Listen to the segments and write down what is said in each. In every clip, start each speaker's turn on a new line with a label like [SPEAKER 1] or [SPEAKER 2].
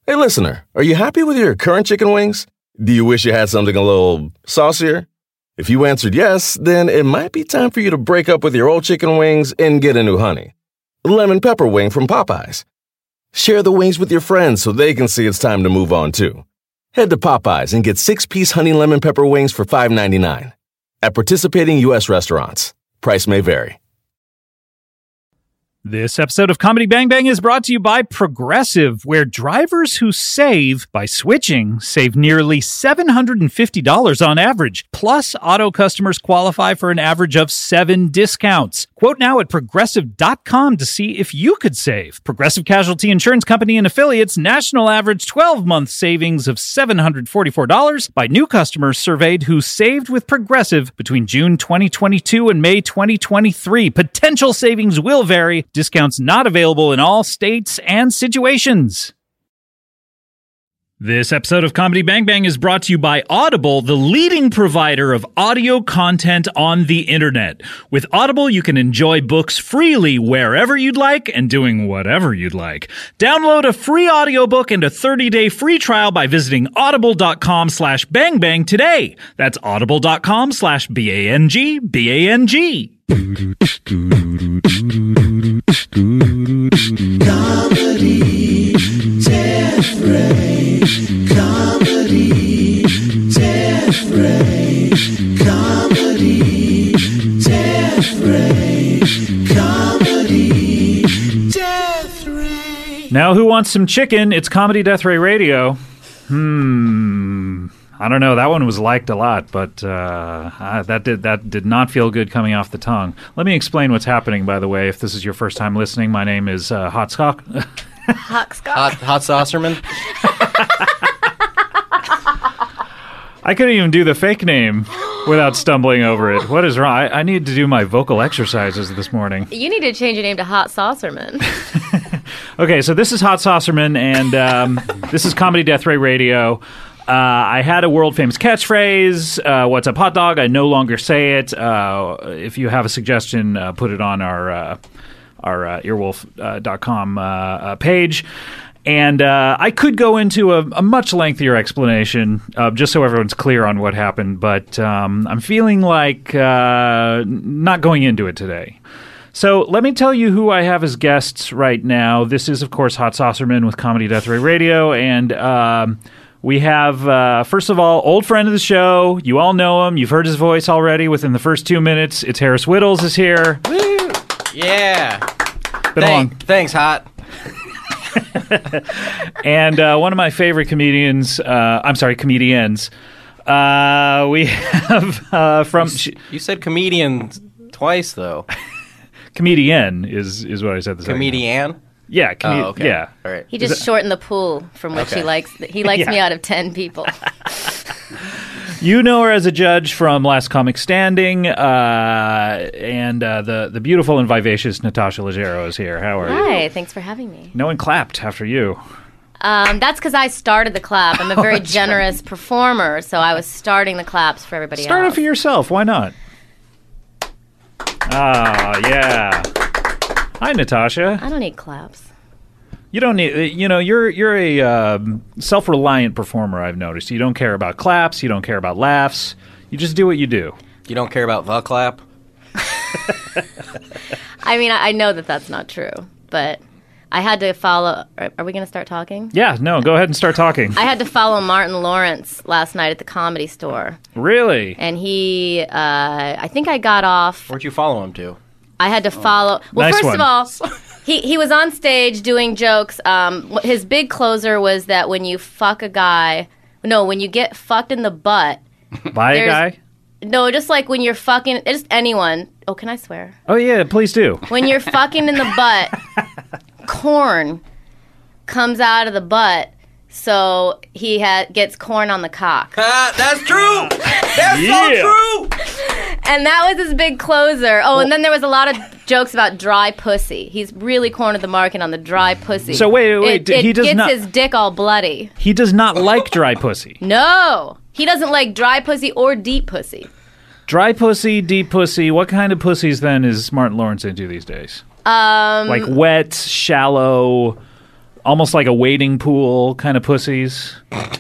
[SPEAKER 1] Hey, listener, are you happy with your current chicken wings? Do you wish you had something a little saucier? If you answered yes, then it might be time for you to break up with your old chicken wings and get a new honey. Lemon pepper wing from Popeyes. Share the wings with your friends so they can see it's time to move on too. Head to Popeyes and get 6-piece honey lemon pepper wings for $5.99. At participating U.S. restaurants. Price may vary.
[SPEAKER 2] This episode of Comedy Bang Bang is brought to you by Progressive, where drivers who save by switching save nearly $750 on average. Plus, auto customers qualify for an average of 7 discounts. Quote now at Progressive.com to see if you could save. Progressive Casualty Insurance Company and Affiliates national average 12-month savings of $744 by new customers surveyed who saved with Progressive between June 2022 and May 2023. Potential savings will vary. Discounts not available in all states and situations. This episode of Comedy Bang Bang is brought to you by Audible, the leading provider of audio content on the internet. With Audible, you can enjoy books freely wherever you'd like and doing whatever you'd like. Download a free audiobook and a 30-day free trial by visiting audible.com/bangbang today. That's audible.com/BANG.
[SPEAKER 3] Comedy Death Ray. Comedy Death Ray. Comedy Death Ray. Comedy Death Ray.
[SPEAKER 2] Now, who wants some chicken? It's Comedy Death Ray Radio. I don't know. That one was liked a lot, but that did not feel good coming off the tongue. Let me explain what's happening, by the way. If this is your first time listening, my name is Hot Scock.
[SPEAKER 4] Hot Saucerman.
[SPEAKER 2] I couldn't even do the fake name without stumbling over it. What is wrong? I need to do my vocal exercises this morning.
[SPEAKER 5] You need to change your name to Hot Saucerman.
[SPEAKER 2] Okay, so this is Hot Saucerman, and this is Comedy Death Ray Radio. I had a world-famous catchphrase, what's up, hot dog? I no longer say it. If you have a suggestion, put it on our earwolf.com page. And I could go into a much lengthier explanation, just so everyone's clear on what happened, but I'm feeling like not going into it today. So let me tell you who I have as guests right now. This is, of course, Hot Saucerman with Comedy Death Ray Radio, and we have, first of all, old friend of the show. You all know him. You've heard his voice already within the first 2 minutes. It's Harris Whittles is here.
[SPEAKER 4] Woo! Yeah. Thanks, Hot.
[SPEAKER 2] And one of my favorite comedians, comedians. We have from...
[SPEAKER 4] You said comedian twice, though.
[SPEAKER 2] Comedian is what I said the second time.
[SPEAKER 4] Comedian?
[SPEAKER 2] Yeah,
[SPEAKER 4] okay.
[SPEAKER 2] Yeah.
[SPEAKER 4] All right.
[SPEAKER 5] He just shortened the pool from which he likes me out of 10 people.
[SPEAKER 2] You know her as a judge from Last Comic Standing, and the beautiful and vivacious Natasha Leggero is here. How are you?
[SPEAKER 5] Hi, thanks for having me.
[SPEAKER 2] No one clapped after you.
[SPEAKER 5] That's because I started the clap. I'm a very generous performer, so I was starting the claps for everybody
[SPEAKER 2] Start
[SPEAKER 5] else.
[SPEAKER 2] it for yourself. Why not? Yeah. Hi, Natasha.
[SPEAKER 5] I don't need claps.
[SPEAKER 2] You don't need, you're a self-reliant performer, I've noticed. You don't care about claps. You don't care about laughs. You just do what you do.
[SPEAKER 4] You don't care about the clap?
[SPEAKER 5] I mean, I know that that's not true, but I had to follow. Are we going to start talking?
[SPEAKER 2] Yeah, no, go ahead and start talking.
[SPEAKER 5] I had to follow Martin Lawrence last night at the Comedy Store.
[SPEAKER 2] Really?
[SPEAKER 5] And he, I think I got off.
[SPEAKER 4] Where'd you follow him to?
[SPEAKER 5] I had to follow. Well,
[SPEAKER 2] Nice
[SPEAKER 5] first
[SPEAKER 2] one.
[SPEAKER 5] of all, he was on stage doing jokes. His big closer was that when you when you get fucked in the butt.
[SPEAKER 2] By a guy?
[SPEAKER 5] No, just like when you're fucking, just anyone. Oh, can I swear?
[SPEAKER 2] Oh, yeah, please do.
[SPEAKER 5] When you're fucking in the butt, corn comes out of the butt. So he gets corn on the cock.
[SPEAKER 4] That's true! That's
[SPEAKER 2] Yeah.
[SPEAKER 4] so true!
[SPEAKER 5] And that was his big closer. Oh, and then there was a lot of jokes about dry pussy. He's really cornered the market on the dry pussy.
[SPEAKER 2] So wait,
[SPEAKER 5] It
[SPEAKER 2] he does
[SPEAKER 5] gets
[SPEAKER 2] not...
[SPEAKER 5] his dick all bloody.
[SPEAKER 2] He does not like dry pussy.
[SPEAKER 5] No! He doesn't like dry pussy or deep pussy.
[SPEAKER 2] Dry pussy, deep pussy. What kind of pussies, then, is Martin Lawrence into these days? Like wet, shallow, almost like a wading pool kind of pussies?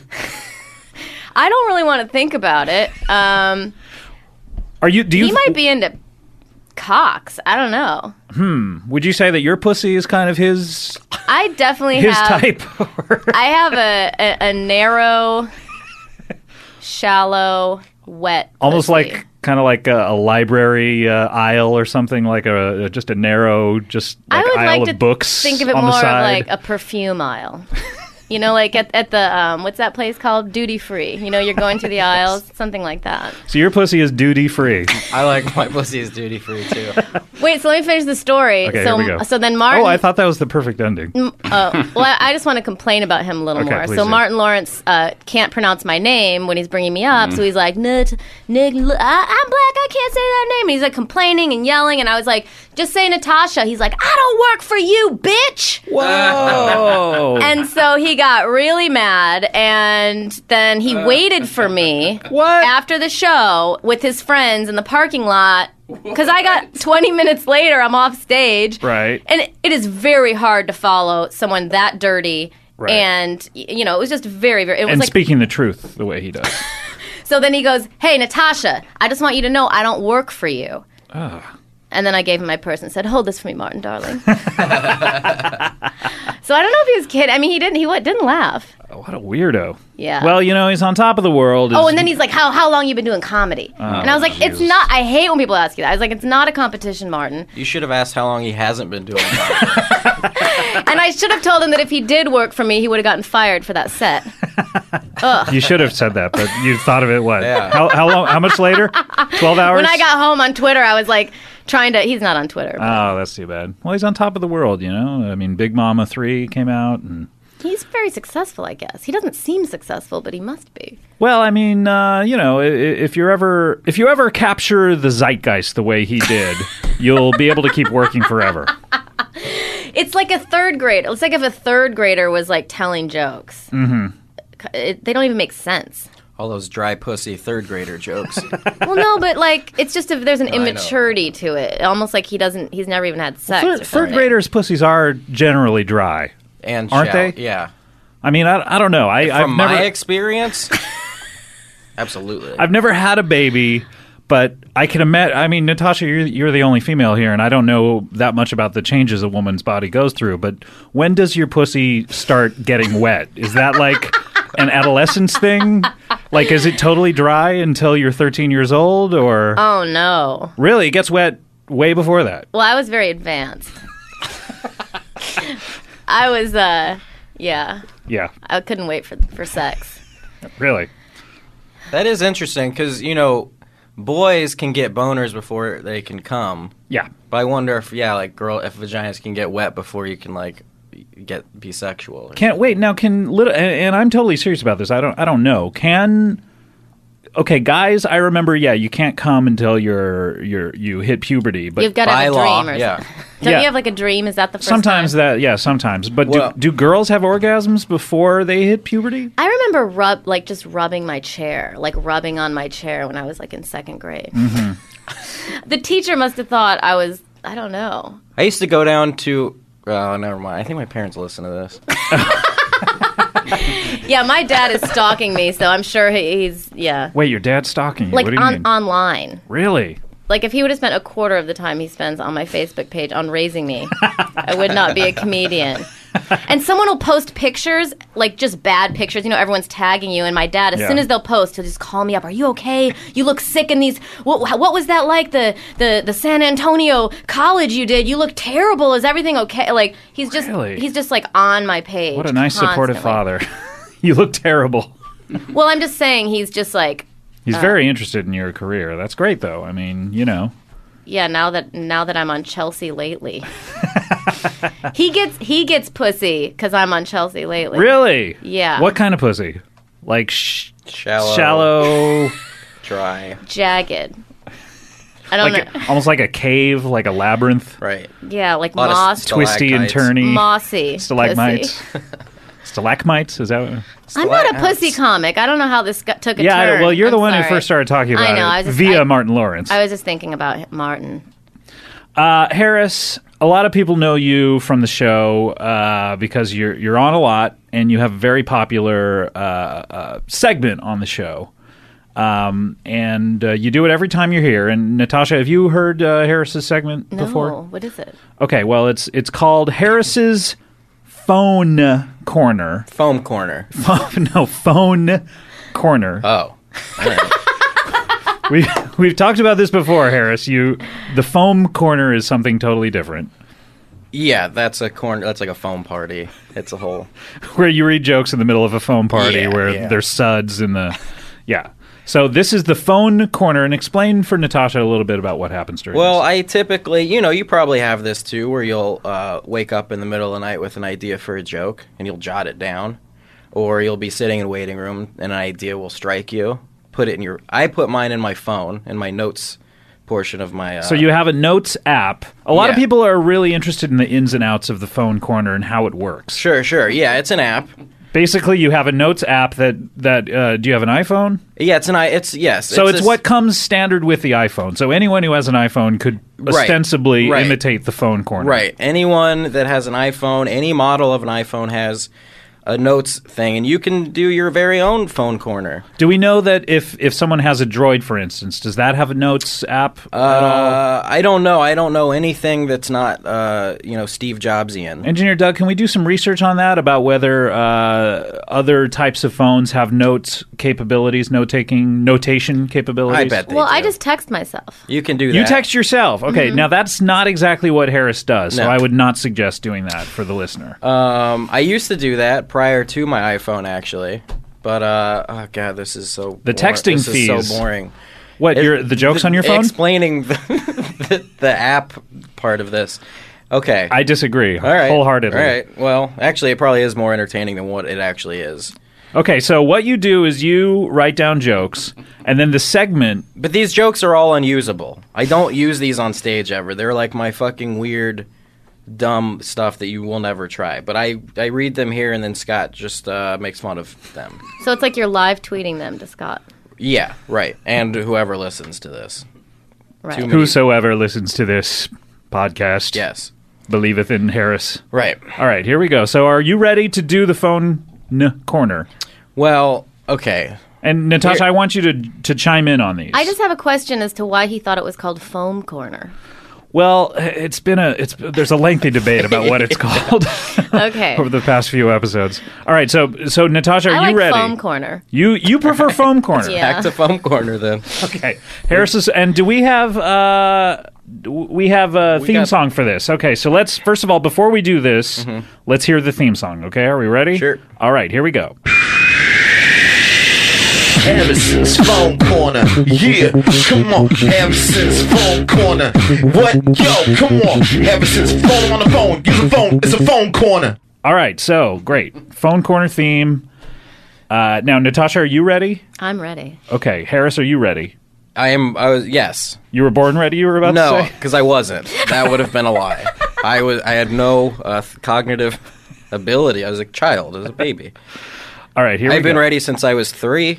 [SPEAKER 5] I don't really want to think about it.
[SPEAKER 2] Are you? Do you?
[SPEAKER 5] He might be into cocks. I don't know.
[SPEAKER 2] Would you say that your pussy is kind of his
[SPEAKER 5] I definitely
[SPEAKER 2] his
[SPEAKER 5] have.
[SPEAKER 2] type?
[SPEAKER 5] I have a narrow, shallow, wet.
[SPEAKER 2] Almost
[SPEAKER 5] pussy.
[SPEAKER 2] like kind of like a library aisle or something, like just a narrow, just
[SPEAKER 5] I
[SPEAKER 2] like
[SPEAKER 5] would
[SPEAKER 2] aisle
[SPEAKER 5] like
[SPEAKER 2] of
[SPEAKER 5] to
[SPEAKER 2] books
[SPEAKER 5] think of it
[SPEAKER 2] on
[SPEAKER 5] more
[SPEAKER 2] the
[SPEAKER 5] of
[SPEAKER 2] side.
[SPEAKER 5] like a perfume aisle. You know, like at the what's that place called? Duty free. You know, you're going through the aisles, something like that.
[SPEAKER 2] So your pussy is duty free.
[SPEAKER 4] I like my pussy is duty free too.
[SPEAKER 5] Wait, so let me finish the story.
[SPEAKER 2] Okay,
[SPEAKER 5] so,
[SPEAKER 2] here we go.
[SPEAKER 5] so then Martin.
[SPEAKER 2] Oh, I thought that was the perfect ending.
[SPEAKER 5] Well, I just want to complain about him a little
[SPEAKER 2] Okay,
[SPEAKER 5] more.
[SPEAKER 2] please
[SPEAKER 5] So
[SPEAKER 2] do.
[SPEAKER 5] Martin Lawrence can't pronounce my name when he's bringing me up.
[SPEAKER 2] Mm.
[SPEAKER 5] So he's like, Nick, I'm black. I can't say that name. And he's like complaining and yelling. And I was like, just say Natasha. He's like, I don't work for you, bitch.
[SPEAKER 2] Whoa!
[SPEAKER 5] And so he got really mad, and then he waited for me
[SPEAKER 2] What?
[SPEAKER 5] after the show with his friends in the parking lot. Because I got 20 minutes later, I'm off stage.
[SPEAKER 2] Right.
[SPEAKER 5] And it is very hard to follow someone that dirty.
[SPEAKER 2] Right.
[SPEAKER 5] And, you know, it was just very, very. It was
[SPEAKER 2] And
[SPEAKER 5] like,
[SPEAKER 2] speaking the truth the way he does.
[SPEAKER 5] so then he goes, hey, Natasha, I just want you to know I don't work for you. And then I gave him my purse and said, hold this for me, Martin, darling. So I don't know if he was kidding. I mean, he didn't laugh.
[SPEAKER 2] What a weirdo.
[SPEAKER 5] Yeah.
[SPEAKER 2] Well, you know, he's on top of the world.
[SPEAKER 5] Oh, and then he's like, how long you been doing comedy? And I was like, it's not, I hate when people ask you that. I was like, it's not a competition, Martin.
[SPEAKER 4] You should have asked how long he hasn't been doing that.
[SPEAKER 5] And I should have told him that if he did work for me, he would have gotten fired for that set.
[SPEAKER 2] You should have said that, but you thought of it what?
[SPEAKER 4] Yeah.
[SPEAKER 2] How long? How much later? 12 hours?
[SPEAKER 5] When I got home on Twitter, I was like he's not on Twitter.
[SPEAKER 2] Oh, that's too bad. Well, he's on top of the world, you know? I mean, Big Mama 3 came out and...
[SPEAKER 5] He's very successful, I guess. He doesn't seem successful, but he must be.
[SPEAKER 2] Well, I mean, you know, if you ever capture the zeitgeist the way he did, you'll be able to keep working forever.
[SPEAKER 5] It's like a third grade. It's like if a third grader was like telling jokes. Mm-hmm. They don't even make sense.
[SPEAKER 4] All those dry pussy third grader jokes.
[SPEAKER 5] Well, no, but like it's just there's an
[SPEAKER 4] I know.
[SPEAKER 5] immaturity to it. Almost like he's never even had sex. or
[SPEAKER 2] Third
[SPEAKER 5] something.
[SPEAKER 2] graders' pussies are generally dry.
[SPEAKER 4] And
[SPEAKER 2] Aren't
[SPEAKER 4] shallow.
[SPEAKER 2] they?
[SPEAKER 4] Yeah.
[SPEAKER 2] I mean, I don't know. I've
[SPEAKER 4] From my
[SPEAKER 2] never
[SPEAKER 4] experience, absolutely.
[SPEAKER 2] I've never had a baby, but I can imagine. I mean, Natasha, you're the only female here, and I don't know that much about the changes a woman's body goes through. But when does your pussy start getting wet? Is that like an adolescence thing? Like, is it totally dry until you're 13 years old, or
[SPEAKER 5] Oh no.
[SPEAKER 2] really it gets wet way before that?
[SPEAKER 5] Well, I was very advanced. I was yeah.
[SPEAKER 2] Yeah,
[SPEAKER 5] I couldn't wait for sex.
[SPEAKER 2] really.
[SPEAKER 4] That is interesting because, you know, boys can get boners before they can come.
[SPEAKER 2] Yeah.
[SPEAKER 4] But I wonder if, if vaginas can get wet before you can, like, be sexual.
[SPEAKER 2] Can't wait now. And I'm totally serious about this. I don't know. Okay, guys, I remember. Yeah, you can't come until you hit puberty. But
[SPEAKER 5] You've got to have a
[SPEAKER 4] by law,
[SPEAKER 5] dream or
[SPEAKER 4] yeah.
[SPEAKER 5] something. Don't
[SPEAKER 2] Yeah.
[SPEAKER 5] you have like a dream? Is that the first
[SPEAKER 2] sometimes
[SPEAKER 5] time?
[SPEAKER 2] sometimes. But
[SPEAKER 4] Well-
[SPEAKER 2] do girls have orgasms before they hit puberty?
[SPEAKER 5] I remember just rubbing my chair, like rubbing on my chair when I was like in second grade.
[SPEAKER 2] Mm-hmm.
[SPEAKER 5] The teacher must have thought I don't know.
[SPEAKER 4] I used to go down to... Oh, never mind. I think my parents listen to this.
[SPEAKER 5] Yeah, my dad is stalking me, so I'm sure he's
[SPEAKER 2] Wait, your dad's stalking you?
[SPEAKER 5] like
[SPEAKER 2] What do you mean?
[SPEAKER 5] online.
[SPEAKER 2] Really?
[SPEAKER 5] Like if he would have spent a quarter of the time he spends on my Facebook page on raising me, I would not be a comedian. And someone will post pictures, like just bad pictures. You know, everyone's tagging you. And my dad, as
[SPEAKER 2] Yeah.
[SPEAKER 5] soon as they'll post, he'll just call me up. Are you okay? You look sick in these. What was that like? The San Antonio college you did? You look terrible. Is everything okay? Like he's just like on my page.
[SPEAKER 2] What a nice, supportive
[SPEAKER 5] constantly.
[SPEAKER 2] father. You look terrible.
[SPEAKER 5] Well, I'm just saying he's just like,
[SPEAKER 2] He's very interested in your career. That's great, though. I mean, you know.
[SPEAKER 5] yeah. Now that I'm on Chelsea lately, he gets pussy because I'm on Chelsea lately.
[SPEAKER 2] Really?
[SPEAKER 5] Yeah.
[SPEAKER 2] What kind of pussy? Like
[SPEAKER 4] Shallow. Dry.
[SPEAKER 5] Jagged. I don't know.
[SPEAKER 2] Almost like a cave, like a labyrinth,
[SPEAKER 4] Right.
[SPEAKER 5] Yeah, like
[SPEAKER 4] Lot of
[SPEAKER 5] moss,
[SPEAKER 2] twisty and
[SPEAKER 4] Stalactites.
[SPEAKER 2] turny,
[SPEAKER 5] mossy,
[SPEAKER 2] stalagmites,
[SPEAKER 5] pussy.
[SPEAKER 2] stalagmites. Is that? What...
[SPEAKER 5] I'm not a pussy comic. I don't know how this took a
[SPEAKER 2] Yeah.
[SPEAKER 5] turn.
[SPEAKER 2] Well, you're the
[SPEAKER 5] I'm
[SPEAKER 2] one who
[SPEAKER 5] sorry.
[SPEAKER 2] first started talking about
[SPEAKER 5] I know,
[SPEAKER 2] it
[SPEAKER 5] I was just-
[SPEAKER 2] via Martin Lawrence.
[SPEAKER 5] I was just thinking about Martin.
[SPEAKER 2] Harris, a lot of people know you from the show because you're on a lot and you have a very popular segment on the show. And you do it every time you're here. And Natasha, have you heard Harris's segment before?
[SPEAKER 5] No, what is it?
[SPEAKER 2] Okay, well, it's called Harris's Phone Corner.
[SPEAKER 4] Foam corner.
[SPEAKER 2] Phone Corner.
[SPEAKER 4] Oh.
[SPEAKER 2] We've talked about this before, Harris. The foam corner is something totally different.
[SPEAKER 4] Yeah, that's a corner. That's like a foam party. It's a whole
[SPEAKER 2] where you read jokes in the middle of a foam party where there's suds in the So this is the phone corner, and explain for Natasha a little bit about what happens during
[SPEAKER 4] Well,
[SPEAKER 2] this.
[SPEAKER 4] I typically, you probably have this too, where you'll wake up in the middle of the night with an idea for a joke, and you'll jot it down. Or you'll be sitting in a waiting room, and an idea will strike you. I put mine in my phone, in my notes portion of my...
[SPEAKER 2] So you have a notes app. A lot of people are really interested in the ins and outs of the phone corner and how it works.
[SPEAKER 4] Sure. Yeah, it's an app.
[SPEAKER 2] Basically, you have a notes app that do you have an iPhone?
[SPEAKER 4] Yeah, yes.
[SPEAKER 2] So it's what comes standard with the iPhone. So anyone who has an iPhone could ostensibly imitate the phone corner.
[SPEAKER 4] Right. Anyone that has an iPhone, any model of an iPhone has a notes thing, and you can do your very own phone corner.
[SPEAKER 2] Do we know that if someone has a Droid, for instance, does that have a notes app at all?
[SPEAKER 4] I don't know. I don't know anything that's not, Steve Jobsian.
[SPEAKER 2] Engineer Doug, can we do some research on that about whether other types of phones have notes capabilities, notation capabilities?
[SPEAKER 4] I bet they do.
[SPEAKER 5] I just text myself.
[SPEAKER 4] You can do that.
[SPEAKER 2] You text yourself. Okay, now that's not exactly what Harris does, so
[SPEAKER 4] No.
[SPEAKER 2] I would not suggest doing that for the listener.
[SPEAKER 4] I used to do that prior to my iPhone, actually. But, oh, God, this is so
[SPEAKER 2] The texting
[SPEAKER 4] this
[SPEAKER 2] fees.
[SPEAKER 4] is so boring.
[SPEAKER 2] What, the jokes on your phone?
[SPEAKER 4] Explaining the app part of this. Okay.
[SPEAKER 2] I disagree
[SPEAKER 4] All right.
[SPEAKER 2] wholeheartedly.
[SPEAKER 4] All right. Well, actually, it probably is more entertaining than what it actually is.
[SPEAKER 2] Okay, so what you do is you write down jokes, and then the segment...
[SPEAKER 4] But these jokes are all unusable. I don't use these on stage ever. They're like my fucking weird, dumb stuff that you will never try. But I read them here, and then Scott just makes fun of them.
[SPEAKER 5] So it's like you're live tweeting them to Scott.
[SPEAKER 4] Yeah, right. And whoever listens to this.
[SPEAKER 5] Right.
[SPEAKER 4] Too many-
[SPEAKER 2] Whosoever listens to this podcast
[SPEAKER 4] Yes.
[SPEAKER 2] believeth in Harris.
[SPEAKER 4] Right.
[SPEAKER 2] All right, here we go. So are you ready to do the phone corner?
[SPEAKER 4] Well, okay.
[SPEAKER 2] And Natasha, I want you to chime in on these.
[SPEAKER 5] I just have a question as to why he thought it was called Foam Corner.
[SPEAKER 2] Well, there's a lengthy debate about what it's called.
[SPEAKER 5] Okay.
[SPEAKER 2] Over the past few episodes. All right, so Natasha, are
[SPEAKER 5] I
[SPEAKER 2] you
[SPEAKER 5] like
[SPEAKER 2] ready?
[SPEAKER 5] Foam Corner.
[SPEAKER 2] You prefer foam corner.
[SPEAKER 5] Yeah.
[SPEAKER 4] Back to Foam Corner, then.
[SPEAKER 2] Okay. Harris is, and do we have a theme
[SPEAKER 4] got-
[SPEAKER 2] song for this? Okay, so let's first of all, before we do this, let's hear the theme song. Okay, are we ready?
[SPEAKER 4] Sure.
[SPEAKER 2] All right, here we go.
[SPEAKER 6] Harrison's Phone Corner. Yeah, come on. Harrison's Phone Corner. What? Yo, come on. Harrison's phone on the phone. Use a phone. It's a phone corner.
[SPEAKER 2] All right, so great phone corner theme. Now, Natasha, are you ready?
[SPEAKER 5] I'm ready.
[SPEAKER 2] Okay, Harris, are you ready?
[SPEAKER 4] Yes.
[SPEAKER 2] You were born ready. You were about to
[SPEAKER 4] No,
[SPEAKER 2] say.
[SPEAKER 4] because I wasn't. That would have been a lie. I had no cognitive ability. I was a child. I was a baby.
[SPEAKER 2] All right, here we
[SPEAKER 4] I've
[SPEAKER 2] go.
[SPEAKER 4] been ready since I was 3.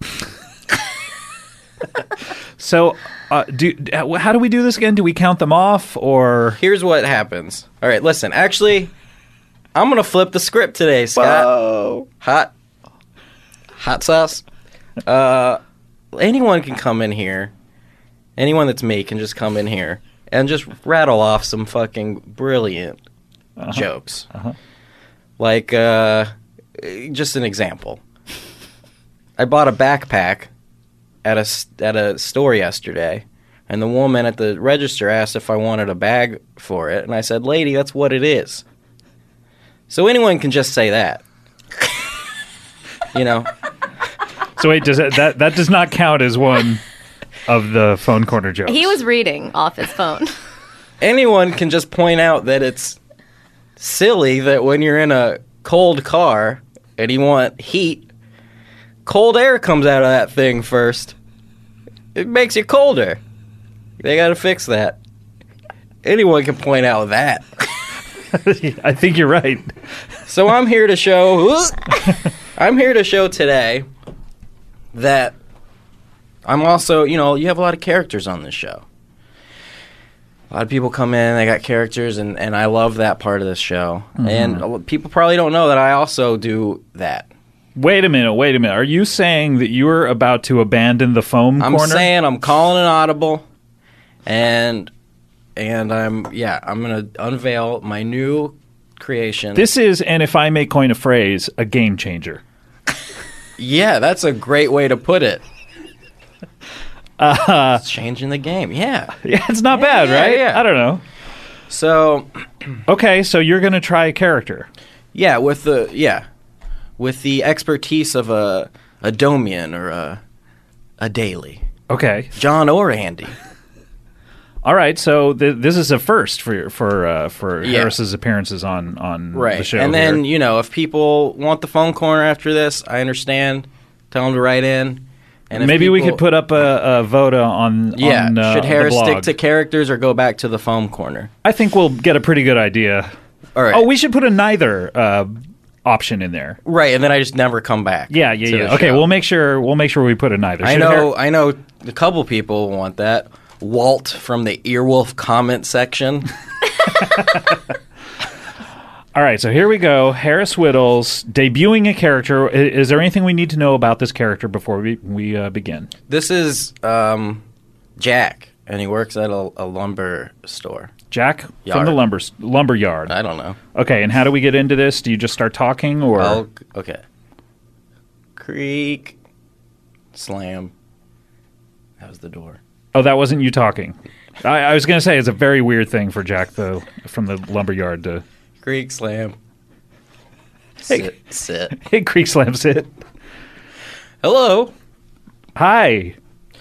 [SPEAKER 2] So, how do we do this again? Do we count them off, or
[SPEAKER 4] Here's what happens. All right, listen. Actually, I'm going to flip the script today, Scott.
[SPEAKER 2] Whoa.
[SPEAKER 4] Hot sauce. Anyone can come in here. Anyone that's me can just come in here and just rattle off some fucking brilliant jokes. Like, just an example. I bought a backpack at a store yesterday, and the woman at the register asked if I wanted a bag for it, and I said, "Lady, that's what it is." So anyone can just say that. You know?
[SPEAKER 2] So wait, that does not count as one of the phone corner jokes?
[SPEAKER 5] He was reading off his phone.
[SPEAKER 4] Anyone can just point out that it's silly that when you're in a cold car and you want heat, cold air comes out of that thing first. It makes you colder. They gotta fix that. Anyone can point out that.
[SPEAKER 2] I think you're right.
[SPEAKER 4] So I'm here to show today that I'm also, you have a lot of characters on this show. A lot of people come in, they got characters, and I love that part of this show. And people probably don't know that I also do that.
[SPEAKER 2] Wait a minute. Are you saying that you're about to abandon the foam
[SPEAKER 4] I'm
[SPEAKER 2] corner?
[SPEAKER 4] saying I'm calling an audible, and I'm going to unveil my new creation.
[SPEAKER 2] This is, and if I may coin a phrase, a game changer.
[SPEAKER 4] Yeah, that's a great way to put it. It's changing the game. Yeah.
[SPEAKER 2] Yeah, it's not bad, right?
[SPEAKER 4] Yeah.
[SPEAKER 2] I don't know.
[SPEAKER 4] So,
[SPEAKER 2] Okay, so you're going to try a character.
[SPEAKER 4] yeah, with the expertise of a Domian or a Daly,
[SPEAKER 2] Okay.
[SPEAKER 4] John or Andy.
[SPEAKER 2] All right, so this is a first for Harris's appearances on the show.
[SPEAKER 4] And then,
[SPEAKER 2] here.
[SPEAKER 4] if people want the phone corner after this, I understand. Tell them to write in. And if
[SPEAKER 2] maybe we
[SPEAKER 4] people-
[SPEAKER 2] could put up a vote on
[SPEAKER 4] should Harris
[SPEAKER 2] the blog.
[SPEAKER 4] stick to characters or go back to the foam corner?
[SPEAKER 2] I think we'll get a pretty good idea.
[SPEAKER 4] All right.
[SPEAKER 2] Oh, we should put a neither option in there.
[SPEAKER 4] Right, and then I just never come back.
[SPEAKER 2] Yeah.
[SPEAKER 4] to the
[SPEAKER 2] Okay,
[SPEAKER 4] show.
[SPEAKER 2] we'll make sure we put a neither.
[SPEAKER 4] I
[SPEAKER 2] Should
[SPEAKER 4] know a couple people want that. Walt from the Earwolf comment section.
[SPEAKER 2] All right, so here we go. Harris Whittles debuting a character. Is there anything we need to know about this character before we begin?
[SPEAKER 4] This is Jack, and he works at a lumber store.
[SPEAKER 2] Jack
[SPEAKER 4] Yard.
[SPEAKER 2] from the lumber yard.
[SPEAKER 4] I don't know.
[SPEAKER 2] Okay, and how do we get into this? Do you just start talking, or
[SPEAKER 4] Okay. Creak. Slam. That was the door.
[SPEAKER 2] oh, that wasn't you talking? I was going to say it's a very weird thing for Jack from the lumber yard to
[SPEAKER 4] Creak, slam.
[SPEAKER 2] Hey.
[SPEAKER 4] Sit.
[SPEAKER 2] hey, Creek slams it.
[SPEAKER 4] Hello.
[SPEAKER 2] Hi.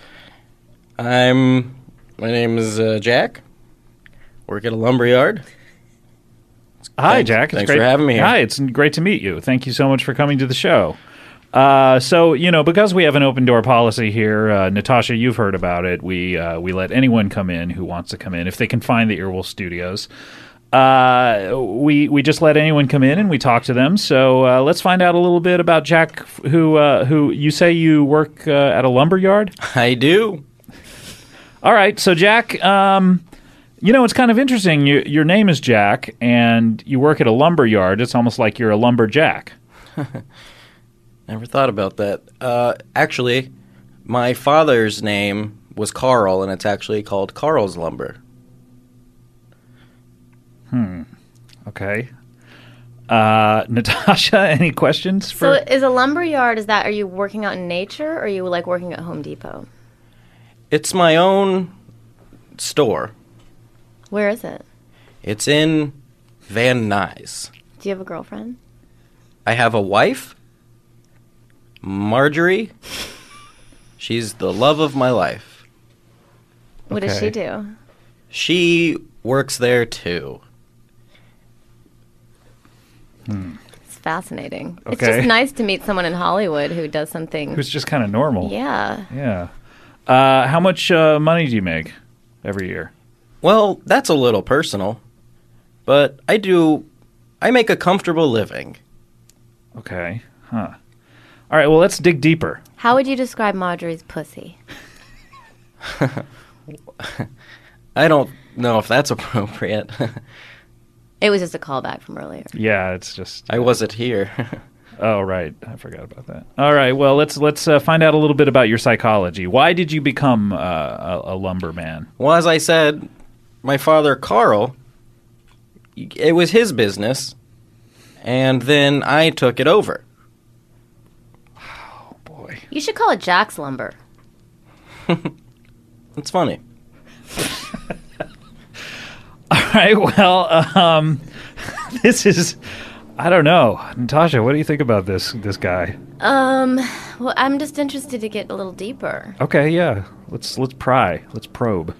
[SPEAKER 4] My name is Jack. Work at a lumber yard.
[SPEAKER 2] Hi, Jack. It's
[SPEAKER 4] Thanks
[SPEAKER 2] great.
[SPEAKER 4] for having me here.
[SPEAKER 2] Hi, it's great to meet you. Thank you so much for coming to the show. So, because we have an open door policy here, Natasha, you've heard about it. We let anyone come in who wants to come in if they can find the Earwolf Studios. We just let anyone come in and we talk to them. So let's find out a little bit about Jack, who you say you work at a lumber yard.
[SPEAKER 4] I do.
[SPEAKER 2] All right, so Jack, it's kind of interesting. Your name is Jack, and you work at a lumber yard. It's almost like you're a lumberjack.
[SPEAKER 4] Never thought about that. Actually, my father's name was Carl, and it's actually called Carl's Lumber.
[SPEAKER 2] Okay. Natasha, any questions
[SPEAKER 5] So
[SPEAKER 2] for?
[SPEAKER 5] is a lumber yard, are you working out in nature or are you like working at Home Depot?
[SPEAKER 4] It's my own store.
[SPEAKER 5] Where is it?
[SPEAKER 4] It's in Van Nuys.
[SPEAKER 5] Do you have a girlfriend?
[SPEAKER 4] I have a wife, Marjorie. She's the love of my life.
[SPEAKER 5] What does
[SPEAKER 2] Okay.
[SPEAKER 5] she do?
[SPEAKER 4] She works there too.
[SPEAKER 5] It's fascinating. It's
[SPEAKER 2] Okay.
[SPEAKER 5] just nice to meet someone in Hollywood who does something.
[SPEAKER 2] Who's just kind of normal.
[SPEAKER 5] Yeah.
[SPEAKER 2] Yeah. How much money do you make every year?
[SPEAKER 4] Well, that's a little personal, but I make a comfortable living.
[SPEAKER 2] Okay. Huh. All right. Well, let's dig deeper.
[SPEAKER 5] How would you describe Marjorie's pussy?
[SPEAKER 4] I don't know if that's appropriate.
[SPEAKER 5] It was just a callback from earlier.
[SPEAKER 2] Yeah, it's just.
[SPEAKER 4] I wasn't here.
[SPEAKER 2] Oh, right. I forgot about that. All right. Well, let's find out a little bit about your psychology. Why did you become a lumberman?
[SPEAKER 4] Well, as I said, my father, Carl, it was his business, and then I took it over.
[SPEAKER 2] Oh boy.
[SPEAKER 5] You should call it Jack's Lumber.
[SPEAKER 4] It's funny.
[SPEAKER 2] All right. Well, this is. I don't know, Natasha. What do you think about this guy?
[SPEAKER 5] Well, I'm just interested to get a little deeper.
[SPEAKER 2] Okay. Yeah. Let's pry. Let's probe.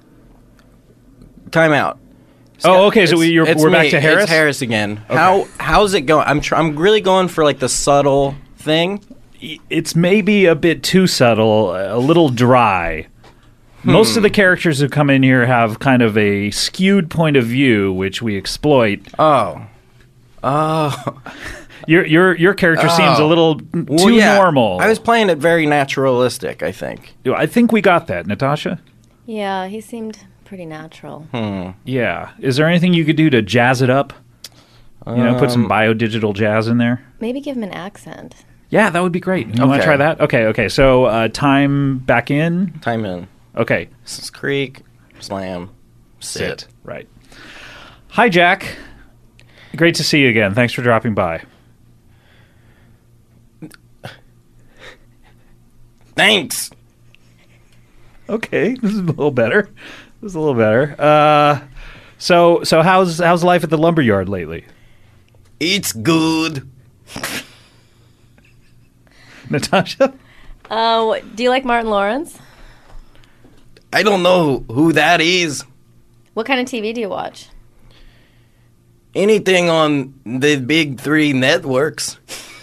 [SPEAKER 4] Time out.
[SPEAKER 2] Oh, okay. So
[SPEAKER 4] It's
[SPEAKER 2] we're back
[SPEAKER 4] me.
[SPEAKER 2] to Harris.
[SPEAKER 4] It's Harris again. How's it going? I'm really going for like the subtle thing.
[SPEAKER 2] It's maybe a bit too subtle, a little dry. Most of the characters who come in here have kind of a skewed point of view, which we exploit.
[SPEAKER 4] Oh.
[SPEAKER 2] Your character seems a little
[SPEAKER 4] Well,
[SPEAKER 2] too
[SPEAKER 4] yeah,
[SPEAKER 2] normal.
[SPEAKER 4] I was playing it very naturalistic, I think.
[SPEAKER 2] I think we got that, Natasha.
[SPEAKER 5] Yeah, he seemed pretty natural.
[SPEAKER 2] Yeah. Is there anything you could do to jazz it up? You know, put some biodigital jazz in there?
[SPEAKER 5] Maybe give him an accent.
[SPEAKER 2] Yeah, that would be great. You want to try that? Okay. So time back in?
[SPEAKER 4] Time in.
[SPEAKER 2] Okay.
[SPEAKER 4] Creak, slam, sit.
[SPEAKER 2] Right. Hi, Jack. Great to see you again. Thanks for dropping by.
[SPEAKER 4] Thanks.
[SPEAKER 2] Okay, this is a little better. So how's life at the lumberyard lately?
[SPEAKER 4] It's good.
[SPEAKER 2] Natasha?
[SPEAKER 5] Do you like Martin Lawrence?
[SPEAKER 4] I don't know who that is.
[SPEAKER 5] What kind of TV do you watch?
[SPEAKER 4] Anything on the big 3 networks.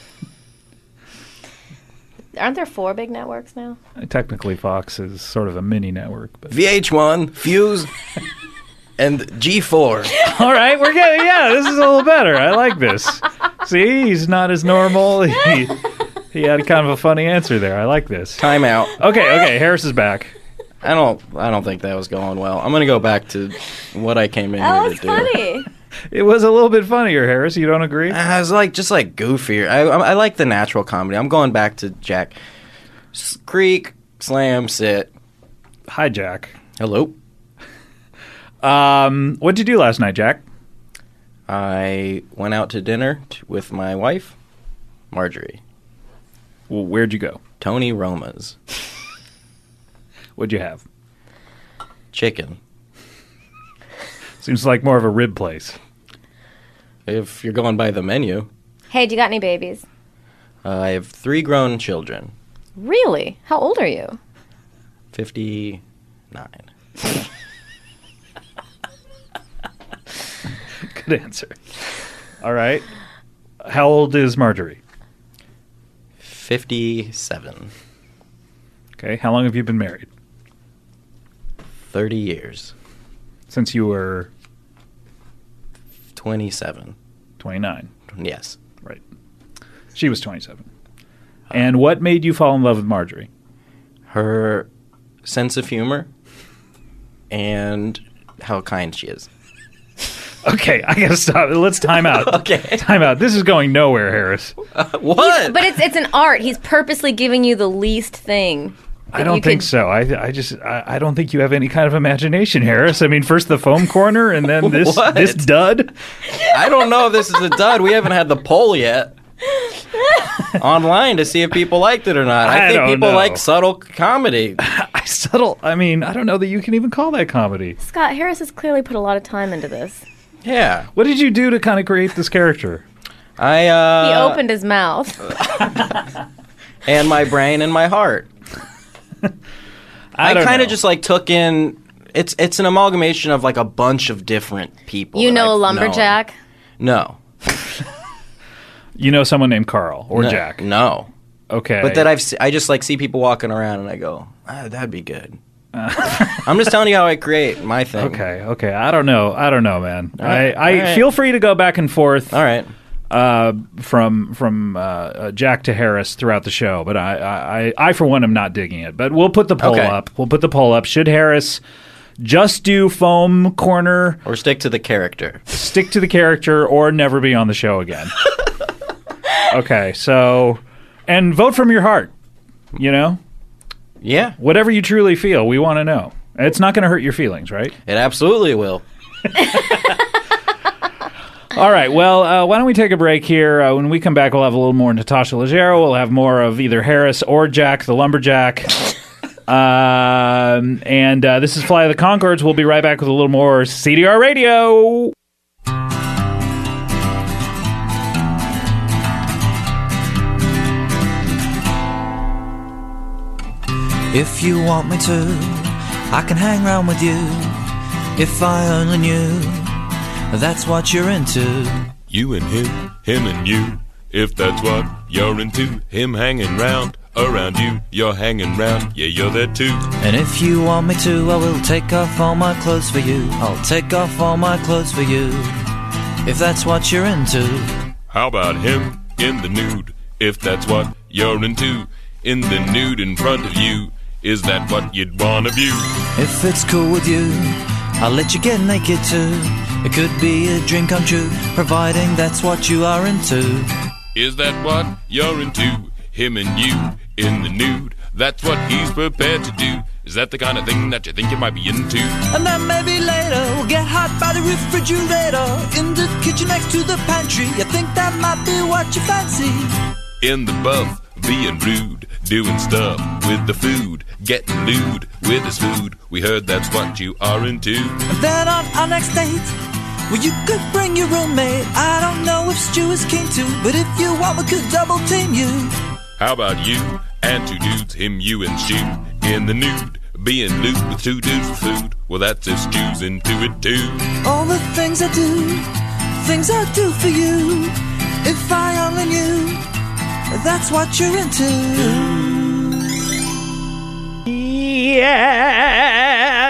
[SPEAKER 5] Aren't there 4 big networks now?
[SPEAKER 2] Technically, Fox is sort of a mini network. But
[SPEAKER 4] VH1, Fuse, and G4.
[SPEAKER 2] all right, we're getting this is a little better. I like this. See, he's not as normal. He had kind of a funny answer there. I like this.
[SPEAKER 4] Time out.
[SPEAKER 2] Okay, Harris is back.
[SPEAKER 4] I don't think that was going well. I'm gonna go back to what I came in here to do.
[SPEAKER 5] Funny.
[SPEAKER 2] It was a little bit funnier, Harris. You don't agree?
[SPEAKER 4] I was just goofier. I like the natural comedy. I'm going back to Jack. Creak, slam, sit.
[SPEAKER 2] Hi, Jack.
[SPEAKER 4] Hello.
[SPEAKER 2] What'd you do last night, Jack?
[SPEAKER 4] I went out to dinner with my wife, Marjorie.
[SPEAKER 2] Well, where'd you go?
[SPEAKER 4] Tony Roma's.
[SPEAKER 2] What'd you have?
[SPEAKER 4] Chicken.
[SPEAKER 2] Seems like more of a rib place.
[SPEAKER 4] If you're going by the menu.
[SPEAKER 5] Hey, do you got any babies?
[SPEAKER 4] I have 3 grown children.
[SPEAKER 5] Really? How old are you?
[SPEAKER 4] 59.
[SPEAKER 2] Good answer. All right. How old is Marjorie?
[SPEAKER 4] 57.
[SPEAKER 2] Okay. How long have you been married?
[SPEAKER 4] 30 years.
[SPEAKER 2] Since you were
[SPEAKER 4] 27.
[SPEAKER 2] 29.
[SPEAKER 4] Yes.
[SPEAKER 2] Right. She was 27. And what made you fall in love with Marjorie?
[SPEAKER 4] Her sense of humor and how kind she is.
[SPEAKER 2] Okay, I gotta stop. Let's time out.
[SPEAKER 4] Okay.
[SPEAKER 2] Time out. This is going nowhere, Harris.
[SPEAKER 4] What?
[SPEAKER 5] But it's an art. He's purposely giving you the least thing.
[SPEAKER 2] I don't think so. I don't think you have any kind of imagination, Harris. I mean, first the foam corner and then this
[SPEAKER 4] What?
[SPEAKER 2] this dud.
[SPEAKER 4] I don't know if this is a dud. We haven't had the poll yet online to see if people liked it or not. I think
[SPEAKER 2] don't
[SPEAKER 4] people
[SPEAKER 2] know.
[SPEAKER 4] like subtle comedy.
[SPEAKER 2] I mean, I don't know that you can even call that comedy.
[SPEAKER 5] Scott Harris has clearly put a lot of time into this.
[SPEAKER 4] Yeah.
[SPEAKER 2] What did you do to kind of create this character?
[SPEAKER 5] He opened his mouth.
[SPEAKER 4] And my brain and my heart. I kind of just took in. It's an amalgamation of a bunch of different people.
[SPEAKER 5] You
[SPEAKER 4] that
[SPEAKER 5] know a
[SPEAKER 4] I've
[SPEAKER 5] lumberjack?
[SPEAKER 4] known. No.
[SPEAKER 2] You know someone named Carl or Jack?
[SPEAKER 4] No.
[SPEAKER 2] Okay.
[SPEAKER 4] But that I just see people walking around and I go, that'd be good. I'm just telling you how I create my thing.
[SPEAKER 2] Okay. I don't know, man.
[SPEAKER 4] All right.
[SPEAKER 2] I
[SPEAKER 4] All right.
[SPEAKER 2] feel free to go back and forth.
[SPEAKER 4] All right.
[SPEAKER 2] From Jack to Harris throughout the show, but I for one am not digging it. But we'll put the poll up. Should Harris just do foam corner,
[SPEAKER 4] Or stick to the character?
[SPEAKER 2] stick to the character, or never be on the show again? Okay, so and vote from your heart. You know,
[SPEAKER 4] Yeah.
[SPEAKER 2] whatever you truly feel, we want to know. It's not going to hurt your feelings, right?
[SPEAKER 4] It absolutely will.
[SPEAKER 2] All right, well, why don't we take a break here? When we come back, we'll have a little more Natasha Leggero. We'll have more of either Harris or Jack, the lumberjack. And this is Fly the Conchords. We'll be right back with a little more CDR Radio.
[SPEAKER 7] If you want me to, I can hang round with you. If I only knew that's what you're into.
[SPEAKER 8] You and him and you. If that's what you're into, him hanging round, around you, you're hanging round, yeah, you're there too.
[SPEAKER 7] And if you want me to, I will take off all my clothes for you. I'll take off all my clothes for you. If that's what you're into.
[SPEAKER 8] How about him in the nude? If that's what you're into, in the nude in front of you, is that what you'd wanna view?
[SPEAKER 7] If it's cool with you, I'll let you get naked too. It could be a dream come true, providing that's what you are into.
[SPEAKER 8] Is that what you're into? Him and you in the nude. That's what he's prepared to do. Is that the kind of thing that you think you might be into?
[SPEAKER 7] And then maybe later we'll get hot by the refrigerator, in the kitchen next to the pantry. You think that might be what you fancy?
[SPEAKER 8] In the buff, being rude, doing stuff with the food, getting lewd with his food. We heard that's what you are into.
[SPEAKER 7] And then on our next date, well, you could bring your roommate. I don't know if Stu is keen to, but if you want, we could double team you.
[SPEAKER 8] How about you and two dudes, him, you, and Stu, in the nude, being lewd with two dudes with food? Well, that's if Stu's into it too.
[SPEAKER 7] All the things I do for you. If I only knew, that's what you're into.
[SPEAKER 2] Yeah!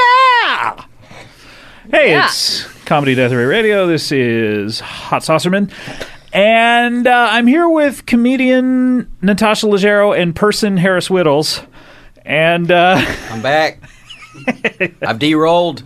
[SPEAKER 2] Hey,
[SPEAKER 5] Yeah.
[SPEAKER 2] it's Comedy Death Ray Radio. This is Hot Saucerman. And I'm here with comedian Natasha Leggero and person Harris Whittles. And
[SPEAKER 4] I'm back. I've de-rolled.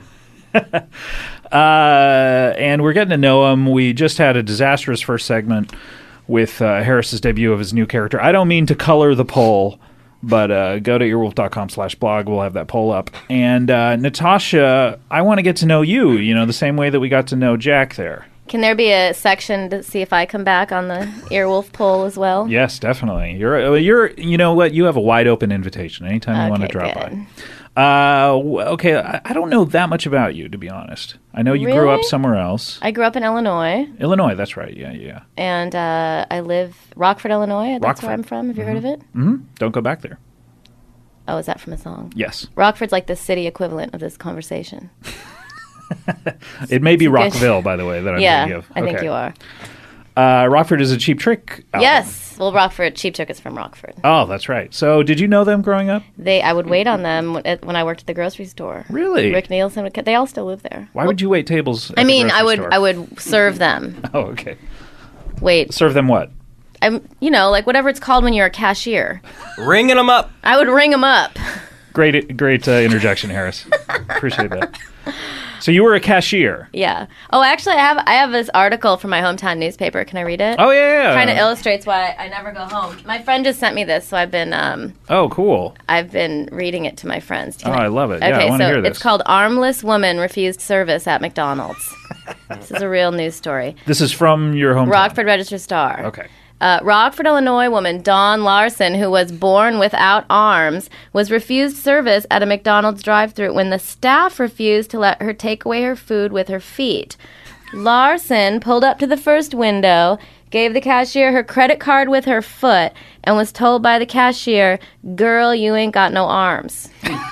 [SPEAKER 2] and we're getting to know him. We just had a disastrous first segment with Harris's debut of his new character. I don't mean to color the poll, but go to earwolf.com/blog. We'll have that poll up. And Natasha, I want to get to know you, the same way that we got to know Jack there.
[SPEAKER 5] Can there be a section to see if I come back on the Earwolf poll as well?
[SPEAKER 2] Yes, definitely. You're you know what? You have a wide open invitation anytime you want to drop
[SPEAKER 5] good.
[SPEAKER 2] by. Okay, I don't know that much about you, to be honest. I know you grew up
[SPEAKER 5] Really?
[SPEAKER 2] somewhere else.
[SPEAKER 5] I grew up in Illinois,
[SPEAKER 2] Illinois, that's right. Yeah.
[SPEAKER 5] and I live Rockford, Illinois. That's where
[SPEAKER 2] Rockford.
[SPEAKER 5] I'm from. Have you heard of it?
[SPEAKER 2] Don't go back there.
[SPEAKER 5] Oh, is that from a song?
[SPEAKER 2] Yes.
[SPEAKER 5] Rockford's like the city equivalent of this conversation.
[SPEAKER 2] It may be Rockville, by the way, that I'm thinking of.
[SPEAKER 5] I think you are.
[SPEAKER 2] Rockford is a Cheap Trick album.
[SPEAKER 5] Yes. Well, Rockford, Cheap Trick is from Rockford.
[SPEAKER 2] Oh, that's right. So did you know them growing up?
[SPEAKER 5] I would wait on them when I worked at the grocery store.
[SPEAKER 2] Really?
[SPEAKER 5] Rick Nielsen, they all still live there.
[SPEAKER 2] Why would you wait tables at
[SPEAKER 5] I
[SPEAKER 2] the
[SPEAKER 5] mean,
[SPEAKER 2] grocery store?
[SPEAKER 5] I would serve them.
[SPEAKER 2] Oh, okay.
[SPEAKER 5] Wait,
[SPEAKER 2] Serve them what?
[SPEAKER 5] like whatever it's called when you're a cashier.
[SPEAKER 4] Ringing them up.
[SPEAKER 5] I would ring them up.
[SPEAKER 2] Great interjection, Harris. Appreciate that. So you were a cashier.
[SPEAKER 5] Yeah. Oh, actually, I have this article from my hometown newspaper. Can I read it?
[SPEAKER 2] Oh, yeah.
[SPEAKER 5] Kind of illustrates why I never go home. My friend just sent me this, so I've been
[SPEAKER 2] Oh, cool.
[SPEAKER 5] reading it to my friends.
[SPEAKER 2] Oh, I love it. Yeah,
[SPEAKER 5] Okay,
[SPEAKER 2] I want to
[SPEAKER 5] so
[SPEAKER 2] hear this.
[SPEAKER 5] it's called "Armless Woman Refused Service at McDonald's." This is a real news story.
[SPEAKER 2] This is from your hometown.
[SPEAKER 5] Rockford Register Star.
[SPEAKER 2] Okay.
[SPEAKER 5] Rockford, Illinois woman Dawn Larson, who was born without arms, was refused service at a McDonald's drive-thru when the staff refused to let her take away her food with her feet. Larson pulled up to the first window, gave the cashier her credit card with her foot, and was told by the cashier, "Girl, you ain't got no arms."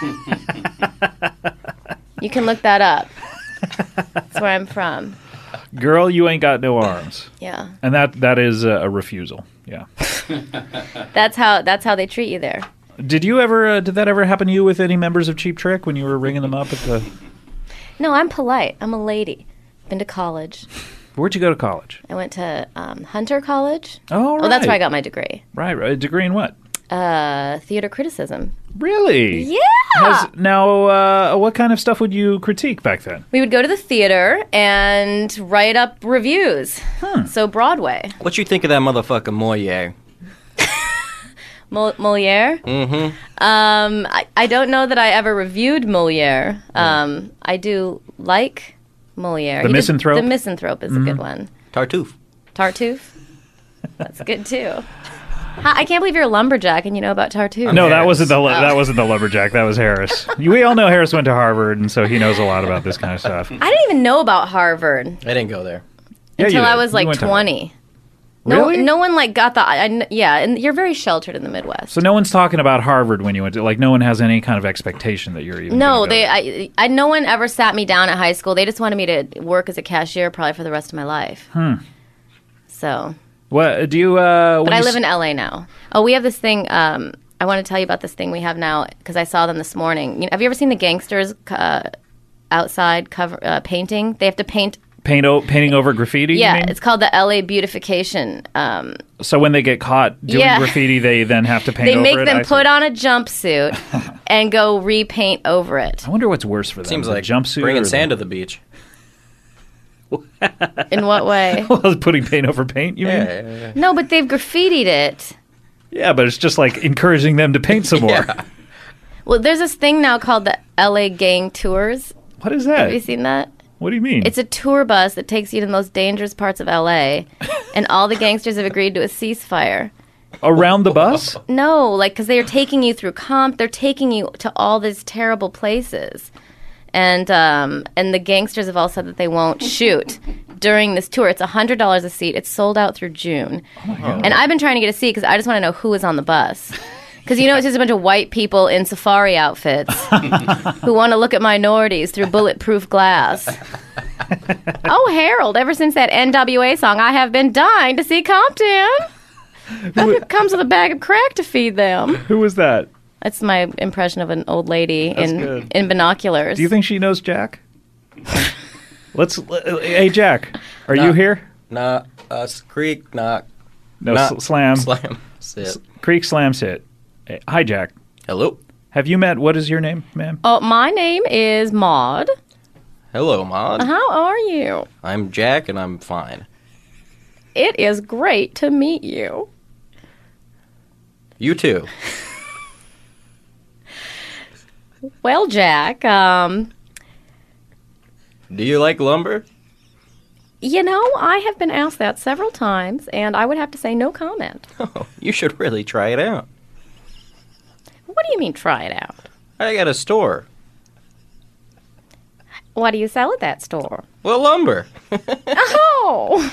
[SPEAKER 5] You can look that up. That's where I'm from.
[SPEAKER 2] Girl, you ain't got no arms.
[SPEAKER 5] Yeah.
[SPEAKER 2] And that is a refusal. Yeah.
[SPEAKER 5] That's how they treat you there.
[SPEAKER 2] Did that ever happen to you with any members of Cheap Trick when you were ringing them up at the...
[SPEAKER 5] No, I'm polite. I'm a lady. Been to college.
[SPEAKER 2] Where'd you go to college?
[SPEAKER 5] I went to Hunter College.
[SPEAKER 2] Oh, right.
[SPEAKER 5] Oh, that's where I got my degree.
[SPEAKER 2] Right. A degree in what?
[SPEAKER 5] Theater criticism.
[SPEAKER 2] Really?
[SPEAKER 5] Yeah.
[SPEAKER 2] Now, what kind of stuff would you critique back then?
[SPEAKER 5] We would go to the theater and write up reviews. So Broadway.
[SPEAKER 4] What you think of that motherfucker Moliere?
[SPEAKER 5] Moliere?
[SPEAKER 4] Mm-hmm.
[SPEAKER 5] I don't know that I ever reviewed Moliere. I do like Moliere.
[SPEAKER 2] The Misanthrope?
[SPEAKER 5] The Misanthrope is a good one.
[SPEAKER 4] Tartuffe.
[SPEAKER 5] Tartuffe? That's good too. I can't believe you're a lumberjack and you know about Tartuffe.
[SPEAKER 2] No, that wasn't the lumberjack. That was Harris. We all know Harris went to Harvard, and so he knows a lot about this kind of stuff.
[SPEAKER 5] I didn't even know about Harvard
[SPEAKER 4] I didn't go there.
[SPEAKER 2] Yeah,
[SPEAKER 5] until
[SPEAKER 2] you
[SPEAKER 5] I
[SPEAKER 2] did.
[SPEAKER 5] was
[SPEAKER 2] You
[SPEAKER 5] like
[SPEAKER 2] went to
[SPEAKER 5] 20.
[SPEAKER 2] Really?
[SPEAKER 5] No one like got the yeah, and you're very sheltered in the Midwest.
[SPEAKER 2] So no one's talking about Harvard when you went to, like, no one has any kind of expectation that you're even
[SPEAKER 5] No,
[SPEAKER 2] gonna go there.
[SPEAKER 5] no one ever sat me down at high school. They just wanted me to work as a cashier probably for the rest of my life. So,
[SPEAKER 2] What do you?
[SPEAKER 5] but I live in LA now. Oh, we have this thing. I want to tell you about this thing we have now because I saw them this morning. Have you ever seen the gangsters outside painting? They have to paint
[SPEAKER 2] Painting over graffiti?
[SPEAKER 5] Yeah,
[SPEAKER 2] you mean?
[SPEAKER 5] it's called the LA beautification.
[SPEAKER 2] So when they get caught doing graffiti, they then have to paint over it?
[SPEAKER 5] They make them put on a jumpsuit and go repaint over it.
[SPEAKER 2] I wonder what's worse for them.
[SPEAKER 4] Seems
[SPEAKER 2] the
[SPEAKER 4] like
[SPEAKER 2] jumpsuit
[SPEAKER 4] bringing
[SPEAKER 2] or
[SPEAKER 4] sand to the beach.
[SPEAKER 5] In what way?
[SPEAKER 2] Putting paint over paint, you mean?
[SPEAKER 4] Yeah.
[SPEAKER 5] No, but they've graffitied it.
[SPEAKER 2] Yeah, but it's just like encouraging them to paint some more.
[SPEAKER 4] Yeah.
[SPEAKER 5] Well, there's this thing now called the LA Gang Tours.
[SPEAKER 2] What is that?
[SPEAKER 5] Have you seen that?
[SPEAKER 2] What do you mean?
[SPEAKER 5] It's a tour bus that takes you to the most dangerous parts of LA, and all the gangsters have agreed to a ceasefire.
[SPEAKER 2] Around the bus?
[SPEAKER 5] No, like, because they are taking you through they're taking you to all these terrible places. And the gangsters have all said that they won't shoot during this tour. It's $100 a seat. It's sold out through June.
[SPEAKER 2] Oh my God.
[SPEAKER 5] And I've been trying to get a seat because I just want to know who is on the bus. Because, it's just a bunch of white people in safari outfits who want to look at minorities through bulletproof glass. Oh, Harold, ever since that NWA song, I have been dying to see Compton. That comes with a bag of crack to feed them.
[SPEAKER 2] Who was that?
[SPEAKER 5] That's my impression of an old lady in binoculars.
[SPEAKER 2] Do you think she knows Jack? Hey, Jack, are you here?
[SPEAKER 4] Nah, Creek, knock.
[SPEAKER 2] No, slam.
[SPEAKER 4] Slam, sit.
[SPEAKER 2] Creek, slam, sit. Hey, hi, Jack.
[SPEAKER 4] Hello.
[SPEAKER 2] Have you met, what is your name, ma'am?
[SPEAKER 5] Oh, my name is Maud.
[SPEAKER 4] Hello, Maud.
[SPEAKER 5] How are you?
[SPEAKER 4] I'm Jack, and I'm fine.
[SPEAKER 5] It is great to meet you.
[SPEAKER 4] You too.
[SPEAKER 5] Well, Jack,
[SPEAKER 4] Do you like lumber?
[SPEAKER 5] I have been asked that several times, and I would have to say no comment.
[SPEAKER 4] Oh, you should really try it out.
[SPEAKER 5] What do you mean, try it out?
[SPEAKER 4] I got a store.
[SPEAKER 5] What do you sell at that store?
[SPEAKER 4] Well, lumber.
[SPEAKER 5] Oh!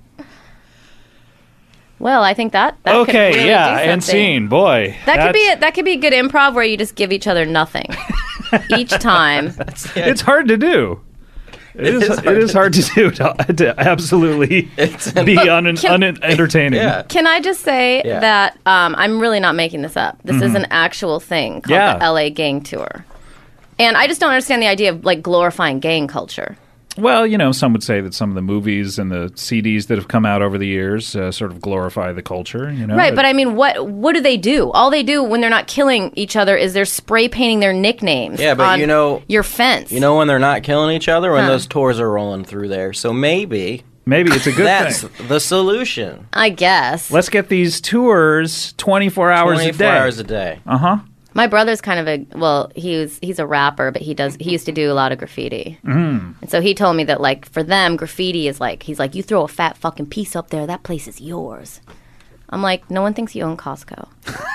[SPEAKER 5] Well, I think that
[SPEAKER 2] Okay,
[SPEAKER 5] could really
[SPEAKER 2] yeah,
[SPEAKER 5] do
[SPEAKER 2] and
[SPEAKER 5] something.
[SPEAKER 2] scene, boy.
[SPEAKER 5] That could be a good improv where you just give each other nothing each time.
[SPEAKER 2] It's hard to do. It is hard to do to absolutely be unentertaining.
[SPEAKER 4] Yeah.
[SPEAKER 5] Can I just say that I'm really not making this up. This is an actual thing called the LA Gang Tour. And I just don't understand the idea of like glorifying gang culture.
[SPEAKER 2] Well, some would say that some of the movies and the CDs that have come out over the years sort of glorify the culture.
[SPEAKER 5] Right, but I mean, what do they do? All they do when they're not killing each other is they're spray painting their nicknames.
[SPEAKER 4] Yeah, but
[SPEAKER 5] on your fence.
[SPEAKER 4] When they're not killing each other, when those tours are rolling through there. So maybe
[SPEAKER 2] it's a good
[SPEAKER 4] that's
[SPEAKER 2] thing.
[SPEAKER 4] the solution.
[SPEAKER 5] I guess.
[SPEAKER 2] Let's get these tours 24 hours a day.
[SPEAKER 4] 24 hours a day.
[SPEAKER 2] Uh-huh.
[SPEAKER 5] My brother's kind of he's a rapper, but he used to do a lot of graffiti. And so he told me that, like, for them, graffiti is like, he's like, you throw a fat fucking piece up there, that place is yours. I'm like, no one thinks you own Costco.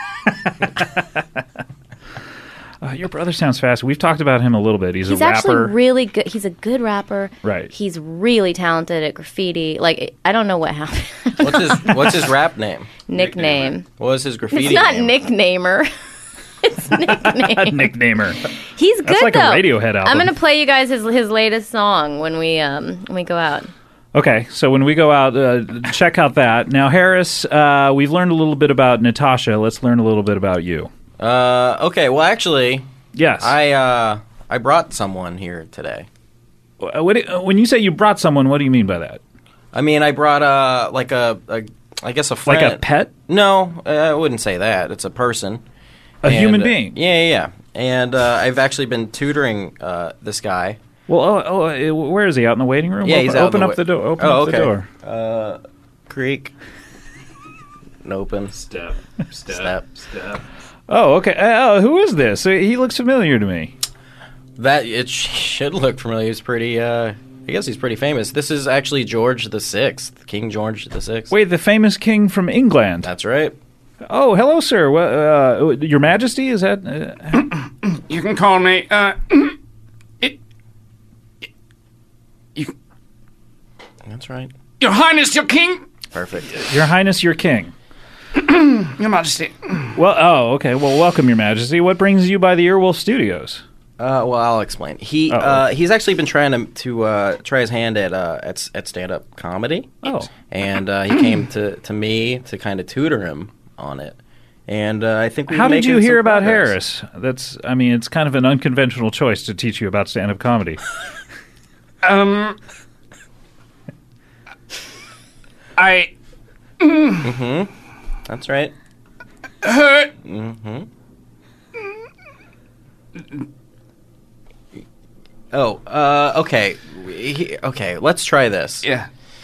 [SPEAKER 2] Your brother sounds fast. We've talked about him a little bit. He's a rapper.
[SPEAKER 5] He's actually really good. He's a good rapper.
[SPEAKER 2] Right.
[SPEAKER 5] He's really talented at graffiti. Like, I don't know what happened.
[SPEAKER 4] What's his rap name?
[SPEAKER 5] Nickname.
[SPEAKER 4] What was his graffiti
[SPEAKER 5] It's not
[SPEAKER 4] name?
[SPEAKER 5] Nicknamer. It's nickname.
[SPEAKER 2] Nicknamer.
[SPEAKER 5] He's good.
[SPEAKER 2] That's like
[SPEAKER 5] though.
[SPEAKER 2] a Radiohead album.
[SPEAKER 5] I'm gonna play you guys his latest song when we go out.
[SPEAKER 2] Okay, so when we go out, check out that. Now, Harris, we've learned a little bit about Natasha. Let's learn a little bit about you.
[SPEAKER 4] Okay. Well, actually,
[SPEAKER 2] yes.
[SPEAKER 4] I brought someone here today.
[SPEAKER 2] When you say you brought someone, what do you mean by that?
[SPEAKER 4] I mean, I brought I guess a friend.
[SPEAKER 2] Like a pet?
[SPEAKER 4] No, I wouldn't say that. It's a person.
[SPEAKER 2] A human being?
[SPEAKER 4] Yeah. And I've actually been tutoring this guy.
[SPEAKER 2] Well, where is he? Out in the waiting room?
[SPEAKER 4] Yeah, he's out
[SPEAKER 2] Open up the door. Open up the door.
[SPEAKER 4] Creek. Open.
[SPEAKER 8] Step.
[SPEAKER 2] Oh, okay. Who is this? He looks familiar to me.
[SPEAKER 4] It should look familiar. He's pretty. I guess he's pretty famous. This is actually George VI, King George VI.
[SPEAKER 2] Wait, the famous king from England.
[SPEAKER 4] That's right.
[SPEAKER 2] Oh, hello, sir. Your Majesty, is that?
[SPEAKER 9] You can call me.
[SPEAKER 4] That's right.
[SPEAKER 9] Your Highness, your King.
[SPEAKER 4] Perfect.
[SPEAKER 2] Your Highness, your King.
[SPEAKER 9] Your Majesty.
[SPEAKER 2] Well, okay. Well, welcome, Your Majesty. What brings you by the Earwolf Studios?
[SPEAKER 4] Well, I'll explain. He's actually been trying to try his hand at stand-up comedy.
[SPEAKER 2] Oh.
[SPEAKER 4] And he came to me to kind of tutor him on it. And I think
[SPEAKER 2] how did you hear about Harris? It's kind of an unconventional choice to teach you about stand-up comedy.
[SPEAKER 9] I
[SPEAKER 4] That's right.
[SPEAKER 9] hurt.
[SPEAKER 4] Okay. Okay, let's try this.
[SPEAKER 9] Yeah.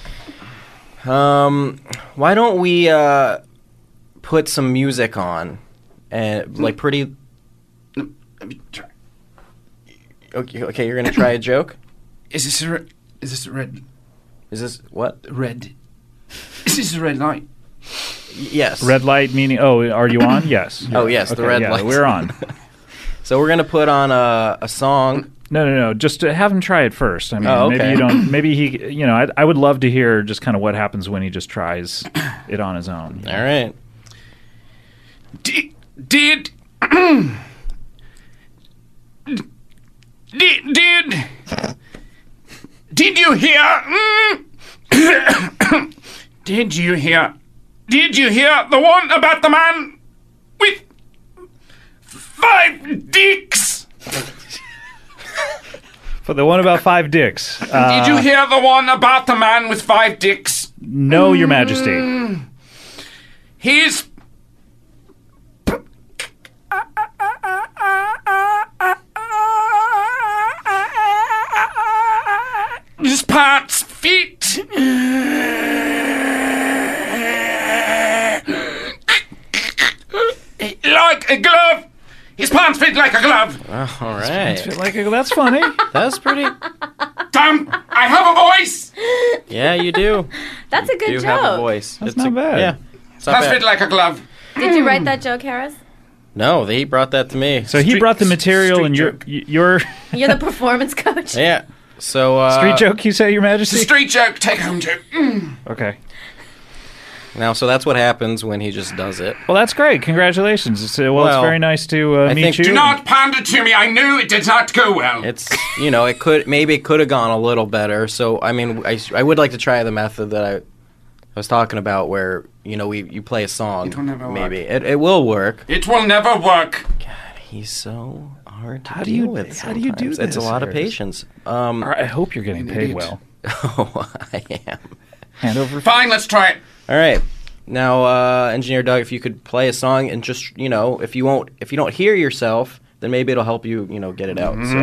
[SPEAKER 4] Why don't we put some music on and like pretty.
[SPEAKER 9] Let me try.
[SPEAKER 4] Okay, you're gonna try a joke.
[SPEAKER 9] Is this a red? Is this a red?
[SPEAKER 4] Is this what?
[SPEAKER 9] Red. Is this a red light?
[SPEAKER 4] Yes.
[SPEAKER 2] Red light meaning, are you on? Yes.
[SPEAKER 4] Oh, yes, the red light.
[SPEAKER 2] We're on.
[SPEAKER 4] So we're going to put on a song.
[SPEAKER 2] No. Just to have him try it first. I mean,
[SPEAKER 4] okay.
[SPEAKER 2] maybe you don't, maybe he, I would love to hear just kind of what happens when he just tries it on his own.
[SPEAKER 4] All right.
[SPEAKER 9] Did you hear? Did you hear? Did you hear the one about the man with 5 dicks?
[SPEAKER 2] For the one about 5 dicks.
[SPEAKER 9] Did you hear the one about the man with 5 dicks?
[SPEAKER 2] No, Your Majesty.
[SPEAKER 9] His parts fit like a glove. His pants fit like a glove.
[SPEAKER 4] All right.
[SPEAKER 2] That's funny.
[SPEAKER 4] That's pretty.
[SPEAKER 9] Damn, I have a voice.
[SPEAKER 4] Yeah, you do.
[SPEAKER 5] That's a good
[SPEAKER 4] You
[SPEAKER 5] joke.
[SPEAKER 4] have a voice.
[SPEAKER 2] That's not bad.
[SPEAKER 4] Yeah. It's not
[SPEAKER 9] Pants
[SPEAKER 4] bad.
[SPEAKER 9] fit like a glove.
[SPEAKER 5] Did you write that joke, Harris?
[SPEAKER 4] No, he brought that to me.
[SPEAKER 2] So he brought the material and you're
[SPEAKER 5] You're the performance coach.
[SPEAKER 4] Yeah. So
[SPEAKER 2] street joke, you say, Your
[SPEAKER 9] It's
[SPEAKER 2] Majesty?
[SPEAKER 9] a street joke. Take home joke.
[SPEAKER 2] Okay.
[SPEAKER 4] Now, so that's what happens when he just does it.
[SPEAKER 2] Well, that's great. Congratulations. It's very nice to meet
[SPEAKER 4] think-
[SPEAKER 2] you.
[SPEAKER 9] Do not pander to me. I knew it did not go well.
[SPEAKER 4] It's it could have gone a little better. So I mean, I would like to try the method that I was talking about, where you play a song.
[SPEAKER 9] It will never work.
[SPEAKER 4] Maybe it will work.
[SPEAKER 9] It will never work.
[SPEAKER 4] God, he's so hard to
[SPEAKER 2] How do
[SPEAKER 4] deal
[SPEAKER 2] you-
[SPEAKER 4] with.
[SPEAKER 2] how do you do
[SPEAKER 4] sometimes. It's a
[SPEAKER 2] this,
[SPEAKER 4] lot of
[SPEAKER 2] Harris?
[SPEAKER 4] patience.
[SPEAKER 2] All right, I hope you're getting paid
[SPEAKER 9] idiot.
[SPEAKER 2] well.
[SPEAKER 4] Oh, I am.
[SPEAKER 2] Hand over.
[SPEAKER 9] Fine, let's try it.
[SPEAKER 4] All right. Now, Engineer Doug, if you could play a song and just, if you don't hear yourself, then maybe it'll help you, get it out. So.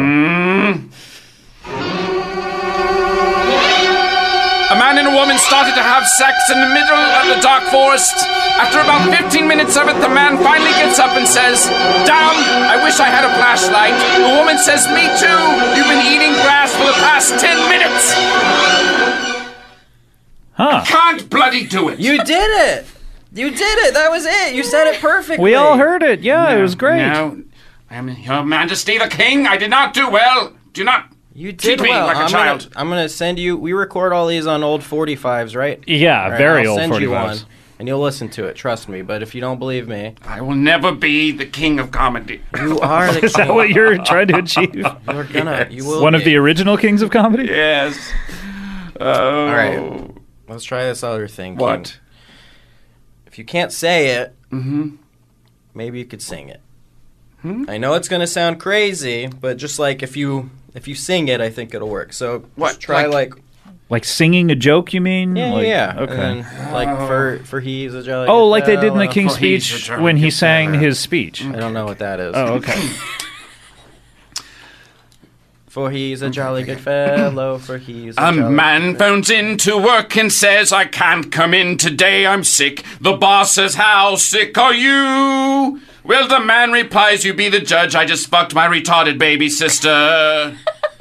[SPEAKER 9] A man and a woman started to have sex in the middle of the dark forest. After about 15 minutes of it, the man finally gets up and says, "Damn, I wish I had a flashlight." The woman says, "Me too. You've been eating grass for the past 10 minutes."
[SPEAKER 2] Huh.
[SPEAKER 9] Can't bloody do it.
[SPEAKER 4] You did it! You did it! That was it! You said it perfectly!
[SPEAKER 2] We all heard it. Yeah, it was great.
[SPEAKER 9] No, I am Your Majesty the King. I did not do well. Do not
[SPEAKER 4] You
[SPEAKER 9] treat
[SPEAKER 4] did
[SPEAKER 9] me
[SPEAKER 4] well.
[SPEAKER 9] like a child.
[SPEAKER 4] I'm gonna send you. We record all these on old 45s, right?
[SPEAKER 2] Yeah,
[SPEAKER 4] All right,
[SPEAKER 2] very
[SPEAKER 4] I'll
[SPEAKER 2] old
[SPEAKER 4] send you
[SPEAKER 2] 45s.
[SPEAKER 4] one, and you'll listen to it. Trust me. But if you don't believe me,
[SPEAKER 9] I will never be the king of comedy.
[SPEAKER 4] you are the king.
[SPEAKER 2] Is that what you're trying to achieve?
[SPEAKER 4] You're gonna. You will.
[SPEAKER 2] One of
[SPEAKER 4] be.
[SPEAKER 2] the original kings of comedy?
[SPEAKER 9] Yes. Oh.
[SPEAKER 4] All right. Let's try this other thing.
[SPEAKER 9] What?
[SPEAKER 4] King. If you can't say it, maybe you could sing it. I know it's gonna sound crazy, but just like if you sing it, I think it'll work. So
[SPEAKER 9] What,
[SPEAKER 4] just try like
[SPEAKER 2] Like singing a joke, you mean?
[SPEAKER 4] yeah,
[SPEAKER 2] Like,
[SPEAKER 4] yeah.
[SPEAKER 2] Okay.
[SPEAKER 4] And then, like for he's a jolly.
[SPEAKER 2] Oh,
[SPEAKER 4] good
[SPEAKER 2] like they did in the
[SPEAKER 4] fellow.
[SPEAKER 2] King's
[SPEAKER 9] for he's
[SPEAKER 2] speech
[SPEAKER 9] a
[SPEAKER 2] when he
[SPEAKER 9] jolly
[SPEAKER 2] sang
[SPEAKER 9] fellow.
[SPEAKER 2] his speech.
[SPEAKER 4] I don't know what that is.
[SPEAKER 2] Oh, okay.
[SPEAKER 4] For he's a jolly good fellow. For he's a
[SPEAKER 9] A
[SPEAKER 4] jolly
[SPEAKER 9] man phones in to work and says, "I can't come in today, I'm sick." The boss says, "How sick are you?" Well, the man replies, "You be the judge, I just fucked my retarded baby sister."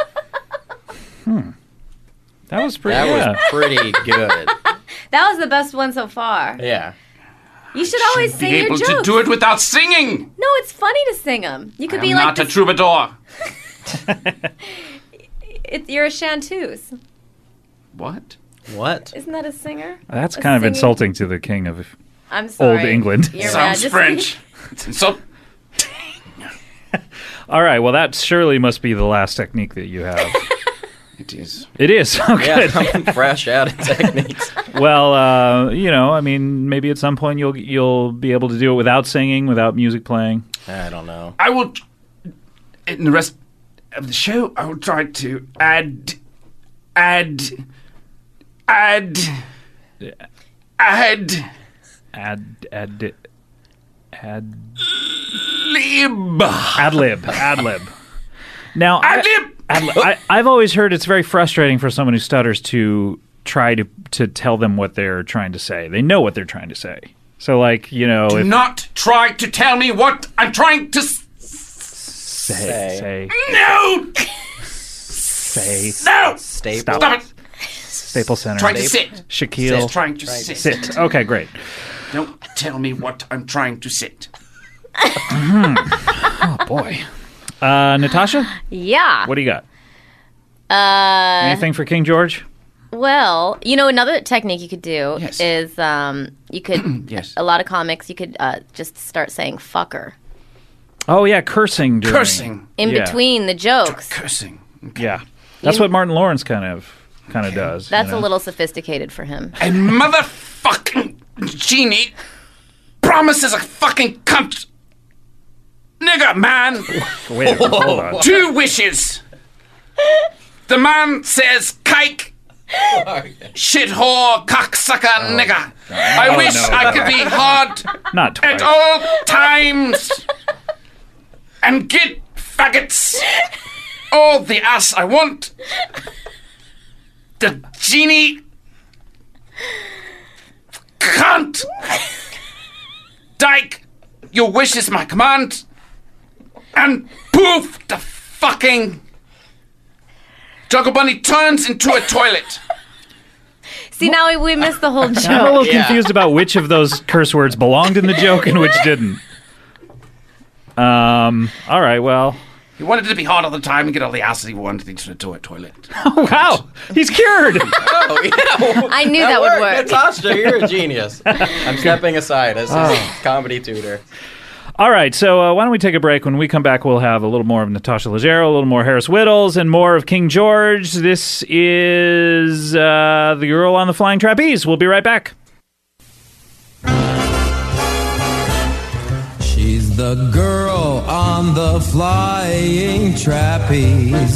[SPEAKER 2] That was pretty
[SPEAKER 4] That
[SPEAKER 2] yeah.
[SPEAKER 4] was pretty good.
[SPEAKER 5] That was the best one so far.
[SPEAKER 4] Yeah.
[SPEAKER 5] You should always
[SPEAKER 9] Be
[SPEAKER 5] sing your
[SPEAKER 9] able
[SPEAKER 5] jokes.
[SPEAKER 9] to do it without singing.
[SPEAKER 5] No, it's funny to sing them. You could
[SPEAKER 9] I'm
[SPEAKER 5] be like
[SPEAKER 9] not a
[SPEAKER 5] this-
[SPEAKER 9] troubadour.
[SPEAKER 5] You're a chanteuse.
[SPEAKER 9] What?
[SPEAKER 4] What?
[SPEAKER 5] Isn't that a singer?
[SPEAKER 2] That's
[SPEAKER 5] A
[SPEAKER 2] kind of
[SPEAKER 5] singing-
[SPEAKER 2] insulting to the king of
[SPEAKER 5] I'm sorry.
[SPEAKER 2] England.
[SPEAKER 5] Your
[SPEAKER 9] Sounds
[SPEAKER 5] Majesty.
[SPEAKER 9] French. So
[SPEAKER 2] All right, well, that surely must be the last technique that you have.
[SPEAKER 9] it is.
[SPEAKER 2] It is. Oh,
[SPEAKER 4] Yeah,
[SPEAKER 2] good.
[SPEAKER 4] I'm fresh out of techniques.
[SPEAKER 2] Well, I mean, maybe at some point you'll be able to do it without singing, without music playing.
[SPEAKER 4] I don't know.
[SPEAKER 9] I will, in the rest of the show, I will try to add. ad
[SPEAKER 2] lib. Now, I've always heard it's very frustrating for someone who stutters to try to tell them what they're trying to say. They know what they're trying to say. So, like, you know,
[SPEAKER 9] Do not try to tell me what I'm trying to
[SPEAKER 2] say.
[SPEAKER 9] No!
[SPEAKER 2] Say.
[SPEAKER 9] No!
[SPEAKER 4] Staple.
[SPEAKER 9] Stop it.
[SPEAKER 2] Staples Center.
[SPEAKER 9] Trying to sit.
[SPEAKER 2] Shaquille.
[SPEAKER 9] Trying to sit.
[SPEAKER 2] Sit. Okay, great.
[SPEAKER 9] Don't tell me what I'm trying to sit.
[SPEAKER 2] Oh, boy. Natasha?
[SPEAKER 5] Yeah.
[SPEAKER 2] What do you got? Anything for King George?
[SPEAKER 5] Well, you know, another technique you could do
[SPEAKER 9] Yes.
[SPEAKER 5] is you could,
[SPEAKER 9] Yes.
[SPEAKER 5] a lot of comics, you could just start saying fucker
[SPEAKER 2] Oh, yeah, cursing.
[SPEAKER 9] Cursing.
[SPEAKER 5] in
[SPEAKER 2] Yeah.
[SPEAKER 5] between the jokes.
[SPEAKER 9] Cursing.
[SPEAKER 2] Yeah. That's what Martin Lawrence kind of does.
[SPEAKER 5] That's
[SPEAKER 2] you know?
[SPEAKER 5] a little sophisticated for him.
[SPEAKER 9] A motherfucking genie promises a fucking cunt. Nigga, man.
[SPEAKER 2] Wait, hold on.
[SPEAKER 9] 2 wishes. The man says kike. Shit whore, cocksucker, nigga. I wish I could be hard
[SPEAKER 2] Not twice.
[SPEAKER 9] at all times and get faggots all the ass I want. The genie can't. Dyke, your wish is my command. And poof, the fucking Juggle Bunny turns into a toilet.
[SPEAKER 5] See, now we missed the whole
[SPEAKER 2] I'm a
[SPEAKER 5] joke.
[SPEAKER 2] little confused about which of those curse words belonged in the joke and which didn't. All right, well.
[SPEAKER 9] He wanted to be hard all the time and get all the ass he wanted into the toilet.
[SPEAKER 2] Oh, wow. He's cured.
[SPEAKER 4] Oh, yeah.
[SPEAKER 5] I knew that would work.
[SPEAKER 4] Natasha, you're a genius. I'm stepping aside as his comedy tutor.
[SPEAKER 2] All right, so why don't we take a break? When we come back, we'll have a little more of Natasha Leggero, a little more Harris Whittles, and more of King George. This is The Girl on the Flying Trapeze. We'll be right back.
[SPEAKER 7] She's the girl on the flying trapeze.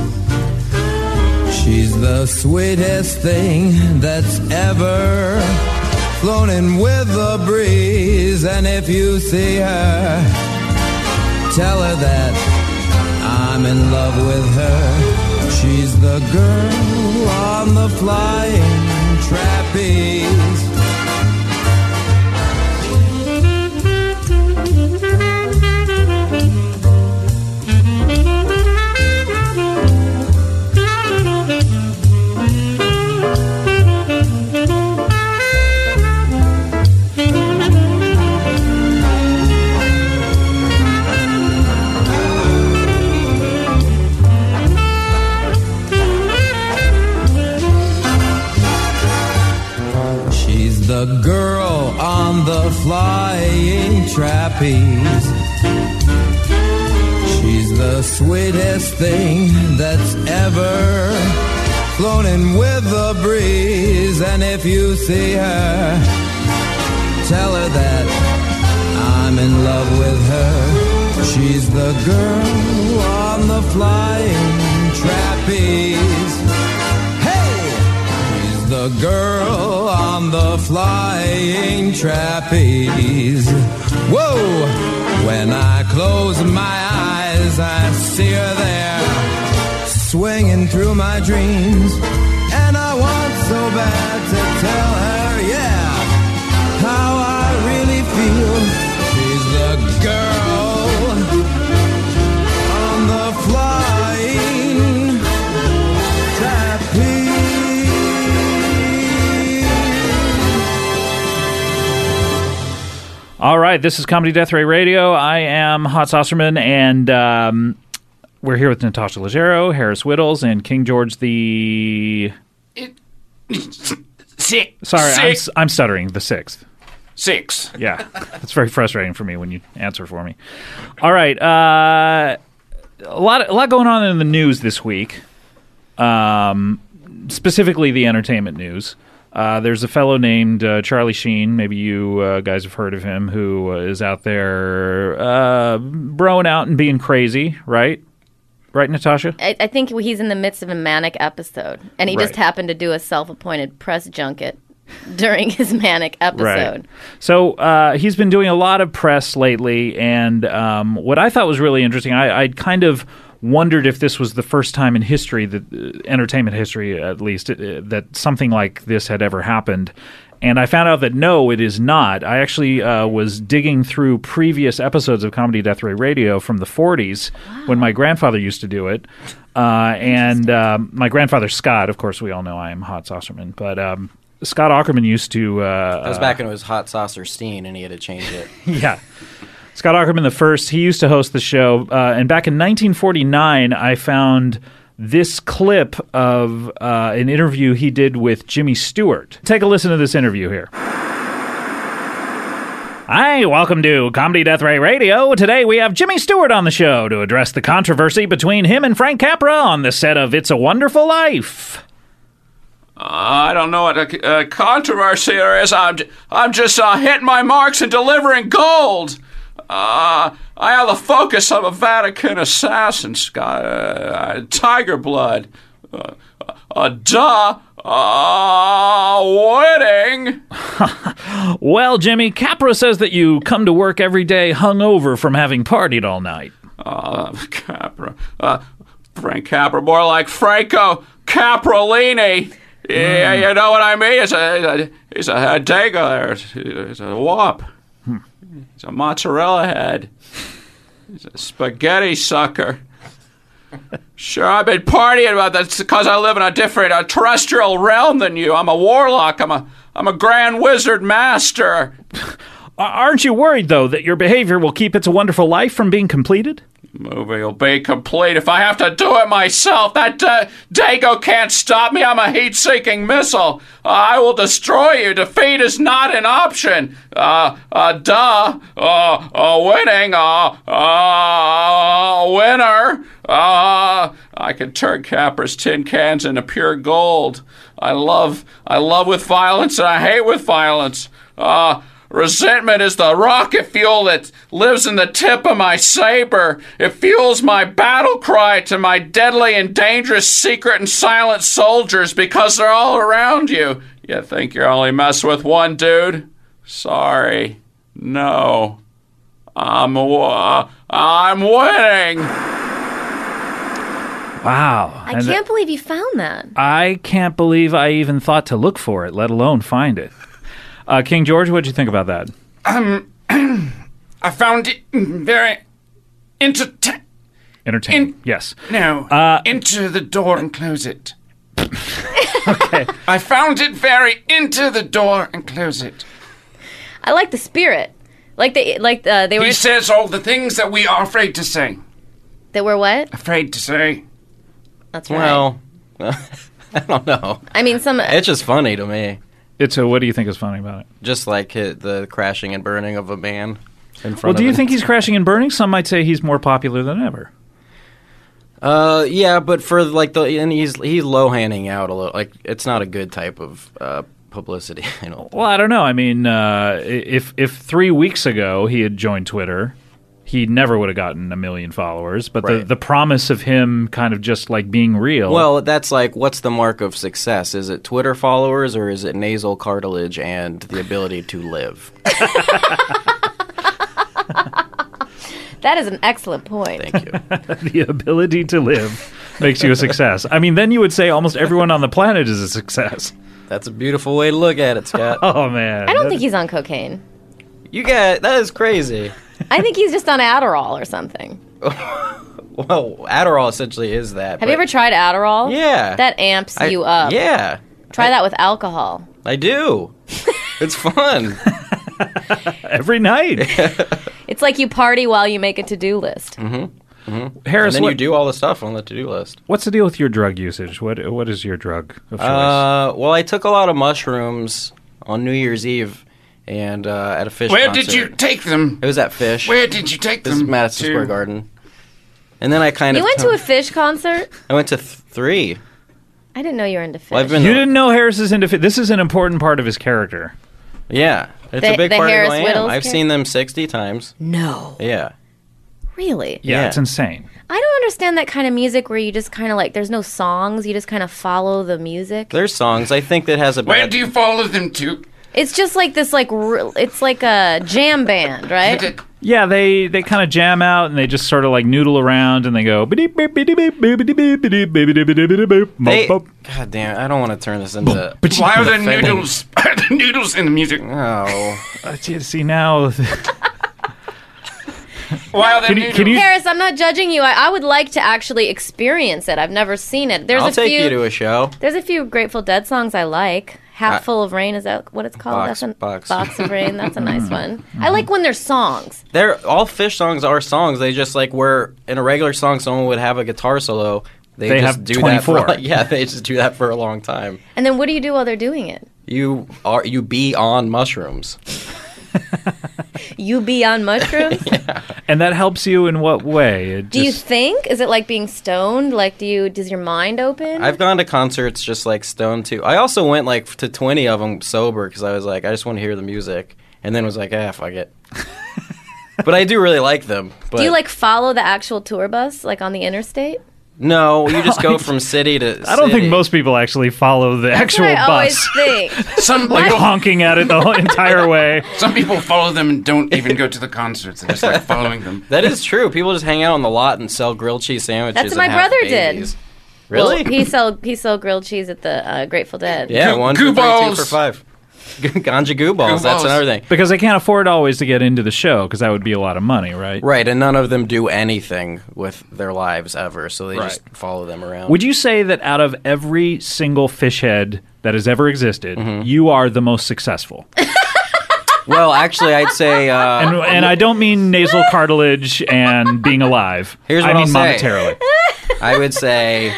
[SPEAKER 7] She's the sweetest thing that's ever flown in with the breeze. And if you see her, tell her that I'm in love with her. She's the girl on the flying trapeze. The girl on the flying trapeze. She's the sweetest thing that's ever flown in with the breeze. And if you see her, tell her that I'm in love with her. She's the girl on the flying trapeze. The girl on the flying trapeze. Whoa! When I close my eyes, I see her there, swinging through my dreams. And I want so bad to tell her, yeah, how I really feel. She's the girl on the flying trapeze.
[SPEAKER 2] All right, this is Comedy Death Ray Radio. I am Hot Saucerman, and we're here with Natasha Leggero, Harris Whittles, and King George the... Sorry, I'm stuttering. The 6th.
[SPEAKER 9] 6.
[SPEAKER 2] Yeah, it's very frustrating for me when you answer for me. All right, a lot going on in the news this week, specifically the entertainment news. There's a fellow named Charlie Sheen. Maybe you guys have heard of him, who is out there broing out and being crazy, right? Right, Natasha?
[SPEAKER 5] I think he's in the midst of a manic episode, and he just
[SPEAKER 2] Right.
[SPEAKER 5] happened to do a self-appointed press junket during his manic episode.
[SPEAKER 2] Right. So he's been doing a lot of press lately, and what I thought was really interesting, I'd kind of wondered if this was the first time in history, that entertainment history at least, that something like this had ever happened. And I found out that no, it is not. I actually was digging through previous episodes of Comedy Death Ray Radio from the 40s when my grandfather used to do it. And my grandfather, Scott, of course, we all know I am Hot Saucerman, but Scott Aukerman used to...
[SPEAKER 4] that was back when it was Hot Saucer Steen and he had to change it.
[SPEAKER 2] Yeah. Scott Aukerman the first, he used to host the show. And back in 1949, I found this clip of an interview he did with Jimmy Stewart. Take a listen to this interview here. Hi, welcome to Comedy Death Ray Radio. Today we have Jimmy Stewart on the show to address the controversy between him and Frank Capra on the set of It's a Wonderful Life.
[SPEAKER 9] I don't know what a controversy there is. I'm just hitting my marks and delivering gold. I have the focus of a Vatican assassin, Scott. Tiger blood. Winning.
[SPEAKER 2] Well, Jimmy, Capra says that you come to work every day hungover from having partied all night.
[SPEAKER 9] Capra. Frank Capra, more like Franco Caprolini. Yeah, you know what I mean? He's a dago there. He's a wop. He's a mozzarella head. He's a spaghetti sucker. Sure, I've been partying about that because I live in a different terrestrial realm than you. I'm a warlock. I'm a grand wizard master.
[SPEAKER 2] Aren't you worried, though, that your behavior will keep It's a Wonderful Life from being completed?
[SPEAKER 9] Movie will be complete if I have to do it myself. That Dago can't stop me. I'm a heat-seeking missile. I will destroy you. Defeat is not an option. Winning. Winner. I can turn Capra's tin cans into pure gold. I love with violence and I hate with violence. Resentment is the rocket fuel that lives in the tip of my saber. It fuels my battle cry to my deadly and dangerous secret and silent soldiers because they're all around you. You think you're only messing with one dude? Sorry. No. I'm winning.
[SPEAKER 2] Wow.
[SPEAKER 5] I can't believe you found that.
[SPEAKER 2] I can't believe I even thought to look for it, let alone find it. King George, what did you think about that?
[SPEAKER 9] I found it very
[SPEAKER 2] entertaining. Yes.
[SPEAKER 9] No. Into the door and close it.
[SPEAKER 2] Okay.
[SPEAKER 9] I found it very into the door and close it.
[SPEAKER 5] I like the spirit. They were.
[SPEAKER 9] He says all the things that we are afraid to say.
[SPEAKER 5] That we're what?
[SPEAKER 9] Afraid to say.
[SPEAKER 5] That's right.
[SPEAKER 4] Well, I don't know.
[SPEAKER 5] I mean,
[SPEAKER 4] It's just funny to me.
[SPEAKER 2] What do you think is funny about it?
[SPEAKER 4] Just like the crashing and burning of a man in front of
[SPEAKER 2] Well, do you
[SPEAKER 4] him.
[SPEAKER 2] think he's crashing and burning? Some might say he's more popular than ever.
[SPEAKER 4] Yeah, but for and he's low handing out a little. Like it's not a good type of publicity. You know.
[SPEAKER 2] Well, I don't know. I mean, if 3 weeks ago he had joined Twitter, he never would have gotten 1 million followers. But
[SPEAKER 4] Right.
[SPEAKER 2] the promise of him kind of just like being real.
[SPEAKER 4] Well, that's like, what's the mark of success? Is it Twitter followers or is it nasal cartilage and the ability to live?
[SPEAKER 5] That is an excellent point.
[SPEAKER 4] Thank you.
[SPEAKER 2] The ability to live makes you a success. I mean, then you would say almost everyone on the planet is a success.
[SPEAKER 4] That's a beautiful way to look at it, Scott.
[SPEAKER 2] Oh, man.
[SPEAKER 5] I don't think he's on cocaine.
[SPEAKER 4] That is crazy.
[SPEAKER 5] I think he's just on Adderall or something.
[SPEAKER 4] Well, Adderall essentially is that.
[SPEAKER 5] Have you ever tried Adderall?
[SPEAKER 4] Yeah.
[SPEAKER 5] That amps you up.
[SPEAKER 4] Yeah.
[SPEAKER 5] Try that with alcohol.
[SPEAKER 4] I do. It's fun.
[SPEAKER 2] Every night.
[SPEAKER 5] It's like you party while you make a to-do list.
[SPEAKER 4] Mm-hmm. Mm-hmm.
[SPEAKER 2] Harris,
[SPEAKER 4] and then you do all the stuff on the to-do list.
[SPEAKER 2] What's the deal with your drug usage? What is your drug of choice?
[SPEAKER 4] Well, I took a lot of mushrooms on New Year's Eve and at a Fish
[SPEAKER 9] Where
[SPEAKER 4] concert.
[SPEAKER 9] did you take them?
[SPEAKER 4] It was at Fish.
[SPEAKER 9] Where did you take
[SPEAKER 4] This is
[SPEAKER 9] them?
[SPEAKER 4] Madison
[SPEAKER 9] to?
[SPEAKER 4] Square Garden. And then I kind
[SPEAKER 5] You
[SPEAKER 4] of...
[SPEAKER 5] went to a Fish concert?
[SPEAKER 4] I went to 3.
[SPEAKER 5] I didn't know you were into Fish.
[SPEAKER 4] Well, I've been
[SPEAKER 2] You didn't know Harris is into... This is an important part of his character.
[SPEAKER 4] Yeah. It's
[SPEAKER 5] The-
[SPEAKER 4] a big
[SPEAKER 5] the
[SPEAKER 4] part
[SPEAKER 5] Harris
[SPEAKER 4] of who I am.
[SPEAKER 5] Whittles
[SPEAKER 4] I've
[SPEAKER 5] character?
[SPEAKER 4] seen them 60 times.
[SPEAKER 5] No.
[SPEAKER 4] Yeah.
[SPEAKER 5] Really?
[SPEAKER 2] Yeah, it's insane.
[SPEAKER 5] I don't understand that kind of music where you just kind of like, there's no songs, you just kind of follow the music.
[SPEAKER 4] There's songs. I think that has a
[SPEAKER 9] Where
[SPEAKER 4] bad...
[SPEAKER 9] do you follow them to?
[SPEAKER 5] It's just like this, like, it's like a jam band, right?
[SPEAKER 2] Yeah, they kind of jam out and they just sort of like noodle around and they go.
[SPEAKER 4] God damn, I don't want to turn this into...
[SPEAKER 9] Why are there noodles? Noodles in the music.
[SPEAKER 4] Oh.
[SPEAKER 2] See, now...
[SPEAKER 9] Why are there noodles?
[SPEAKER 5] Harris, I'm not judging you. I would like to actually experience it. I've never seen it.
[SPEAKER 4] I'll take you to a show.
[SPEAKER 5] There's a few Grateful Dead songs I like. Hat Full of Rain, is that what it's called?
[SPEAKER 4] Box
[SPEAKER 5] of Rain. That's a nice one. I like when there's songs.
[SPEAKER 4] All Fish songs are songs. They just like where in a regular song someone would have a guitar solo. They just
[SPEAKER 2] have
[SPEAKER 4] do
[SPEAKER 2] 24.
[SPEAKER 4] that. They just do that for a long time.
[SPEAKER 5] And then what do you do while they're doing it?
[SPEAKER 4] You be on mushrooms.
[SPEAKER 5] You be on mushrooms?
[SPEAKER 4] Yeah.
[SPEAKER 2] And that helps you in what way?
[SPEAKER 5] Do you think? Is it like being stoned? Like, does your mind open?
[SPEAKER 4] I've gone to concerts just like stoned too. I also went like to 20 of them sober because I was like, I just want to hear the music, and then was like, fuck it. But I do really like them. But
[SPEAKER 5] do you like follow the actual tour bus, like on the interstate?
[SPEAKER 4] No, you just go from city to city.
[SPEAKER 2] I don't think most people actually follow the actual
[SPEAKER 5] what I
[SPEAKER 2] bus.
[SPEAKER 5] always think.
[SPEAKER 9] Some
[SPEAKER 2] Like honking at it the whole entire way.
[SPEAKER 9] Some people follow them and don't even go to the concerts. They're just like following them.
[SPEAKER 4] That is true. People just hang out on the lot and sell grilled cheese sandwiches.
[SPEAKER 5] That's what
[SPEAKER 4] and
[SPEAKER 5] my
[SPEAKER 4] have
[SPEAKER 5] brother
[SPEAKER 4] babies.
[SPEAKER 5] did.
[SPEAKER 4] Really?
[SPEAKER 5] Well, he sold grilled cheese at the Grateful Dead.
[SPEAKER 4] Yeah, one for
[SPEAKER 9] Goo
[SPEAKER 4] 3, 2
[SPEAKER 9] balls.
[SPEAKER 4] for 5. Ganja goo balls.
[SPEAKER 9] Goo
[SPEAKER 4] That's
[SPEAKER 9] balls.
[SPEAKER 4] another thing.
[SPEAKER 2] Because they can't afford always to get into the show, because that would be a lot of money, right?
[SPEAKER 4] Right, and none of them do anything with their lives ever, so they just follow them around.
[SPEAKER 2] Would you say that out of every single fish head that has ever existed, you are the most successful?
[SPEAKER 4] Well, actually, I'd say...
[SPEAKER 2] And I don't mean nasal cartilage and being alive.
[SPEAKER 4] Here's what
[SPEAKER 2] I mean
[SPEAKER 4] I'll say.
[SPEAKER 2] monetarily.
[SPEAKER 4] I would say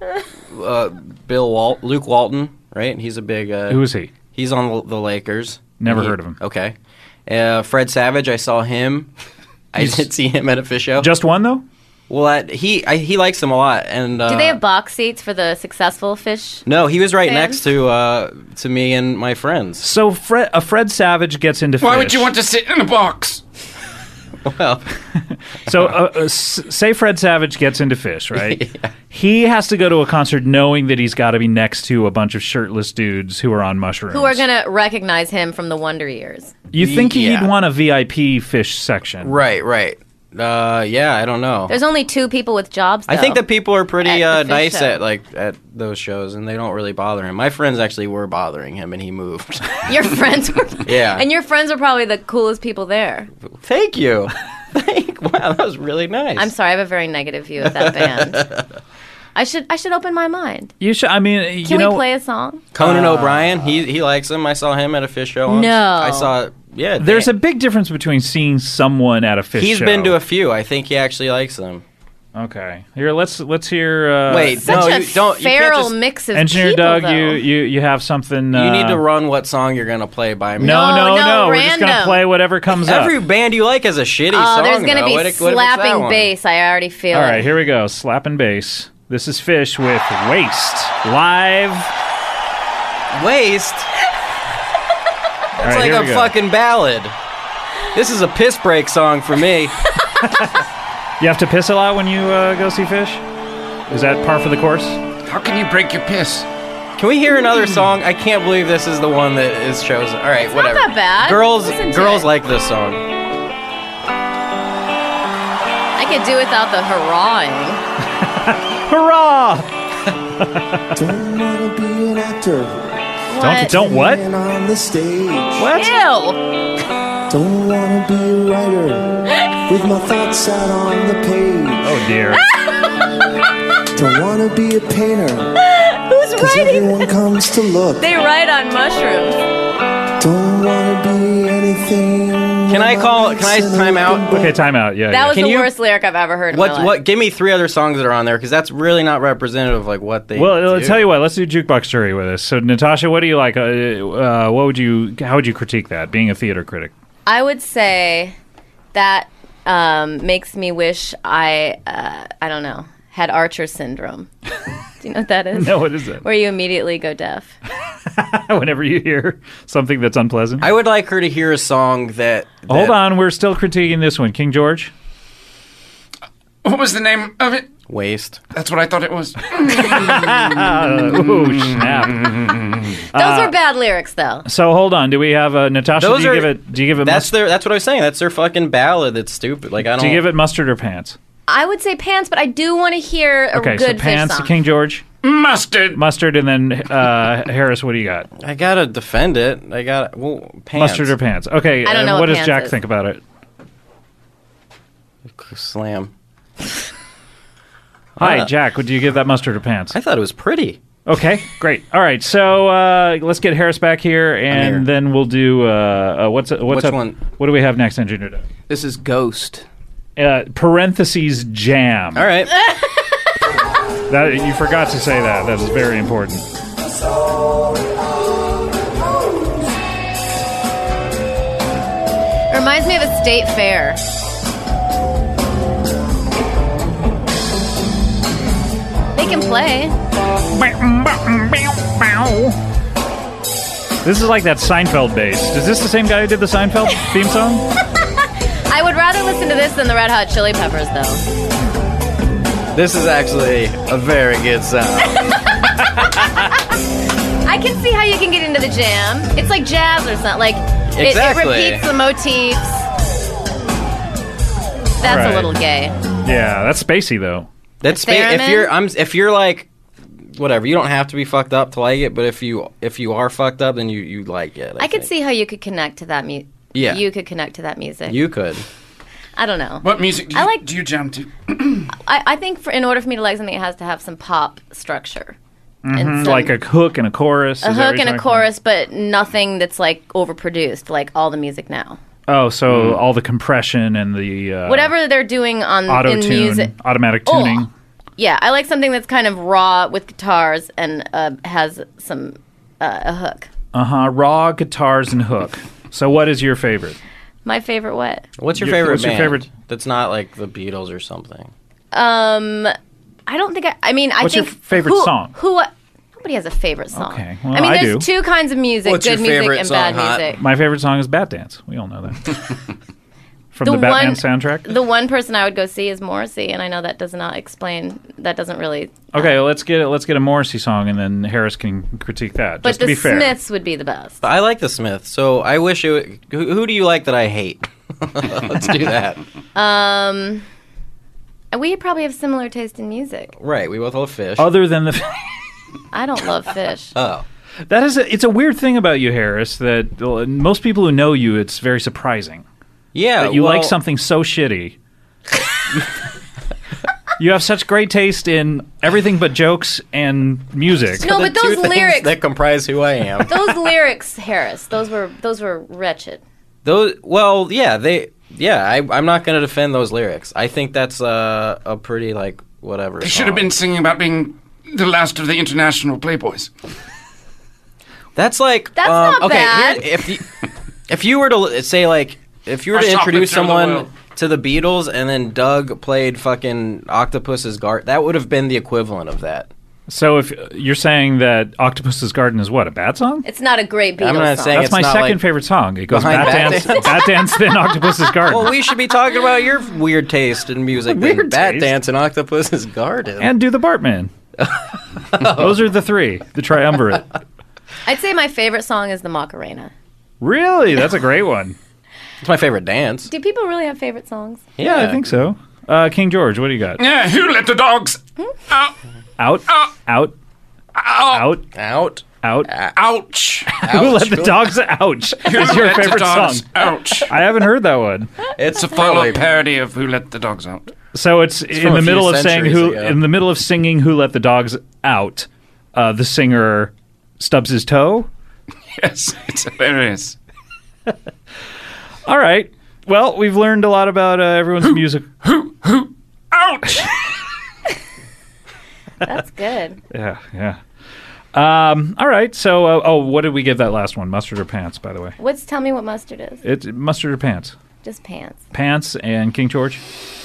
[SPEAKER 4] Luke Walton, right? He's a big...
[SPEAKER 2] Who is he?
[SPEAKER 4] He's on the Lakers.
[SPEAKER 2] Never heard of him.
[SPEAKER 4] Okay. Fred Savage, I saw him. I did see him at a fish show.
[SPEAKER 2] Just one, though?
[SPEAKER 4] Well, he likes them a lot. And
[SPEAKER 5] Do they have box seats for the successful fish?
[SPEAKER 4] No, he was right
[SPEAKER 5] fans?
[SPEAKER 4] next to me and my friends.
[SPEAKER 2] So Fred Savage gets into fish.
[SPEAKER 9] Why would you want to sit in a box?
[SPEAKER 4] Well,
[SPEAKER 2] So say Fred Savage gets into fish, right?
[SPEAKER 4] Yeah.
[SPEAKER 2] He has to go to a concert knowing that he's got to be next to a bunch of shirtless dudes who are on mushrooms.
[SPEAKER 5] Who are going to recognize him from the Wonder Years?
[SPEAKER 2] You think
[SPEAKER 4] Yeah.
[SPEAKER 2] he'd want a VIP fish section?
[SPEAKER 4] right. Yeah, I don't know.
[SPEAKER 5] There's only 2 people with jobs, though.
[SPEAKER 4] I think that people are pretty
[SPEAKER 5] At the fish
[SPEAKER 4] nice
[SPEAKER 5] show.
[SPEAKER 4] at those shows, and they don't really bother him. My friends actually were bothering him, and he moved.
[SPEAKER 5] Your friends were...
[SPEAKER 4] Yeah.
[SPEAKER 5] And your friends are probably the coolest people there.
[SPEAKER 4] Thank you. Wow, that was really nice.
[SPEAKER 5] I'm sorry, I have a very negative view of that band. I should open my mind.
[SPEAKER 2] You should. I mean,
[SPEAKER 5] Can we play a song?
[SPEAKER 4] Conan O'Brien, he likes him. I saw him at a fish show once.
[SPEAKER 5] No.
[SPEAKER 4] I saw... Yeah,
[SPEAKER 2] There's a big difference between seeing someone at a fish show.
[SPEAKER 4] He's been to a few. I think he actually likes them.
[SPEAKER 2] Okay. Here, let's hear.
[SPEAKER 4] Wait,
[SPEAKER 5] Such
[SPEAKER 4] no,
[SPEAKER 5] a
[SPEAKER 4] you don't. You can't
[SPEAKER 5] feral
[SPEAKER 4] just,
[SPEAKER 5] mix of
[SPEAKER 2] Engineer
[SPEAKER 5] people,
[SPEAKER 2] Doug,
[SPEAKER 5] though.
[SPEAKER 2] you have something.
[SPEAKER 4] you need to run what song you're gonna play by me.
[SPEAKER 2] No.
[SPEAKER 5] No,
[SPEAKER 2] We're just gonna
[SPEAKER 5] random.
[SPEAKER 2] play whatever comes
[SPEAKER 4] Every
[SPEAKER 2] up.
[SPEAKER 4] band you like has a shitty
[SPEAKER 5] Oh,
[SPEAKER 4] song.
[SPEAKER 5] there's going to
[SPEAKER 4] though.
[SPEAKER 5] be
[SPEAKER 4] What if it's that
[SPEAKER 5] slapping
[SPEAKER 4] one?
[SPEAKER 5] bass. I already feel
[SPEAKER 2] All
[SPEAKER 5] it.
[SPEAKER 2] right, here we go. Slap and bass. This is Fish with Waste live.
[SPEAKER 4] Waste.
[SPEAKER 2] All
[SPEAKER 4] It's
[SPEAKER 2] right,
[SPEAKER 4] like
[SPEAKER 2] here
[SPEAKER 4] a
[SPEAKER 2] we go.
[SPEAKER 4] fucking ballad. This is a piss break song for me.
[SPEAKER 2] You have to piss a lot when you go see Fish. Is that par for the course?
[SPEAKER 9] How can you break your piss?
[SPEAKER 4] Can we hear another song? I can't believe this is the one that is chosen. All right, whatever.
[SPEAKER 5] Not that bad.
[SPEAKER 4] Girls
[SPEAKER 5] Listen to it.
[SPEAKER 4] like this song.
[SPEAKER 5] I could do without the hurrahing.
[SPEAKER 2] Hurrah!
[SPEAKER 3] Don't wanna be an actor.
[SPEAKER 2] Don't what?
[SPEAKER 3] And on the stage.
[SPEAKER 2] What?
[SPEAKER 5] Ew.
[SPEAKER 3] Don't wanna be a writer with my thoughts out on the page.
[SPEAKER 2] Oh dear.
[SPEAKER 3] Don't wanna be a painter
[SPEAKER 5] Who's
[SPEAKER 3] cause
[SPEAKER 5] writing?
[SPEAKER 3] everyone comes to look.
[SPEAKER 5] They write on mushrooms.
[SPEAKER 3] Don't wanna be anything.
[SPEAKER 4] Can I time out?
[SPEAKER 2] Okay, time out. Yeah.
[SPEAKER 5] That
[SPEAKER 2] yeah.
[SPEAKER 5] was
[SPEAKER 4] Can
[SPEAKER 5] the
[SPEAKER 4] you-
[SPEAKER 5] worst lyric I've ever heard in my life.
[SPEAKER 4] What? Give me 3 other songs that are on there because that's really not representative of like what they.
[SPEAKER 2] Well, I'll
[SPEAKER 4] do.
[SPEAKER 2] tell you what. Let's do jukebox jury with us. So, Natasha, what do you like? How would you critique that? Being a theater critic.
[SPEAKER 5] I would say that makes me wish I don't know, had Archer syndrome. Do you know what that is?
[SPEAKER 2] No, what is it?
[SPEAKER 5] Where you immediately go deaf.
[SPEAKER 2] Whenever you hear something that's unpleasant.
[SPEAKER 4] I would like her to hear a song that.
[SPEAKER 2] Hold on, we're still critiquing this one. King George?
[SPEAKER 9] What was the name of it?
[SPEAKER 4] Waste.
[SPEAKER 9] That's what I thought it was.
[SPEAKER 2] Ooh, snap.
[SPEAKER 5] Those are bad lyrics, though.
[SPEAKER 2] So hold on. Do we have Natasha?
[SPEAKER 4] Those
[SPEAKER 2] do you
[SPEAKER 4] are-
[SPEAKER 2] give it? Do you give it?
[SPEAKER 4] That's what I was saying. That's their fucking ballad. That's stupid. Like I don't.
[SPEAKER 2] Do you give it mustard or pants?
[SPEAKER 5] I would say pants, but I do want to hear a
[SPEAKER 2] Okay,
[SPEAKER 5] good
[SPEAKER 2] so pants,
[SPEAKER 5] Fish song.
[SPEAKER 2] King George.
[SPEAKER 9] Mustard,
[SPEAKER 2] and then Harris. What do you got?
[SPEAKER 4] I gotta defend it. I got pants.
[SPEAKER 2] Mustard or pants? Okay.
[SPEAKER 5] I don't know
[SPEAKER 2] what
[SPEAKER 5] what
[SPEAKER 2] does
[SPEAKER 5] pants
[SPEAKER 2] Jack
[SPEAKER 5] is.
[SPEAKER 2] think about it?
[SPEAKER 4] Slam.
[SPEAKER 2] Hi, Jack. Would you give that mustard or pants?
[SPEAKER 4] I thought it was pretty.
[SPEAKER 2] Okay, great. All right, so let's get Harris back here, and then we'll do what's
[SPEAKER 4] Which
[SPEAKER 2] up?
[SPEAKER 4] one?
[SPEAKER 2] What do we have next, Engineer Doug?
[SPEAKER 10] This is Ghost.
[SPEAKER 2] Parentheses jam.
[SPEAKER 4] All right.
[SPEAKER 2] That you forgot to say that. That is very important.
[SPEAKER 5] It reminds me of a state fair. They can play.
[SPEAKER 2] This is like that Seinfeld bass. Is this the same guy who did the Seinfeld theme song?
[SPEAKER 5] I would rather listen to this than the Red Hot Chili Peppers, though.
[SPEAKER 4] This is actually a very good sound.
[SPEAKER 5] I can see how you can get into the jam. It's like jazz or something. Like
[SPEAKER 4] Exactly.
[SPEAKER 5] it repeats the motifs. That's
[SPEAKER 2] Right.
[SPEAKER 5] a little gay.
[SPEAKER 2] Yeah, that's spacey though.
[SPEAKER 4] That's if you're like whatever, you don't have to be fucked up to like it, but if you are fucked up, then you like it.
[SPEAKER 5] I could see how you could connect to that music.
[SPEAKER 4] Yeah.
[SPEAKER 5] You could connect to that music.
[SPEAKER 4] You could.
[SPEAKER 5] I don't know.
[SPEAKER 9] What music do you jam to?
[SPEAKER 5] I think in order for me to like something, it has to have some pop structure. And some-
[SPEAKER 2] Like a hook and a chorus.
[SPEAKER 5] a
[SPEAKER 2] is that what
[SPEAKER 5] hook
[SPEAKER 2] you're
[SPEAKER 5] and a
[SPEAKER 2] talking
[SPEAKER 5] chorus, but nothing that's like overproduced, like all the music now.
[SPEAKER 2] about? Oh, so all the compression and the
[SPEAKER 5] Whatever they're doing on
[SPEAKER 2] auto
[SPEAKER 5] in
[SPEAKER 2] tune,
[SPEAKER 5] music.
[SPEAKER 2] automatic
[SPEAKER 5] Oh,
[SPEAKER 2] tuning.
[SPEAKER 5] Yeah, I like something that's kind of raw with guitars and has some a hook.
[SPEAKER 2] Raw guitars and hook. So what is your favorite?
[SPEAKER 5] My favorite what?
[SPEAKER 4] What's your
[SPEAKER 2] Your-
[SPEAKER 4] favorite
[SPEAKER 2] what's your
[SPEAKER 4] band?
[SPEAKER 2] favorite-
[SPEAKER 4] That's not like the Beatles or something.
[SPEAKER 5] I don't think I mean I
[SPEAKER 2] What's your
[SPEAKER 5] think
[SPEAKER 2] favorite song?
[SPEAKER 5] Nobody has a favorite song.
[SPEAKER 2] Okay, well,
[SPEAKER 5] I mean
[SPEAKER 2] I
[SPEAKER 5] there's
[SPEAKER 2] do.
[SPEAKER 5] two kinds of music,
[SPEAKER 10] What's
[SPEAKER 5] good
[SPEAKER 10] your
[SPEAKER 5] music
[SPEAKER 10] favorite
[SPEAKER 5] and
[SPEAKER 10] song,
[SPEAKER 5] bad
[SPEAKER 10] Hot?
[SPEAKER 5] music.
[SPEAKER 2] My favorite song is Bat Dance. We all know that. From
[SPEAKER 5] The
[SPEAKER 2] the Batman
[SPEAKER 5] one-
[SPEAKER 2] soundtrack?
[SPEAKER 5] The one person I would go see is Morrissey, and I know that doesn't really.
[SPEAKER 2] Okay, let's get a Morrissey song, and then Harris can critique that.
[SPEAKER 5] But
[SPEAKER 2] Just to
[SPEAKER 5] the
[SPEAKER 2] be fair.
[SPEAKER 5] Smiths would be the best.
[SPEAKER 4] But I like the Smiths, so I wish it. Who do you like that I hate? Let's do that.
[SPEAKER 5] And we probably have similar taste in music.
[SPEAKER 4] Right, we both love Fish.
[SPEAKER 2] Other than the,
[SPEAKER 5] I don't love Fish.
[SPEAKER 4] Oh,
[SPEAKER 2] it's a weird thing about you, Harris. That most people who know you, it's very surprising
[SPEAKER 4] yeah.
[SPEAKER 2] that you
[SPEAKER 4] well,
[SPEAKER 2] like something so shitty. You have such great taste in everything but jokes and music.
[SPEAKER 5] No,
[SPEAKER 4] the
[SPEAKER 5] but
[SPEAKER 4] two
[SPEAKER 5] those
[SPEAKER 4] things
[SPEAKER 5] lyrics,
[SPEAKER 4] that comprise who I am.
[SPEAKER 5] those lyrics, Harris, those were wretched.
[SPEAKER 4] Well, yeah, I'm not going to defend those lyrics. I think that's a pretty like whatever.
[SPEAKER 9] They should have been singing about being the last of the international playboys.
[SPEAKER 4] That's like
[SPEAKER 5] That's not
[SPEAKER 4] okay.
[SPEAKER 5] bad.
[SPEAKER 4] If you were to say like if you were
[SPEAKER 9] Our
[SPEAKER 4] to introduce
[SPEAKER 9] chocolates are the
[SPEAKER 4] someone
[SPEAKER 9] world.
[SPEAKER 4] to the Beatles and then Doug played fucking Octopus's Garden, that would have been the equivalent of that.
[SPEAKER 2] So if you're saying that Octopus's Garden is what, a bad song?
[SPEAKER 5] It's not a great Beatles
[SPEAKER 4] I'm not
[SPEAKER 5] song.
[SPEAKER 4] saying
[SPEAKER 2] That's
[SPEAKER 4] it's
[SPEAKER 2] my
[SPEAKER 4] not
[SPEAKER 2] second
[SPEAKER 4] like
[SPEAKER 2] favorite song. It goes
[SPEAKER 4] behind
[SPEAKER 2] Bat
[SPEAKER 4] Bat
[SPEAKER 2] Dance,
[SPEAKER 4] Dance.
[SPEAKER 2] Bat Dance, then Octopus's Garden.
[SPEAKER 4] Well, we should be talking about your weird taste in music than
[SPEAKER 2] Weird
[SPEAKER 4] Bat
[SPEAKER 2] taste?
[SPEAKER 4] Dance and Octopus's Garden.
[SPEAKER 2] And do the Bartman. Those are the three, the triumvirate.
[SPEAKER 5] I'd say my favorite song is the Macarena.
[SPEAKER 2] Really? That's a great one.
[SPEAKER 4] It's my favorite dance.
[SPEAKER 5] Do people really have favorite songs?
[SPEAKER 2] Yeah, I think so. King George, what do you got?
[SPEAKER 9] Yeah, who let the dogs out?
[SPEAKER 2] Out, out, out,
[SPEAKER 4] Out.
[SPEAKER 2] out.
[SPEAKER 9] Ouch!
[SPEAKER 2] Who let the dogs ouch? Is your
[SPEAKER 9] Let the
[SPEAKER 2] favorite
[SPEAKER 9] dogs
[SPEAKER 2] song?
[SPEAKER 9] Ouch!
[SPEAKER 2] I haven't heard that one.
[SPEAKER 4] It's a
[SPEAKER 9] Follow parody of Who Let the Dogs Out.
[SPEAKER 2] So it's in
[SPEAKER 4] from
[SPEAKER 2] the
[SPEAKER 4] a few
[SPEAKER 2] middle of saying
[SPEAKER 4] centuries
[SPEAKER 2] who,
[SPEAKER 4] ago.
[SPEAKER 2] in the middle of singing "Who Let the Dogs Out," the singer stubs his toe.
[SPEAKER 9] Yes, it's hilarious.
[SPEAKER 2] All right. Well, we've learned a lot about everyone's music.
[SPEAKER 9] Ouch!
[SPEAKER 5] That's good.
[SPEAKER 2] Yeah, yeah. All right. So, what did we give that last one? Mustard or pants? By the way,
[SPEAKER 5] Tell me what mustard is.
[SPEAKER 2] it's mustard or pants.
[SPEAKER 5] Just pants.
[SPEAKER 2] Pants and King George.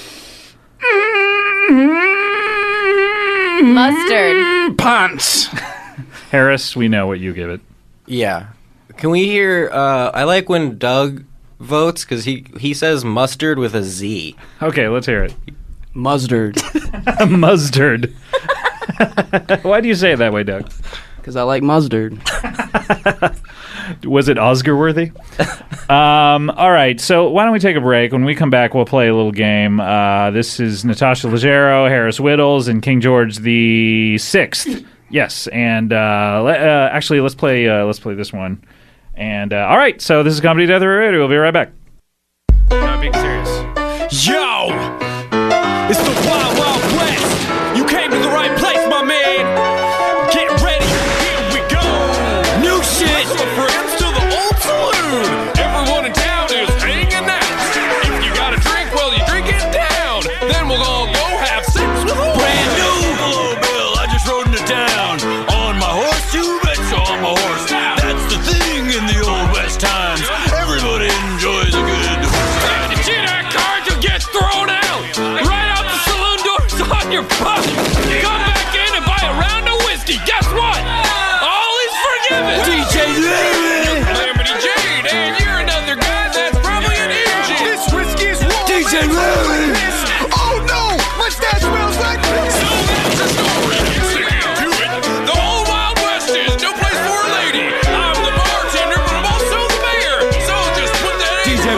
[SPEAKER 5] Mustard.
[SPEAKER 9] Pants.
[SPEAKER 2] Harris, we know what you give it.
[SPEAKER 4] Yeah. Can we hear? I like when Doug votes because he says mustard with a Z.
[SPEAKER 2] Okay, let's hear it.
[SPEAKER 10] Mustard.
[SPEAKER 2] Mustard. Why do you say it that way, Doug?
[SPEAKER 10] Because I like mustard.
[SPEAKER 2] Was it Oscar-worthy? All right, so why don't we take a break? When we come back, we'll play a little game. This is Natasha Leggero, Harris Whittles, and King George the Sixth. Yes, and actually, let's play this one. And all right, so this is Comedy Death Radio. We'll be right back.
[SPEAKER 11] Not being serious. Yo, it's the Wild Wild West. You came to the right place, my man. Get ready, here we go. New shit. From friends to the old saloon. Everyone in town is hanging out. If you got a drink, well, you drink it down. Then we'll all go have sex with a brand new. Hello, Bill. I just rode into town on my horse. You betcha on my horse. That's the thing in the old West times. Everybody enjoys a good horse ride. If you cheat at cards, you'll get thrown out. Right out the saloon doors on your butt. Come back in and buy a round of whiskey. Guess what? All is forgiven. DJ Larry. Calamity Jane, and you're another guy that's probably an engine. This whiskey is wrong. DJ Larry. Oh no, my stash smells like piss. So that's the story. Stick to it. The whole Wild West is no place for a lady. I'm the bartender, but I'm also the mayor. So just put that in. DJ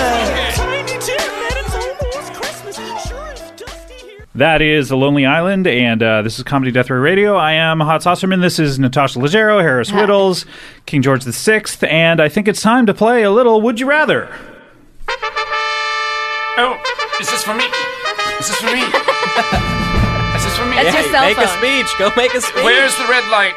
[SPEAKER 2] That is The Lonely Island, and this is Comedy Death Radio. I am Hot Saucerman. This is Natasha Leggero, Harris Whittles, King George the Sixth, and I think it's time to play a little Would You Rather.
[SPEAKER 9] Oh, is this for me? Is this for me? Is this for me?
[SPEAKER 5] That's your cell
[SPEAKER 4] Make a
[SPEAKER 5] phone.
[SPEAKER 4] speech. Go make a speech.
[SPEAKER 9] Where's the red light?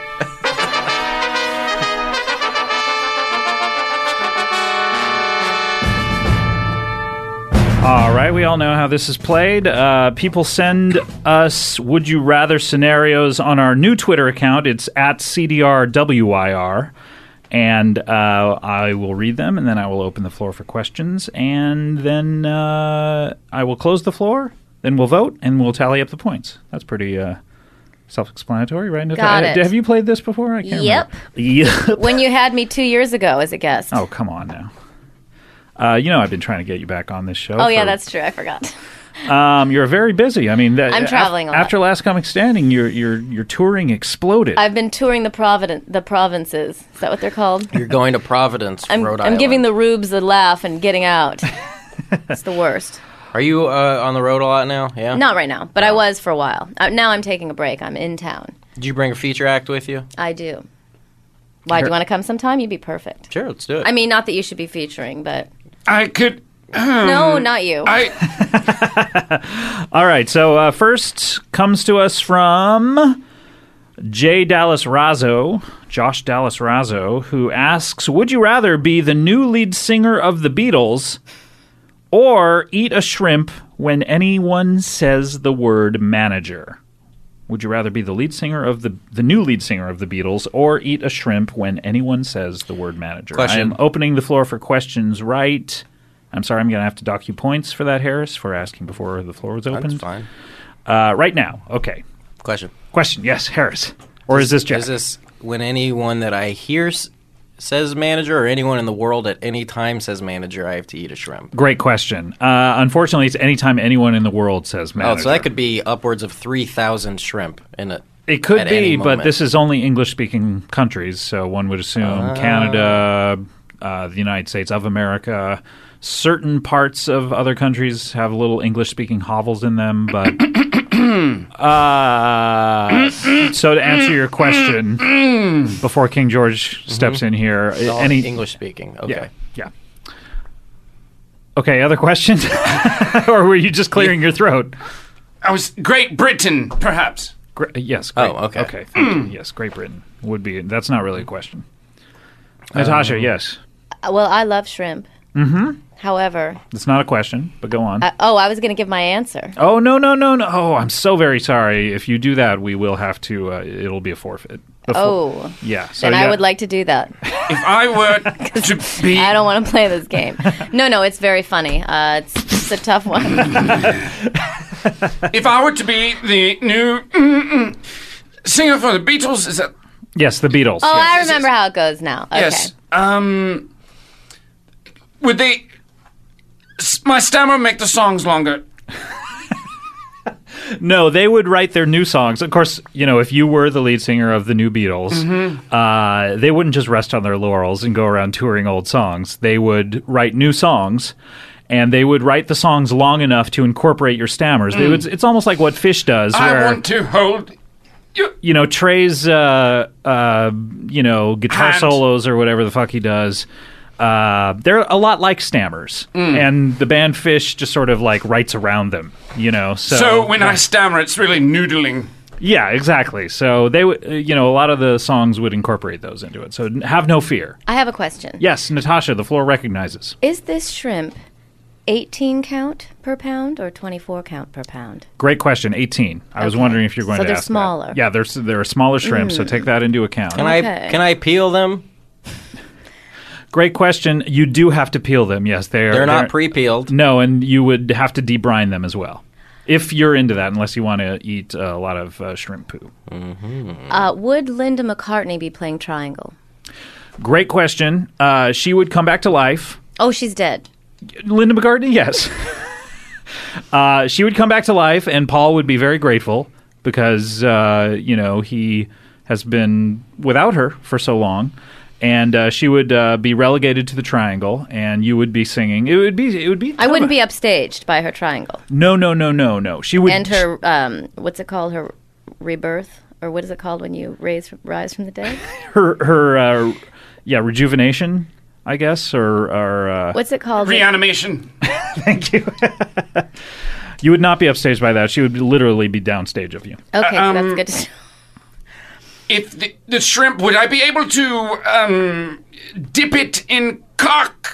[SPEAKER 2] All right, we all know how this is played. People send us Would You Rather scenarios on our new Twitter account. It's at CDRWIR. And I will read them, and then I will open the floor for questions. And then I will close the floor, then we'll vote, and we'll tally up the points. That's pretty self-explanatory, right?
[SPEAKER 5] Got it.
[SPEAKER 2] Have you played this before? I can't
[SPEAKER 5] Yep.
[SPEAKER 2] remember. Yep.
[SPEAKER 5] When you had me 2 years ago as a guest.
[SPEAKER 2] Oh, come on now. I've been trying to get you back on this show.
[SPEAKER 5] Oh, yeah, that's true. I forgot.
[SPEAKER 2] You're very busy. I mean,
[SPEAKER 5] I'm traveling a lot.
[SPEAKER 2] After Last Comic Standing, your touring exploded.
[SPEAKER 5] I've been touring the provinces. Is that what they're called?
[SPEAKER 4] You're going to Providence, Rhode Island.
[SPEAKER 5] I'm giving the rubes a laugh and getting out. It's the worst.
[SPEAKER 4] Are you on the road a lot now? Yeah.
[SPEAKER 5] Not right now, but I was for a while. Now I'm taking a break. I'm in town.
[SPEAKER 4] Did you bring a feature act with you?
[SPEAKER 5] I do. Why, do you want to come sometime? You'd be perfect.
[SPEAKER 4] Sure, let's do it.
[SPEAKER 5] I mean, not that you should be featuring, but...
[SPEAKER 9] I could...
[SPEAKER 5] No, not you.
[SPEAKER 2] All right, so first comes to us from Josh Dallas Razzo, who asks, would you rather be the new lead singer of the Beatles or eat a shrimp when anyone says the word manager? Would you rather be the lead singer of the new lead singer of the Beatles or eat a shrimp when anyone says the word manager?
[SPEAKER 4] Question.
[SPEAKER 2] I am opening the floor for questions right. I'm sorry, I'm going to have to dock you points for that, Harris, for asking before the floor was opened.
[SPEAKER 4] That's fine.
[SPEAKER 2] Right now, okay.
[SPEAKER 4] Question,
[SPEAKER 2] yes, Harris. Or is this Jack?
[SPEAKER 4] Is this when anyone that I hear says manager or anyone in the world at any time says manager, I have to eat a shrimp?
[SPEAKER 2] Great question. Unfortunately, it's anytime anyone in the world says manager.
[SPEAKER 4] Oh, so that could be upwards of 3,000 shrimp in it.
[SPEAKER 2] It could be, but this is only English-speaking countries, so one would assume Canada, the United States of America. Certain parts of other countries have little English-speaking hovels in them, but... so to answer your question, before King George steps in here...
[SPEAKER 4] any English-speaking, okay.
[SPEAKER 2] Yeah. Okay, other questions? Or were you just clearing your throat?
[SPEAKER 9] I was Great Britain, perhaps.
[SPEAKER 2] Yes.
[SPEAKER 4] Oh, okay.
[SPEAKER 2] Okay, thank you. Yes, Great Britain would be... That's not really a question. Natasha, yes.
[SPEAKER 5] Well, I love shrimp.
[SPEAKER 2] Mm-hmm.
[SPEAKER 5] However...
[SPEAKER 2] It's not a question, but go on.
[SPEAKER 5] I was going to give my answer.
[SPEAKER 2] Oh, no. Oh, I'm so very sorry. If you do that, we will have to... it'll be a forfeit. Yeah. So
[SPEAKER 5] then I would like to do that.
[SPEAKER 9] If I were to be...
[SPEAKER 5] I don't want to play this game. No, it's very funny. It's a tough one.
[SPEAKER 9] If I were to be the new singer for the Beatles, is that...
[SPEAKER 2] Yes, the Beatles.
[SPEAKER 5] Oh,
[SPEAKER 2] yes.
[SPEAKER 5] I remember how it goes now. Okay.
[SPEAKER 9] Yes. Would they... My stammer make the songs longer?
[SPEAKER 2] No, they would write their new songs. Of course, if you were the lead singer of the New Beatles, they wouldn't just rest on their laurels and go around touring old songs. They would write new songs, and they would write the songs long enough to incorporate your stammers. It's almost like what Fish does.
[SPEAKER 9] I want to hold
[SPEAKER 2] Trey's, guitar solos or whatever the fuck he does. They're a lot like stammers, and the band Fish just sort of like writes around them,
[SPEAKER 9] So when I stammer, it's really noodling.
[SPEAKER 2] Yeah, exactly. So they would, a lot of the songs would incorporate those into it. So have no fear.
[SPEAKER 5] I have a question.
[SPEAKER 2] Yes, Natasha, the floor recognizes.
[SPEAKER 5] Is this shrimp 18 count per pound or 24 count per pound?
[SPEAKER 2] Great question. 18. I was wondering if you're going to ask.
[SPEAKER 5] So they're smaller.
[SPEAKER 2] That. Yeah, they're smaller shrimp. So take that into account.
[SPEAKER 4] Can I peel them?
[SPEAKER 2] Great question. You do have to peel them. Yes,
[SPEAKER 4] they're not pre-peeled.
[SPEAKER 2] No, and you would have to debrine them as well, if you're into that. Unless you want to eat a lot of shrimp poo.
[SPEAKER 5] Mm-hmm. Would Linda McCartney be playing Triangle?
[SPEAKER 2] Great question. She would come back to life.
[SPEAKER 5] Oh, she's dead.
[SPEAKER 2] Linda McCartney, yes. She would come back to life, and Paul would be very grateful because he has been without her for so long. And she would be relegated to the Triangle, and you would be singing. It would be.
[SPEAKER 5] I wouldn't be upstaged by her Triangle.
[SPEAKER 2] No. She would.
[SPEAKER 5] And her what's it called? Her rebirth, or what is it called when you rise from the dead?
[SPEAKER 2] her rejuvenation, I guess, or
[SPEAKER 5] what's it called?
[SPEAKER 9] Reanimation.
[SPEAKER 2] Thank you. You would not be upstaged by that. She would literally be downstage of you.
[SPEAKER 5] Okay, that's good to know.
[SPEAKER 9] If the shrimp, would I be able to dip it in cock?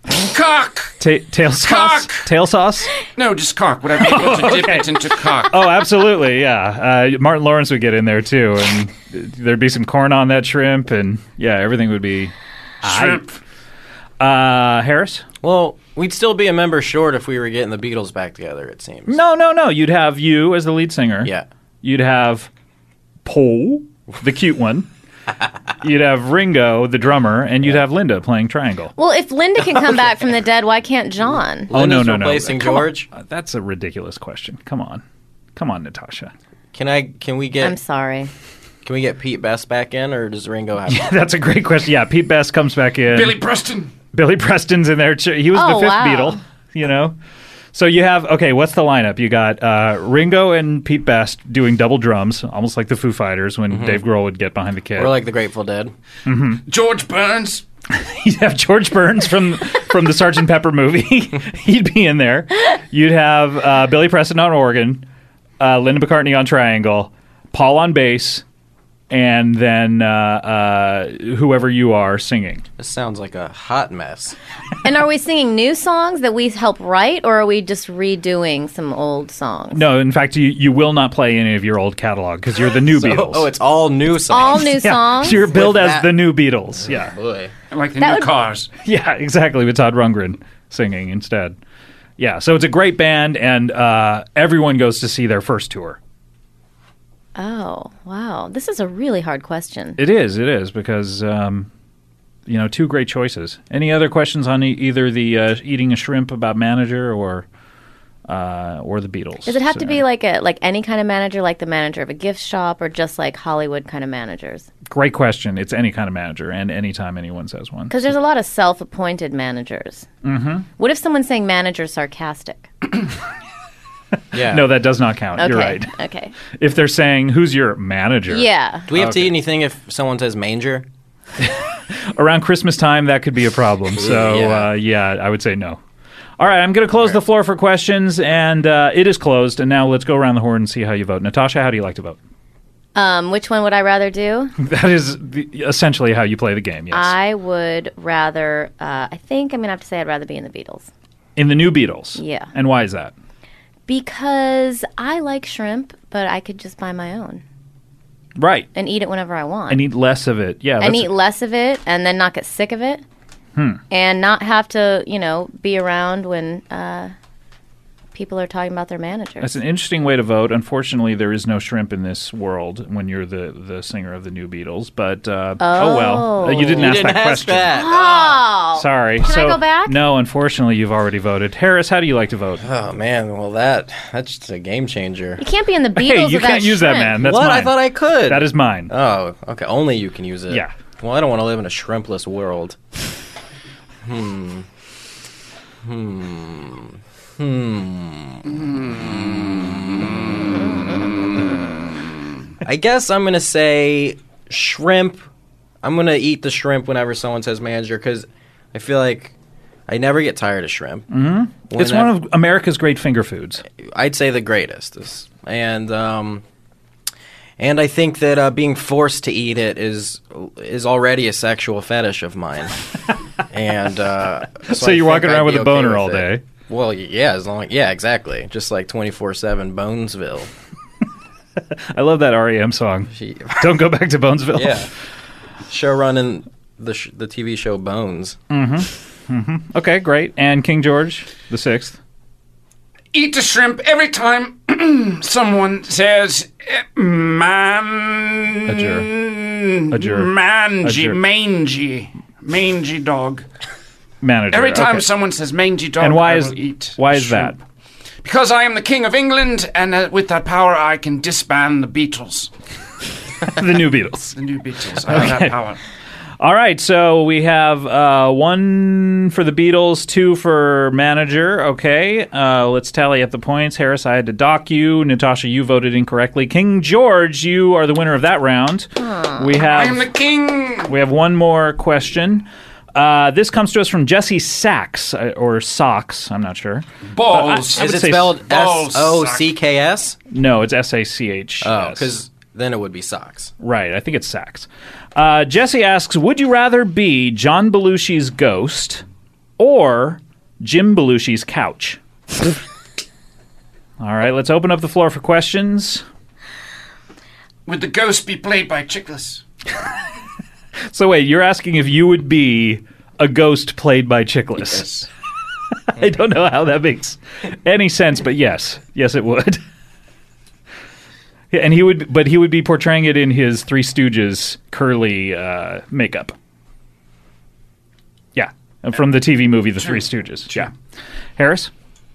[SPEAKER 2] Tail sauce? Tail sauce?
[SPEAKER 9] No, just cock. Would I be able to dip it into cock?
[SPEAKER 2] Oh, absolutely, yeah. Martin Lawrence would get in there, too, and there'd be some corn on that shrimp, and, yeah, everything would be...
[SPEAKER 9] Shrimp.
[SPEAKER 2] Harris?
[SPEAKER 4] Well, we'd still be a member short if we were getting the Beatles back together, it seems.
[SPEAKER 2] No. You'd have you as the lead singer.
[SPEAKER 4] Yeah.
[SPEAKER 2] You'd have Paul, the cute one. You'd have Ringo, the drummer, and you'd have Linda playing Triangle.
[SPEAKER 5] Well, if Linda can come back from the dead, why can't John?
[SPEAKER 4] Linda's replacing George?
[SPEAKER 2] That's a ridiculous question. Come on, Natasha.
[SPEAKER 4] Can we get...
[SPEAKER 5] I'm sorry.
[SPEAKER 4] Can we get Pete Best back in, or does Ringo have...
[SPEAKER 2] Yeah, that's a great question. Yeah, Pete Best comes back in.
[SPEAKER 9] Billy Preston's
[SPEAKER 2] in there. He was the fifth Beatle, So you have, what's the lineup? You got Ringo and Pete Best doing double drums, almost like the Foo Fighters when Dave Grohl would get behind the kit.
[SPEAKER 4] Or like the Grateful Dead.
[SPEAKER 2] Mm-hmm.
[SPEAKER 9] George Burns.
[SPEAKER 2] You'd have George Burns from the Sgt. Pepper movie. He'd be in there. You'd have Billy Preston on organ, Linda McCartney on triangle, Paul on bass, and then whoever you are singing.
[SPEAKER 4] This sounds like a hot mess.
[SPEAKER 5] And are we singing new songs that we help write, or are we just redoing some old songs?
[SPEAKER 2] No, in fact, you will not play any of your old catalog because you're the new Beatles.
[SPEAKER 4] Oh, it's all new songs.
[SPEAKER 5] All new songs?
[SPEAKER 2] So you're billed as the new Beatles. Yeah.
[SPEAKER 4] Boy.
[SPEAKER 9] Like the new cars.
[SPEAKER 2] Yeah, exactly, with Todd Rundgren singing instead. Yeah, so it's a great band, and everyone goes to see their first tour.
[SPEAKER 5] Oh, wow. This is a really hard question.
[SPEAKER 2] It is, because, two great choices. Any other questions on either the eating a shrimp about manager or the Beatles?
[SPEAKER 5] Does it have to be like any kind of manager, like the manager of a gift shop, or just like Hollywood kind of managers?
[SPEAKER 2] Great question. It's any kind of manager, and anytime anyone says one.
[SPEAKER 5] Because there's a lot of self-appointed managers.
[SPEAKER 2] Mm-hmm.
[SPEAKER 5] What if someone's saying manager sarcastic?
[SPEAKER 2] Yeah. No, that does not count.
[SPEAKER 5] Okay.
[SPEAKER 2] You're right.
[SPEAKER 5] Okay.
[SPEAKER 2] If they're saying, who's your manager?
[SPEAKER 5] Yeah.
[SPEAKER 4] Do we have to eat anything if someone says manger?
[SPEAKER 2] Around Christmas time, that could be a problem. So, I would say no. All right, I'm going to close the floor for questions, and it is closed. And now let's go around the horn and see how you vote. Natasha, how do you like to vote?
[SPEAKER 5] Which one would I rather do?
[SPEAKER 2] That is essentially how you play the game, yes.
[SPEAKER 5] I would rather, I think I'm going to have to say I'd rather be in the Beatles.
[SPEAKER 2] In the new Beatles?
[SPEAKER 5] Yeah.
[SPEAKER 2] And why is that?
[SPEAKER 5] Because I like shrimp, but I could just buy my own.
[SPEAKER 2] Right.
[SPEAKER 5] And eat it whenever I want.
[SPEAKER 2] And eat less of it. Yeah.
[SPEAKER 5] And eat less of it and then not get sick of it. And not have to, be around when people are talking about their manager.
[SPEAKER 2] That's an interesting way to vote. Unfortunately, there is no shrimp in this world when you're the singer of the New Beatles. But oh well, you didn't ask that question.
[SPEAKER 5] Oh,
[SPEAKER 2] Sorry.
[SPEAKER 5] Can I go back?
[SPEAKER 2] No, unfortunately, you've already voted. Harris, how do you like to vote?
[SPEAKER 4] Oh man, well that's just a game changer.
[SPEAKER 5] You can't be in the Beatles.
[SPEAKER 2] Hey, you
[SPEAKER 5] without
[SPEAKER 2] can't use that,
[SPEAKER 5] shrimp.
[SPEAKER 2] man. That's
[SPEAKER 4] What?
[SPEAKER 2] mine.
[SPEAKER 4] I thought I could.
[SPEAKER 2] That is mine.
[SPEAKER 4] Oh, okay. Only you can use it.
[SPEAKER 2] Yeah.
[SPEAKER 4] Well, I don't want to live in a shrimpless world. I guess I'm going to say shrimp. I'm going to eat the shrimp whenever someone says manager because I feel like I never get tired of shrimp.
[SPEAKER 2] Mm-hmm. It's one of America's great finger foods.
[SPEAKER 4] I'd say the greatest. And I think that being forced to eat it is already a sexual fetish of mine. And
[SPEAKER 2] so you're walking around with a boner all day.
[SPEAKER 4] Well, yeah, exactly. Just like 24/7 Bonesville.
[SPEAKER 2] I love that REM song. Don't go back to Bonesville.
[SPEAKER 4] Yeah. Show running the TV show Bones.
[SPEAKER 2] Mm-hmm. Mm-hmm. Okay, great. And King George the Sixth.
[SPEAKER 9] Eat the shrimp every time someone says man.
[SPEAKER 2] A jur.
[SPEAKER 9] Mangy dog.
[SPEAKER 2] Manager.
[SPEAKER 9] Every time
[SPEAKER 2] okay.
[SPEAKER 9] someone says mangy dog,
[SPEAKER 2] and why
[SPEAKER 9] I
[SPEAKER 2] is
[SPEAKER 9] will eat
[SPEAKER 2] why is
[SPEAKER 9] shrimp.
[SPEAKER 2] that?
[SPEAKER 9] Because I am the King of England, and with that power, I can disband the Beatles.
[SPEAKER 2] The New Beatles.
[SPEAKER 9] The New Beatles. I have that power.
[SPEAKER 2] All right, so we have 1 for the Beatles, 2 for manager. Okay, let's tally up the points. Harris, I had to dock you. Natasha, you voted incorrectly. King George, you are the winner of that round. We have.
[SPEAKER 9] I am the king.
[SPEAKER 2] We have one more question. This comes to us from Jesse Sachs, or Socks, I'm not sure.
[SPEAKER 9] Balls.
[SPEAKER 4] Is it spelled S-O-C-K-S?
[SPEAKER 2] No, it's S-A-C-H.
[SPEAKER 4] Oh, because then it would be socks.
[SPEAKER 2] Right, I think it's Sachs. Jesse asks, would you rather be John Belushi's ghost or Jim Belushi's couch? All right, let's open up the floor for questions.
[SPEAKER 9] Would the ghost be played by Chickless?
[SPEAKER 2] So wait, you're asking if you would be a ghost played by Chickless?
[SPEAKER 9] Yes.
[SPEAKER 2] I don't know how that makes any sense, but yes, it would. And he would be portraying it in his Three Stooges curly makeup. Yeah, from the TV movie The Three Stooges. Yeah, Harris.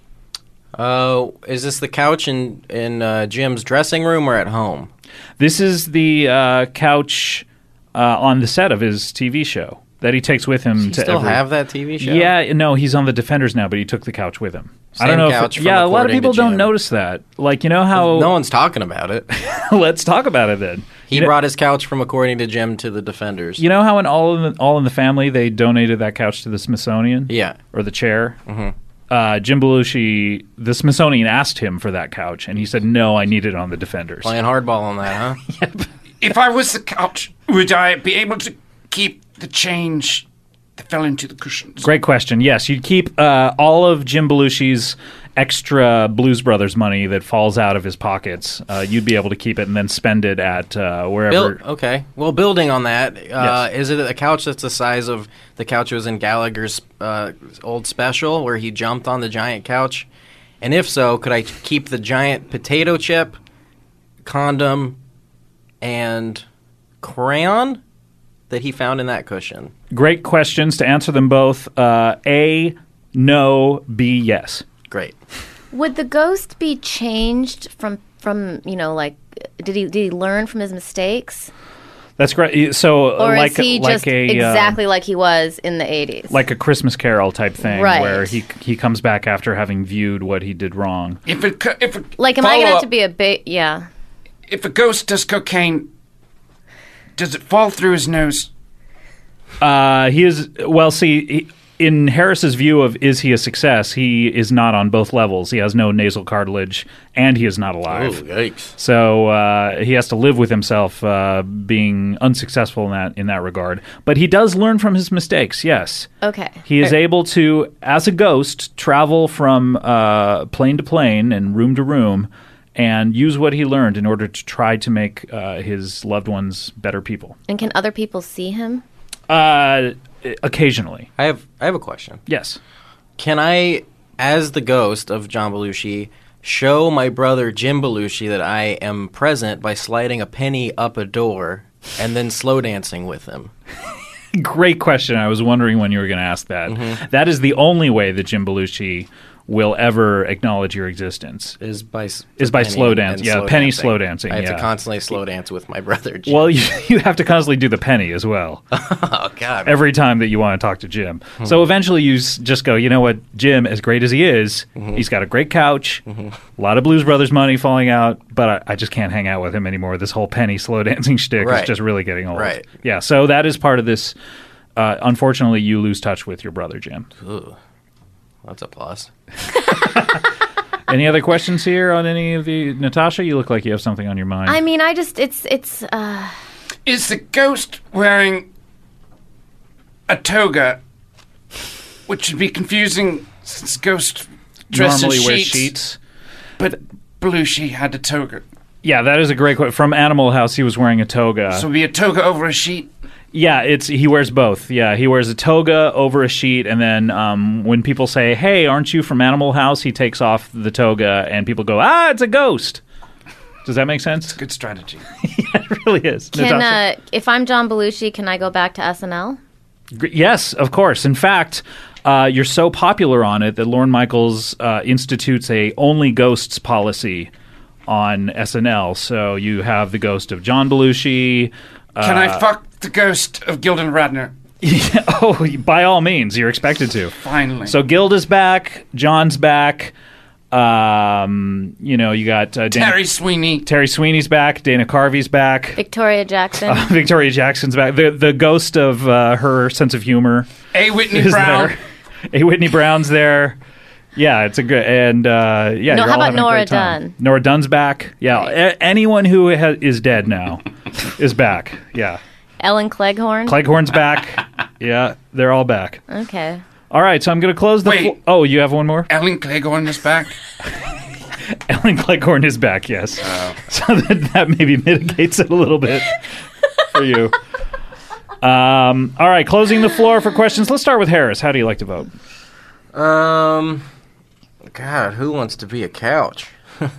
[SPEAKER 4] Is this the couch in Jim's dressing room or at home?
[SPEAKER 2] This is the couch on the set of his TV show that he takes with him.
[SPEAKER 4] Does he still have that TV show?
[SPEAKER 2] Yeah, no, he's on the Defenders now, but he took the couch with him.
[SPEAKER 4] Same
[SPEAKER 2] I don't know.
[SPEAKER 4] Couch
[SPEAKER 2] A lot of people don't notice that. Like, you know how
[SPEAKER 4] no one's talking about it.
[SPEAKER 2] Let's talk about it then.
[SPEAKER 4] He brought his couch from According to Jim to the Defenders.
[SPEAKER 2] You know how in All in the Family they donated that couch to the Smithsonian?
[SPEAKER 4] Yeah,
[SPEAKER 2] or the chair.
[SPEAKER 4] Mm-hmm.
[SPEAKER 2] Jim Belushi, the Smithsonian asked him for that couch, and he said, "No, I need it on the Defenders."
[SPEAKER 4] Playing hardball on that, huh?
[SPEAKER 2] Yep.
[SPEAKER 9] If I was the couch, would I be able to keep the change that fell into the cushions?
[SPEAKER 2] Great question. Yes, you'd keep all of Jim Belushi's extra Blues Brothers money that falls out of his pockets. You'd be able to keep it and then spend it at wherever.
[SPEAKER 4] Okay. Well, building on that,
[SPEAKER 2] Yes.
[SPEAKER 4] is it a couch that's the size of the couch that was in Gallagher's old special where he jumped on the giant couch? And if so, could I keep the giant potato chip, condom, and crayon that he found in that cushion?
[SPEAKER 2] Great questions. To answer them both, A, no, B, yes.
[SPEAKER 4] Great.
[SPEAKER 5] Would the ghost be changed from like did he learn from his mistakes?
[SPEAKER 2] That's great. So,
[SPEAKER 5] Or
[SPEAKER 2] like,
[SPEAKER 5] is he
[SPEAKER 2] like
[SPEAKER 5] just
[SPEAKER 2] a
[SPEAKER 5] exactly like he was in the 80s?
[SPEAKER 2] like a Christmas Carol type thing,
[SPEAKER 5] Right.
[SPEAKER 2] where he comes back after having viewed what he did wrong.
[SPEAKER 9] Am
[SPEAKER 5] Like, am I going to have to be a bit? Yeah.
[SPEAKER 9] If a ghost does cocaine, does it fall through his nose?
[SPEAKER 2] He is well. See, in Harris's view of is he a success, he is not on both levels. He has no nasal cartilage, and he is not alive.
[SPEAKER 4] Oh, yikes!
[SPEAKER 2] So he has to live with himself being unsuccessful in that regard. But he does learn from his mistakes. Yes.
[SPEAKER 5] Okay.
[SPEAKER 2] He is able to, as a ghost, travel from plane to plane and room to room, and use what he learned in order to try to make his loved ones better people.
[SPEAKER 5] And can other people see him?
[SPEAKER 2] Occasionally.
[SPEAKER 4] I have a question.
[SPEAKER 2] Yes.
[SPEAKER 4] Can I as the ghost of John Belushi, show my brother Jim Belushi that I am present by sliding a penny up a door and then slow dancing with him?
[SPEAKER 2] Great question. I was wondering when you were going to ask that.
[SPEAKER 4] Mm-hmm.
[SPEAKER 2] That is the only way that Jim Belushi will ever acknowledge your existence.
[SPEAKER 4] Is by
[SPEAKER 2] slow dance. Yeah, penny slow dancing.
[SPEAKER 4] I have
[SPEAKER 2] yeah.
[SPEAKER 4] to constantly slow dance with my brother Jim.
[SPEAKER 2] Well, you have to constantly do the penny as well.
[SPEAKER 4] Oh, God.
[SPEAKER 2] Every time that you want to talk to Jim. So eventually you just go, you know what, Jim, as great as he is, he's got a great couch, a lot of Blues Brothers money falling out, but I just can't hang out with him anymore. This whole penny slow dancing shtick is just really getting old.
[SPEAKER 4] Right.
[SPEAKER 2] Yeah, so that is part of this. Unfortunately, you lose touch with your brother, Jim.
[SPEAKER 4] Ooh. That's a plus.
[SPEAKER 2] Any other questions here on any of the... Natasha, you look like you have something on your mind.
[SPEAKER 5] I mean, it's
[SPEAKER 9] Is the ghost wearing a toga? Which should be confusing since ghost dress
[SPEAKER 2] normally
[SPEAKER 9] in
[SPEAKER 2] wears
[SPEAKER 9] sheets.
[SPEAKER 2] sheets.
[SPEAKER 9] But Belushi had a toga.
[SPEAKER 2] Yeah, that is a great question. From Animal House, he was wearing a toga.
[SPEAKER 9] So it'd be a toga over a sheet?
[SPEAKER 2] Yeah, he wears both. Yeah, he wears a toga over a sheet, and then when people say, "Hey, aren't you from Animal House?" he takes off the toga, and people go, "Ah, it's a ghost." Does that make sense?
[SPEAKER 9] It's a good strategy.
[SPEAKER 2] Yeah, it really is.
[SPEAKER 5] If I'm John Belushi, can I go back to SNL?
[SPEAKER 2] Yes, of course. In fact, you're so popular on it that Lorne Michaels institutes a only ghosts policy on SNL. So you have the ghost of John Belushi.
[SPEAKER 9] Can I fuck the ghost of Gildan Radner?
[SPEAKER 2] Oh, by all means, you're expected to.
[SPEAKER 9] Finally.
[SPEAKER 2] So Gilda's back, John's back. You got
[SPEAKER 9] Terry Sweeney.
[SPEAKER 2] Terry Sweeney's back. Dana Carvey's back.
[SPEAKER 5] Victoria Jackson.
[SPEAKER 2] Victoria Jackson's back. The ghost of her sense of humor.
[SPEAKER 9] A. Whitney Brown.
[SPEAKER 2] A. Whitney Brown's there. Yeah, it's a good and
[SPEAKER 5] No,
[SPEAKER 2] you're
[SPEAKER 5] how
[SPEAKER 2] all
[SPEAKER 5] about
[SPEAKER 2] having a
[SPEAKER 5] Nora
[SPEAKER 2] great time.
[SPEAKER 5] Dunn?
[SPEAKER 2] Nora Dunn's back. Yeah, anyone who is dead now is back. Yeah,
[SPEAKER 5] Ellen Cleghorn.
[SPEAKER 2] Cleghorn's back. Yeah, they're all back.
[SPEAKER 5] Okay.
[SPEAKER 2] All right, so I'm going to close the.
[SPEAKER 9] Wait.
[SPEAKER 2] Oh, you have one more?
[SPEAKER 9] Ellen Cleghorn is back.
[SPEAKER 2] Ellen Cleghorn is back. Yes. So that maybe mitigates it a little bit for you. All right, closing the floor for questions. Let's start with Harris. How do you like to vote?
[SPEAKER 4] God, who wants to be a couch?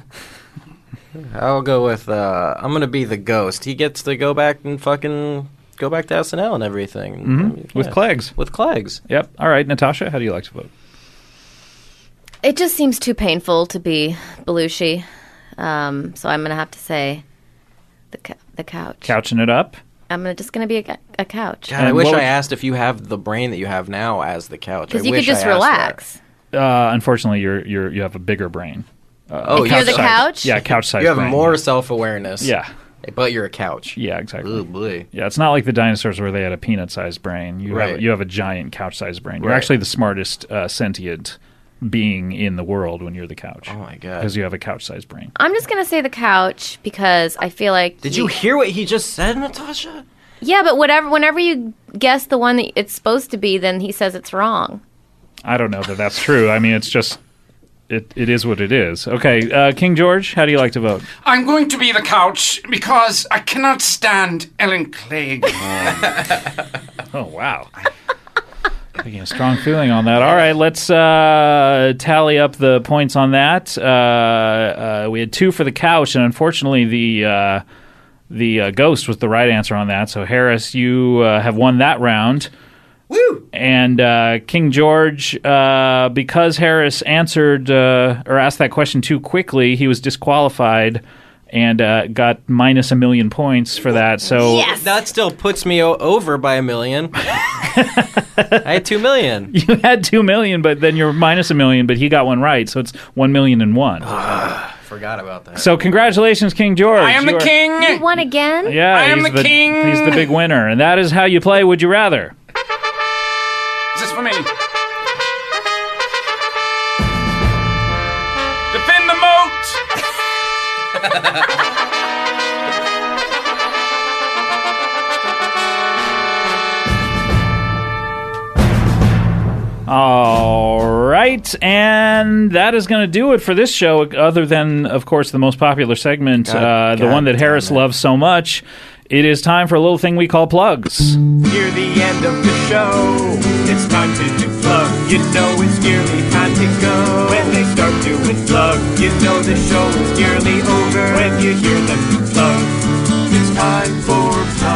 [SPEAKER 4] I'll go with, I'm going to be the ghost. He gets to go back and fucking go back to SNL and everything.
[SPEAKER 2] Mm-hmm. With Cleggs.
[SPEAKER 4] With Cleggs.
[SPEAKER 2] Yep. All right, Natasha, how do you like to vote?
[SPEAKER 5] It just seems too painful to be Belushi. So I'm going to have to say the couch.
[SPEAKER 2] Couching it up?
[SPEAKER 5] I'm just going to be a couch.
[SPEAKER 4] God, I wish I asked if you have the brain that you have now as the couch.
[SPEAKER 5] Because you could just relax.
[SPEAKER 2] Unfortunately, you have a bigger brain.
[SPEAKER 5] You're the couch?
[SPEAKER 2] Yeah, couch size.
[SPEAKER 4] You have
[SPEAKER 2] brain,
[SPEAKER 4] more self-awareness.
[SPEAKER 2] Yeah.
[SPEAKER 4] But you're a couch.
[SPEAKER 2] Yeah, exactly.
[SPEAKER 4] Oh, boy.
[SPEAKER 2] Yeah, it's not like the dinosaurs where they had a peanut-sized brain. You have a giant couch-sized brain. You're actually the smartest sentient being in the world when you're the couch.
[SPEAKER 4] Oh, my God.
[SPEAKER 2] Because you have a couch-sized brain.
[SPEAKER 5] I'm just going to say the couch because I feel like...
[SPEAKER 4] Did you hear what he just said, Natasha?
[SPEAKER 5] Yeah, but whenever you guess the one that it's supposed to be, then he says it's wrong.
[SPEAKER 2] I don't know that that's true. I mean, it's just... It is what it is. Okay, King George, how do you like to vote?
[SPEAKER 9] I'm going to be the couch because I cannot stand Ellen Clegg.
[SPEAKER 2] Oh, wow. Taking a strong feeling on that. All right, let's tally up the points on that. We had 2 for the couch, and unfortunately the ghost was the right answer on that. So, Harris, you have won that round.
[SPEAKER 4] Woo!
[SPEAKER 2] And King George, because Harris answered or asked that question too quickly, he was disqualified and got minus 1 million points for that. So
[SPEAKER 5] yes!
[SPEAKER 4] That still puts me over by 1 million. I had 2 million.
[SPEAKER 2] You had 2 million, but then you're minus 1 million, but he got one right, so it's 1,000,001.
[SPEAKER 4] Forgot about that.
[SPEAKER 2] So congratulations, King George.
[SPEAKER 9] I am the king.
[SPEAKER 5] You won again?
[SPEAKER 2] Yeah,
[SPEAKER 9] I am the king.
[SPEAKER 2] He's the big winner, and that is how you play Would You Rather.
[SPEAKER 9] Is this for me? Defend the moat!
[SPEAKER 2] All right, and that is going to do it for this show, other than, of course, the most popular segment, the one that Harris loves so much, It is time for a little thing we call plugs.
[SPEAKER 10] Near the end of the show, it's time to do plug. You know it's nearly time to go. When they start doing plug, you know the show is nearly over. When you hear them do plug, it's time for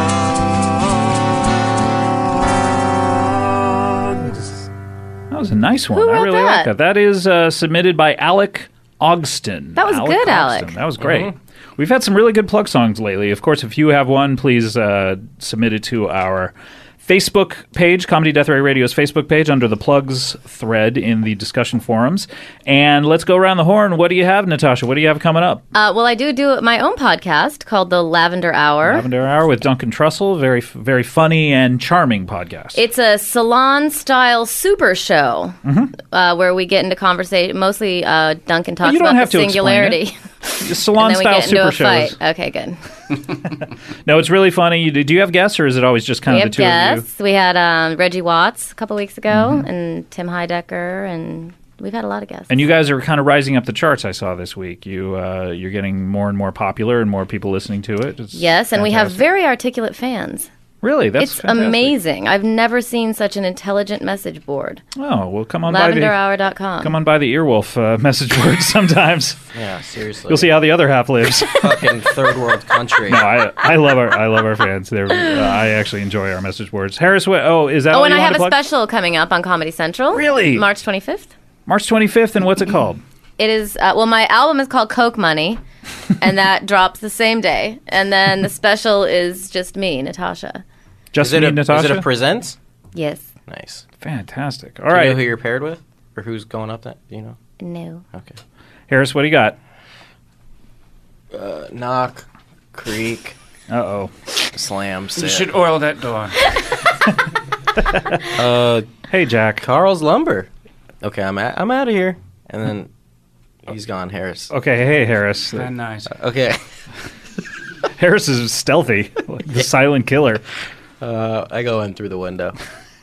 [SPEAKER 10] plugs.
[SPEAKER 2] That was a nice one.
[SPEAKER 5] Who
[SPEAKER 2] I
[SPEAKER 5] wrote
[SPEAKER 2] really like
[SPEAKER 5] that?
[SPEAKER 2] that. That is submitted by Alec Ogston.
[SPEAKER 5] That was good, Alec.
[SPEAKER 2] That was great. We've had some really good plug songs lately. Of course, if you have one, please submit it to our Facebook page, Comedy Death Ray Radio's Facebook page, under the plugs thread in the discussion forums. And let's go around the horn. What do you have, Natasha? What do you have coming up?
[SPEAKER 5] Well, I do my own podcast called The Lavender Hour.
[SPEAKER 2] Lavender Hour with Duncan Trussell. Very, very funny and charming podcast.
[SPEAKER 5] It's a salon-style super show where we get into conversation. Mostly Duncan talks
[SPEAKER 2] you don't
[SPEAKER 5] about
[SPEAKER 2] have
[SPEAKER 5] the
[SPEAKER 2] to
[SPEAKER 5] singularity.
[SPEAKER 2] Salon-style super shows.
[SPEAKER 5] Fight. Okay, good.
[SPEAKER 2] No, it's really funny. Do you have guests, or is it always just kind of the two of you?
[SPEAKER 5] We had Reggie Watts a couple weeks ago, and Tim Heidecker, and we've had a lot of guests.
[SPEAKER 2] And you guys are kind of rising up the charts, I saw this week. You're getting more and more popular and more people listening to it. It's
[SPEAKER 5] yes, and we have
[SPEAKER 2] fantastic.
[SPEAKER 5] very articulate fans.
[SPEAKER 2] Really? That's
[SPEAKER 5] It's
[SPEAKER 2] fantastic.
[SPEAKER 5] amazing. I've never seen such an intelligent message board.
[SPEAKER 2] Oh, well, come on by the
[SPEAKER 5] LavenderHour.com.
[SPEAKER 2] Come on by the Earwolf message board sometimes.
[SPEAKER 4] Yeah, seriously.
[SPEAKER 2] You'll see how the other half lives.
[SPEAKER 4] Fucking third world country.
[SPEAKER 2] No, I love our fans. They're I actually enjoy our message boards. Harris, is that all
[SPEAKER 5] and
[SPEAKER 2] you
[SPEAKER 5] I
[SPEAKER 2] want
[SPEAKER 5] have
[SPEAKER 2] to
[SPEAKER 5] a
[SPEAKER 2] plug?
[SPEAKER 5] special coming up on Comedy Central.
[SPEAKER 2] Really?
[SPEAKER 5] March 25th.
[SPEAKER 2] March 25th, and what's it called?
[SPEAKER 5] It is, my album is called Coke Money, and that drops the same day. And then the special is just me, Natasha.
[SPEAKER 2] Just
[SPEAKER 4] is
[SPEAKER 2] me,
[SPEAKER 4] it
[SPEAKER 2] Natasha?
[SPEAKER 4] Is it a presents?
[SPEAKER 5] Yes.
[SPEAKER 4] Nice.
[SPEAKER 2] Fantastic. All
[SPEAKER 4] Do you
[SPEAKER 2] right.
[SPEAKER 4] know who you're paired with? Or who's going up that? Do you know?
[SPEAKER 5] No.
[SPEAKER 4] Okay.
[SPEAKER 2] Harris, what do you got?
[SPEAKER 4] Knock, creak,
[SPEAKER 2] Uh-oh.
[SPEAKER 4] slam,
[SPEAKER 9] You
[SPEAKER 4] sit.
[SPEAKER 9] should oil that door.
[SPEAKER 2] Hey, Jack.
[SPEAKER 4] Carl's Lumber. Okay, I'm out of here. And then he's gone, Harris.
[SPEAKER 2] Okay, hey, Harris.
[SPEAKER 9] Very nice.
[SPEAKER 4] Okay.
[SPEAKER 2] Harris is stealthy, like the silent killer.
[SPEAKER 4] I go in through the window.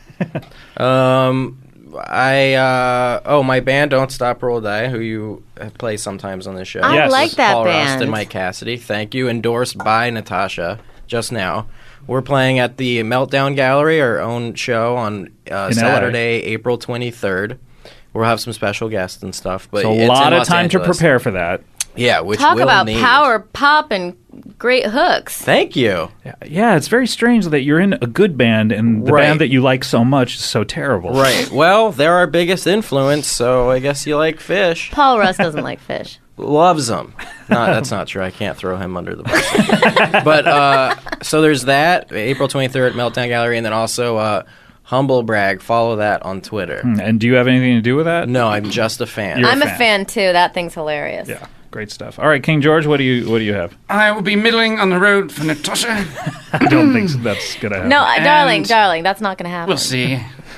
[SPEAKER 4] My band Don't Stop Roll Die, who you play sometimes on this show.
[SPEAKER 5] I
[SPEAKER 2] Yes.
[SPEAKER 5] like that
[SPEAKER 4] Paul Rust
[SPEAKER 5] band.
[SPEAKER 4] and Mike Cassidy. Thank you. Endorsed by Natasha just now. We're playing at the Meltdown Gallery, our own show, on Saturday, April 23rd. We'll have some special guests and stuff. But
[SPEAKER 2] So a
[SPEAKER 4] it's
[SPEAKER 2] lot
[SPEAKER 4] in
[SPEAKER 2] of
[SPEAKER 4] Los
[SPEAKER 2] time
[SPEAKER 4] Angeles.
[SPEAKER 2] to prepare for that.
[SPEAKER 4] Yeah, which
[SPEAKER 5] Talk
[SPEAKER 4] we'll
[SPEAKER 5] about
[SPEAKER 4] need.
[SPEAKER 5] power, pop, and great hooks.
[SPEAKER 4] Thank you.
[SPEAKER 2] Yeah, it's very strange that you're in a good band and the
[SPEAKER 4] Right.
[SPEAKER 2] band that you like so much is so terrible.
[SPEAKER 4] Right. Well, they're our biggest influence, so I guess you like Fish.
[SPEAKER 5] Paul Rust doesn't like fish.
[SPEAKER 4] Loves them. No, that's not true. I can't throw him under the bus. But so there's that, April 23rd, Meltdown Gallery, and then also Humble Brag. Follow that on Twitter.
[SPEAKER 2] And do you have anything to do with that?
[SPEAKER 4] No, I'm just a fan.
[SPEAKER 2] You're a
[SPEAKER 5] I'm a
[SPEAKER 2] fan.
[SPEAKER 5] fan too. That thing's hilarious.
[SPEAKER 2] Yeah, great stuff. All right, King George, what do you have?
[SPEAKER 9] I will be middling on the road for Natasha.
[SPEAKER 2] I don't think that's gonna happen.
[SPEAKER 5] No,
[SPEAKER 9] And-
[SPEAKER 5] darling, that's not going to happen.
[SPEAKER 9] We'll see.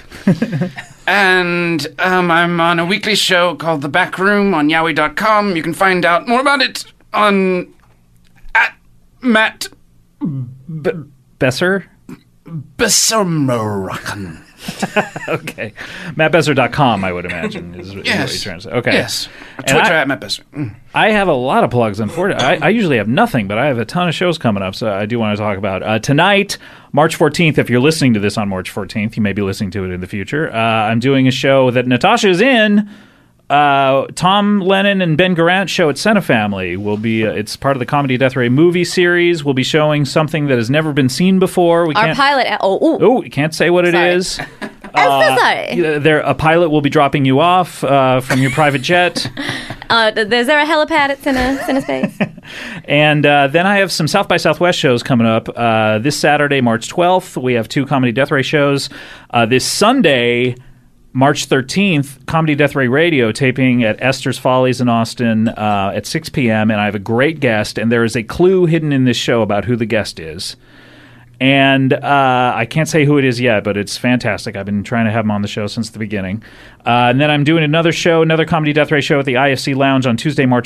[SPEAKER 9] And I'm on a weekly show called The Back Room on Yowie.com. You can find out more about it on at Matt
[SPEAKER 2] Besser?
[SPEAKER 9] Bessermarakan.
[SPEAKER 2] Okay. MattBesser.com, I would imagine, is what you're trying to say. Okay.
[SPEAKER 9] Yes.
[SPEAKER 2] And
[SPEAKER 9] Twitter at Matt Besser.
[SPEAKER 2] I have a lot of plugs, unfortunately. I usually have nothing, but I have a ton of shows coming up, so I do want to talk about. Tonight, March 14th, if you're listening to this on March 14th, you may be listening to it in the future, I'm doing a show that Natasha is in. Tom Lennon and Ben Garant show at Sena Family will be. It's part of the Comedy Death Ray movie series. We'll be showing something that has never been seen before. We
[SPEAKER 5] Our
[SPEAKER 2] can't.
[SPEAKER 5] pilot.
[SPEAKER 2] We can't say what it
[SPEAKER 5] Sorry.
[SPEAKER 2] is.
[SPEAKER 5] I'm so sorry.
[SPEAKER 2] A pilot will be dropping you off from your private jet.
[SPEAKER 5] Is there a helipad at Cinespace?
[SPEAKER 2] And then I have some South by Southwest shows coming up. This Saturday, March 12th, we have 2 Comedy Death Ray shows. This Sunday, March 13th, Comedy Death Ray Radio taping at Esther's Follies in Austin at 6 p.m. And I have a great guest, and there is a clue hidden in this show about who the guest is. And I can't say who it is yet, but it's fantastic. I've been trying to have him on the show since the beginning. And then I'm doing another Comedy Death Ray show at the IFC Lounge on Tuesday, March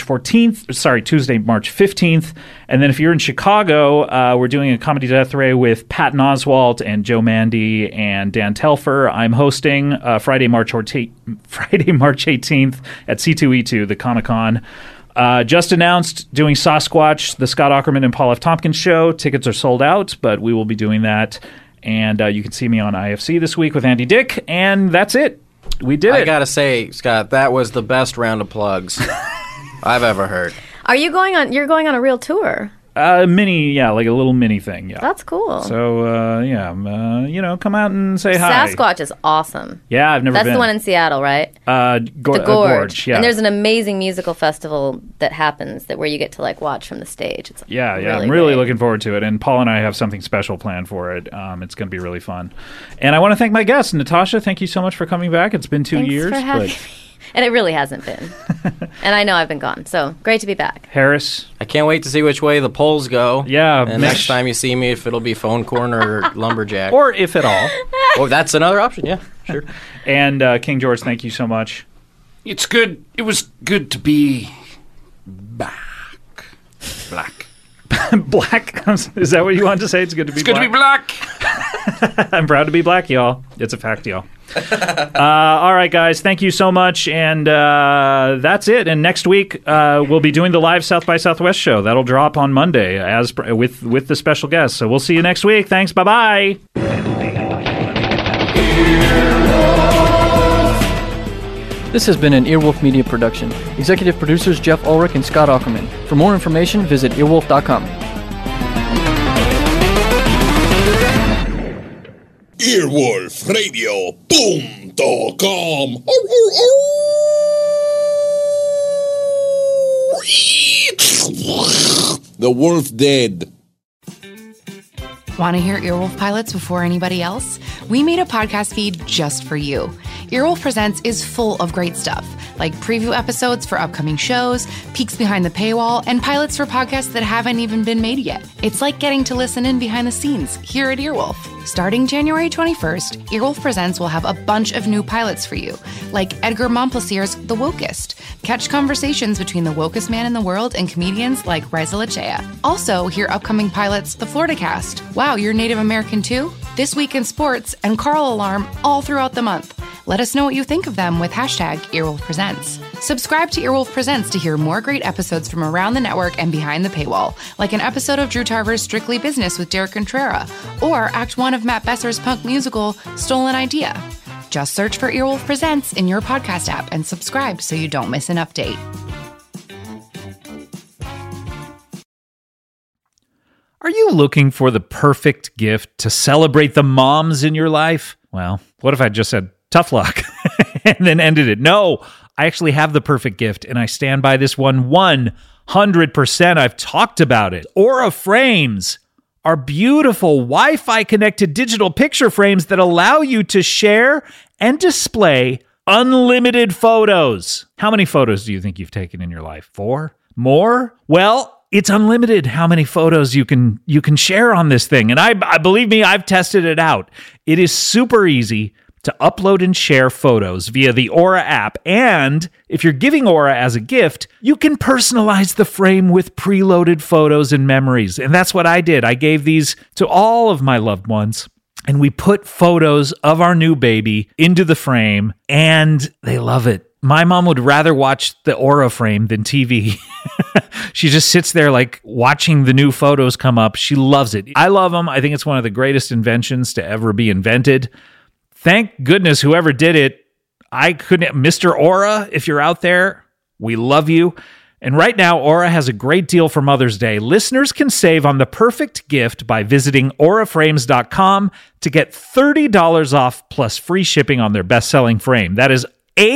[SPEAKER 2] 15th. And then if you're in Chicago, we're doing a Comedy Death Ray with Patton Oswalt and Joe Mandy and Dan Telfer. I'm hosting Friday, March 18th at C2E2, the Comic-Con. Just announced doing Sasquatch, the Scott Aukerman and Paul F. Tompkins show. Tickets are sold out, but we will be doing that. And you can see me on IFC this week with Andy Dick. And that's it. We did it.
[SPEAKER 4] I gotta say, Scott, that was the best round of plugs I've ever heard.
[SPEAKER 5] Are you going on? You're going on a real tour.
[SPEAKER 2] Mini, yeah, like a little mini thing, yeah.
[SPEAKER 5] That's cool.
[SPEAKER 2] So, come out and say hi.
[SPEAKER 5] Sasquatch is awesome.
[SPEAKER 2] Yeah, I've never been.
[SPEAKER 5] That's the one in Seattle, right?
[SPEAKER 2] The Gorge, yeah.
[SPEAKER 5] And there's an amazing musical festival that happens where you get to watch from the stage. It's
[SPEAKER 2] I'm really looking forward to it. And Paul and I have something special planned for it. It's going to be really fun. And I want to thank my guest, Natasha. Thank you so much for coming back. It's been 2 years.
[SPEAKER 5] Thanks for having me. And it really hasn't been. And I know I've been gone. So great to be back.
[SPEAKER 2] Harris?
[SPEAKER 4] I can't wait to see which way the polls go.
[SPEAKER 2] Yeah.
[SPEAKER 4] And next time you see me, if it'll be Phone Corner or Lumberjack.
[SPEAKER 2] Or if at all.
[SPEAKER 4] Oh, that's another option. Yeah, sure.
[SPEAKER 2] And King George, thank you so much.
[SPEAKER 9] It's good. It was good to be back. Black.
[SPEAKER 2] Black? Is that what you wanted to say? It's good to be black?
[SPEAKER 9] It's good to be black.
[SPEAKER 2] I'm proud to be black, y'all. It's a fact, y'all. All right, guys. Thank you so much. And that's it. And next week, we'll be doing the live South by Southwest show. That'll drop on Monday with the special guest. So we'll see you next week. Thanks. Bye-bye.
[SPEAKER 12] This has been an Earwolf Media production. Executive producers Jeff Ulrich and Scott Aukerman. For more information, visit earwolf.com.
[SPEAKER 13] Earwolfradio.com. The wolf dead.
[SPEAKER 14] Want to hear Earwolf pilots before anybody else? We made a podcast feed just for you. Earwolf Presents is full of great stuff, like preview episodes for upcoming shows, peeks behind the paywall, and pilots for podcasts that haven't even been made yet. It's like getting to listen in behind the scenes here at Earwolf. Starting January 21st, Earwolf Presents will have a bunch of new pilots for you, like Edgar Montplaisir's The Wokest. Catch conversations between the wokest man in the world and comedians like Reza Lachea. Also, hear upcoming pilots The Florida Cast. Wow, you're Native American too? This Week in Sports and Carl Alarm all throughout the month. Let us know what you think of them with hashtag Earwolf Presents. Subscribe to Earwolf Presents to hear more great episodes from around the network and behind the paywall, like an episode of Drew Tarver's Strictly Business with Derek Contrera, or Act 1 of Matt Besser's punk musical Stolen Idea. Just search for Earwolf Presents in your podcast app and subscribe so you don't miss an update.
[SPEAKER 2] Are you looking for the perfect gift to celebrate the moms in your life? Well, what if I just said, tough luck, and then ended it? No, I actually have the perfect gift, and I stand by this one 100%. I've talked about it. Aura Frames are beautiful Wi-Fi connected digital picture frames that allow you to share and display unlimited photos. How many photos do you think you've taken in your life? 4? More? Well, it's unlimited how many photos you can share on this thing. And I believe me, I've tested it out. It is super easy to upload and share photos via the Aura app. And if you're giving Aura as a gift, you can personalize the frame with preloaded photos and memories. And that's what I did. I gave these to all of my loved ones. And we put photos of our new baby into the frame, and they love it. My mom would rather watch the Aura frame than TV. She just sits there like watching the new photos come up. She loves it. I love them. I think it's one of the greatest inventions to ever be invented. Thank goodness whoever did it. I couldn't. Mr. Aura, if you're out there, we love you. And right now, Aura has a great deal for Mother's Day. Listeners can save on the perfect gift by visiting auraframes.com to get $30 off plus free shipping on their best-selling frame. That is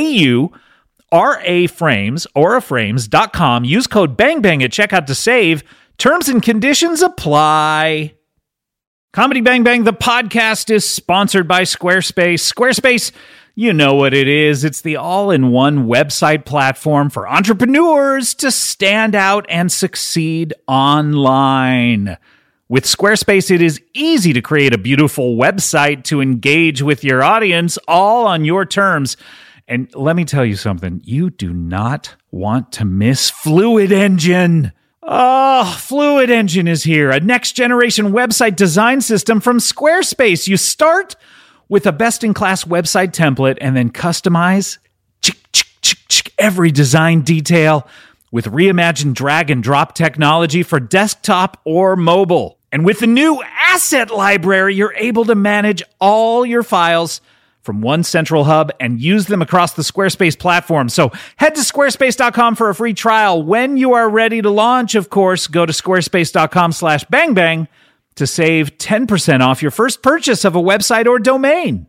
[SPEAKER 2] AURA Frames, auraframes.com. Use code BANGBANG at checkout to save. Terms and conditions apply. Comedy Bang Bang, the podcast, is sponsored by Squarespace. Squarespace, you know what it is. It's the all-in-one website platform for entrepreneurs to stand out and succeed online. With Squarespace, it is easy to create a beautiful website to engage with your audience, all on your terms. And let me tell you something. You do not want to miss Fluid Engine. Oh, Fluid Engine is here, a next-generation website design system from Squarespace. You start with a best-in-class website template and then customize every design detail with reimagined drag and drop technology for desktop or mobile. And with the new Asset Library, you're able to manage all your files from one central hub and use them across the Squarespace platform. So head to squarespace.com for a free trial. When you are ready to launch, of course, go to squarespace.com/bangbang to save 10% off your first purchase of a website or domain.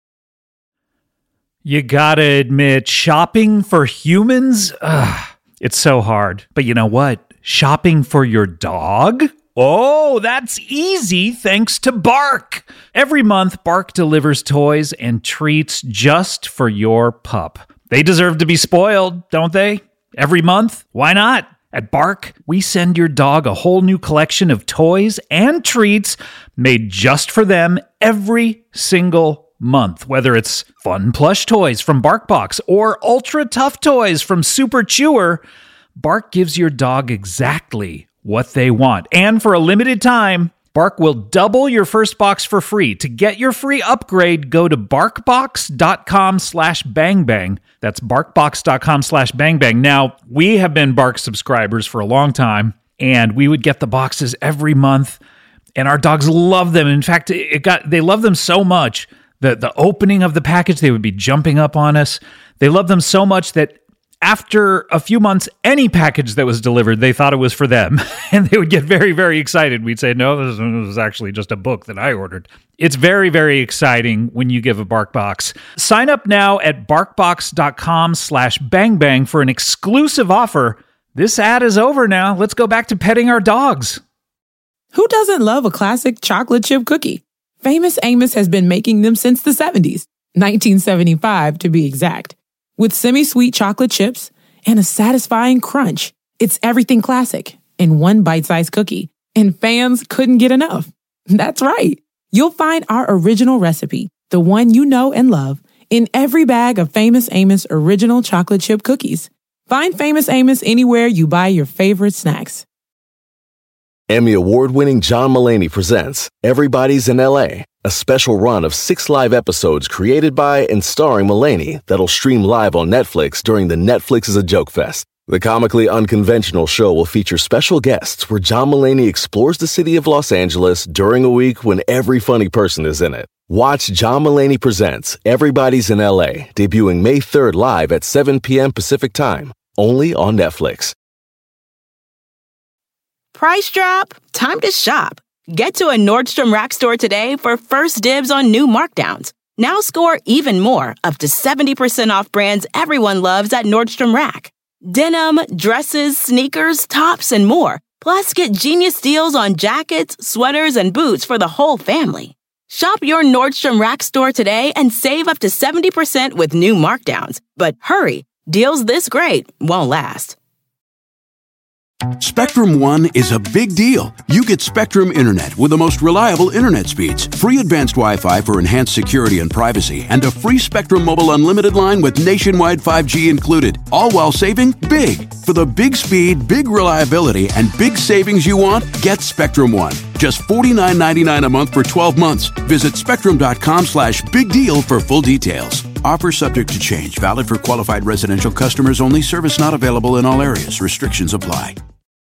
[SPEAKER 2] You gotta admit, shopping for humans, it's so hard. But you know what? Shopping for your dog? Oh, that's easy thanks to Bark. Every month, Bark delivers toys and treats just for your pup. They deserve to be spoiled, don't they? Every month? Why not? At Bark, we send your dog a whole new collection of toys and treats made just for them every single month. Whether it's fun plush toys from BarkBox or ultra tough toys from Super Chewer, Bark gives your dog exactly what they want. And for a limited time, Bark will double your first box for free. To get your free upgrade, go to barkbox.com/bangbang. That's barkbox.com/bangbang. Now, we have been Bark subscribers for a long time, and we would get the boxes every month, and our dogs love them. In fact, they love them so much that the opening of the package, they would be jumping up on us. They love them so much that after a few months, any package that was delivered, they thought it was for them. And they would get very, very excited. We'd say, no, this was actually just a book that I ordered. It's very, very exciting when you give a BarkBox. Sign up now at barkbox.com/bangbang for an exclusive offer. This ad is over now. Let's go back to petting our dogs.
[SPEAKER 15] Who doesn't love a classic chocolate chip cookie? Famous Amos has been making them since the 70s, 1975 to be exact. With semi-sweet chocolate chips and a satisfying crunch, it's everything classic in one bite-sized cookie, and fans couldn't get enough. That's right. You'll find our original recipe, the one you know and love, in every bag of Famous Amos original chocolate chip cookies. Find Famous Amos anywhere you buy your favorite snacks.
[SPEAKER 1] Emmy award-winning John Mulaney presents Everybody's in L.A., a special run of 6 live episodes created by and starring Mulaney that'll stream live on Netflix during the Netflix is a Joke Fest. The comically unconventional show will feature special guests where John Mulaney explores the city of Los Angeles during a week when every funny person is in it. Watch John Mulaney Presents Everybody's in L.A., debuting May 3rd live at 7 p.m. Pacific Time, only on Netflix.
[SPEAKER 16] Price drop? Time to shop. Get to a Nordstrom Rack store today for first dibs on new markdowns. Now score even more, up to 70% off brands everyone loves at Nordstrom Rack. Denim, dresses, sneakers, tops, and more. Plus, get genius deals on jackets, sweaters, and boots for the whole family. Shop your Nordstrom Rack store today and save up to 70% with new markdowns. But hurry, deals this great won't last.
[SPEAKER 17] Spectrum One is a big deal. You get Spectrum Internet with the most reliable internet speeds, free advanced Wi-Fi for enhanced security and privacy, and a free Spectrum Mobile Unlimited line with nationwide 5G included, all while saving big. For the big speed, big reliability, and big savings you want, get Spectrum One. Just $49.99 a month for 12 months. Visit spectrum.com/big deal for full details. Offer subject to change. Valid for qualified residential customers only. Service not available in all areas. Restrictions apply.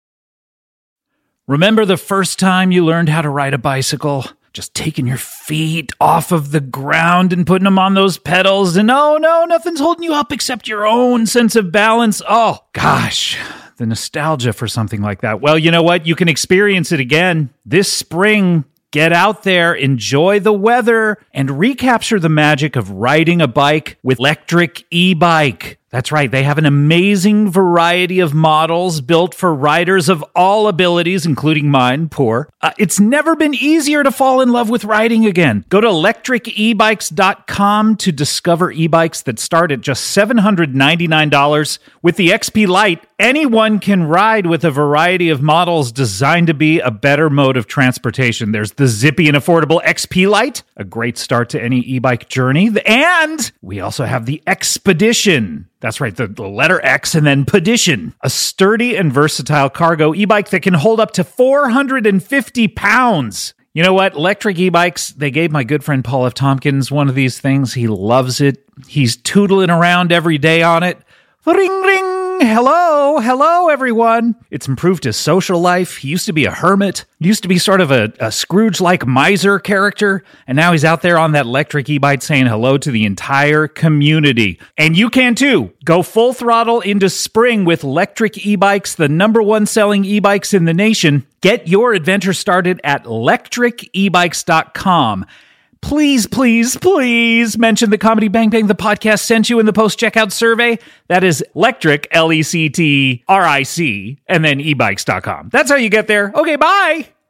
[SPEAKER 2] Remember the first time you learned how to ride a bicycle? Just taking your feet off of the ground and putting them on those pedals, and oh no, nothing's holding you up except your own sense of balance. Oh gosh, the nostalgia for something like that. Well, you know what? You can experience it again this spring. Get out there, enjoy the weather, and recapture the magic of riding a bike with Electric E-Bike. That's right, they have an amazing variety of models built for riders of all abilities, including mine, poor. It's never been easier to fall in love with riding again. Go to electricebikes.com to discover e-bikes that start at just $799. With the XP Lite, anyone can ride with a variety of models designed to be a better mode of transportation. There's the zippy and affordable XP Lite, a great start to any e-bike journey. And we also have the Expedition. That's right, the letter X and then Pedition, a sturdy and versatile cargo e-bike that can hold up to 450 pounds. You know what? Electric e-bikes, they gave my good friend Paul F. Tompkins one of these things. He loves it. He's tootling around every day on it. Ring, ring. Hello, everyone. It's improved his social life. He used to be a hermit. He used to be sort of a Scrooge-like miser character. And now he's out there on that electric e-bike saying hello to the entire community. And you can too. Go full throttle into spring with electric e-bikes, the #1 selling e-bikes in the nation. Get your adventure started at electricebikes.com. Please, please, please mention the Comedy Bang Bang, the podcast, sent you in the post-checkout survey. That is electric, Lectric, and then ebikes.com. That's how you get there. Okay, bye.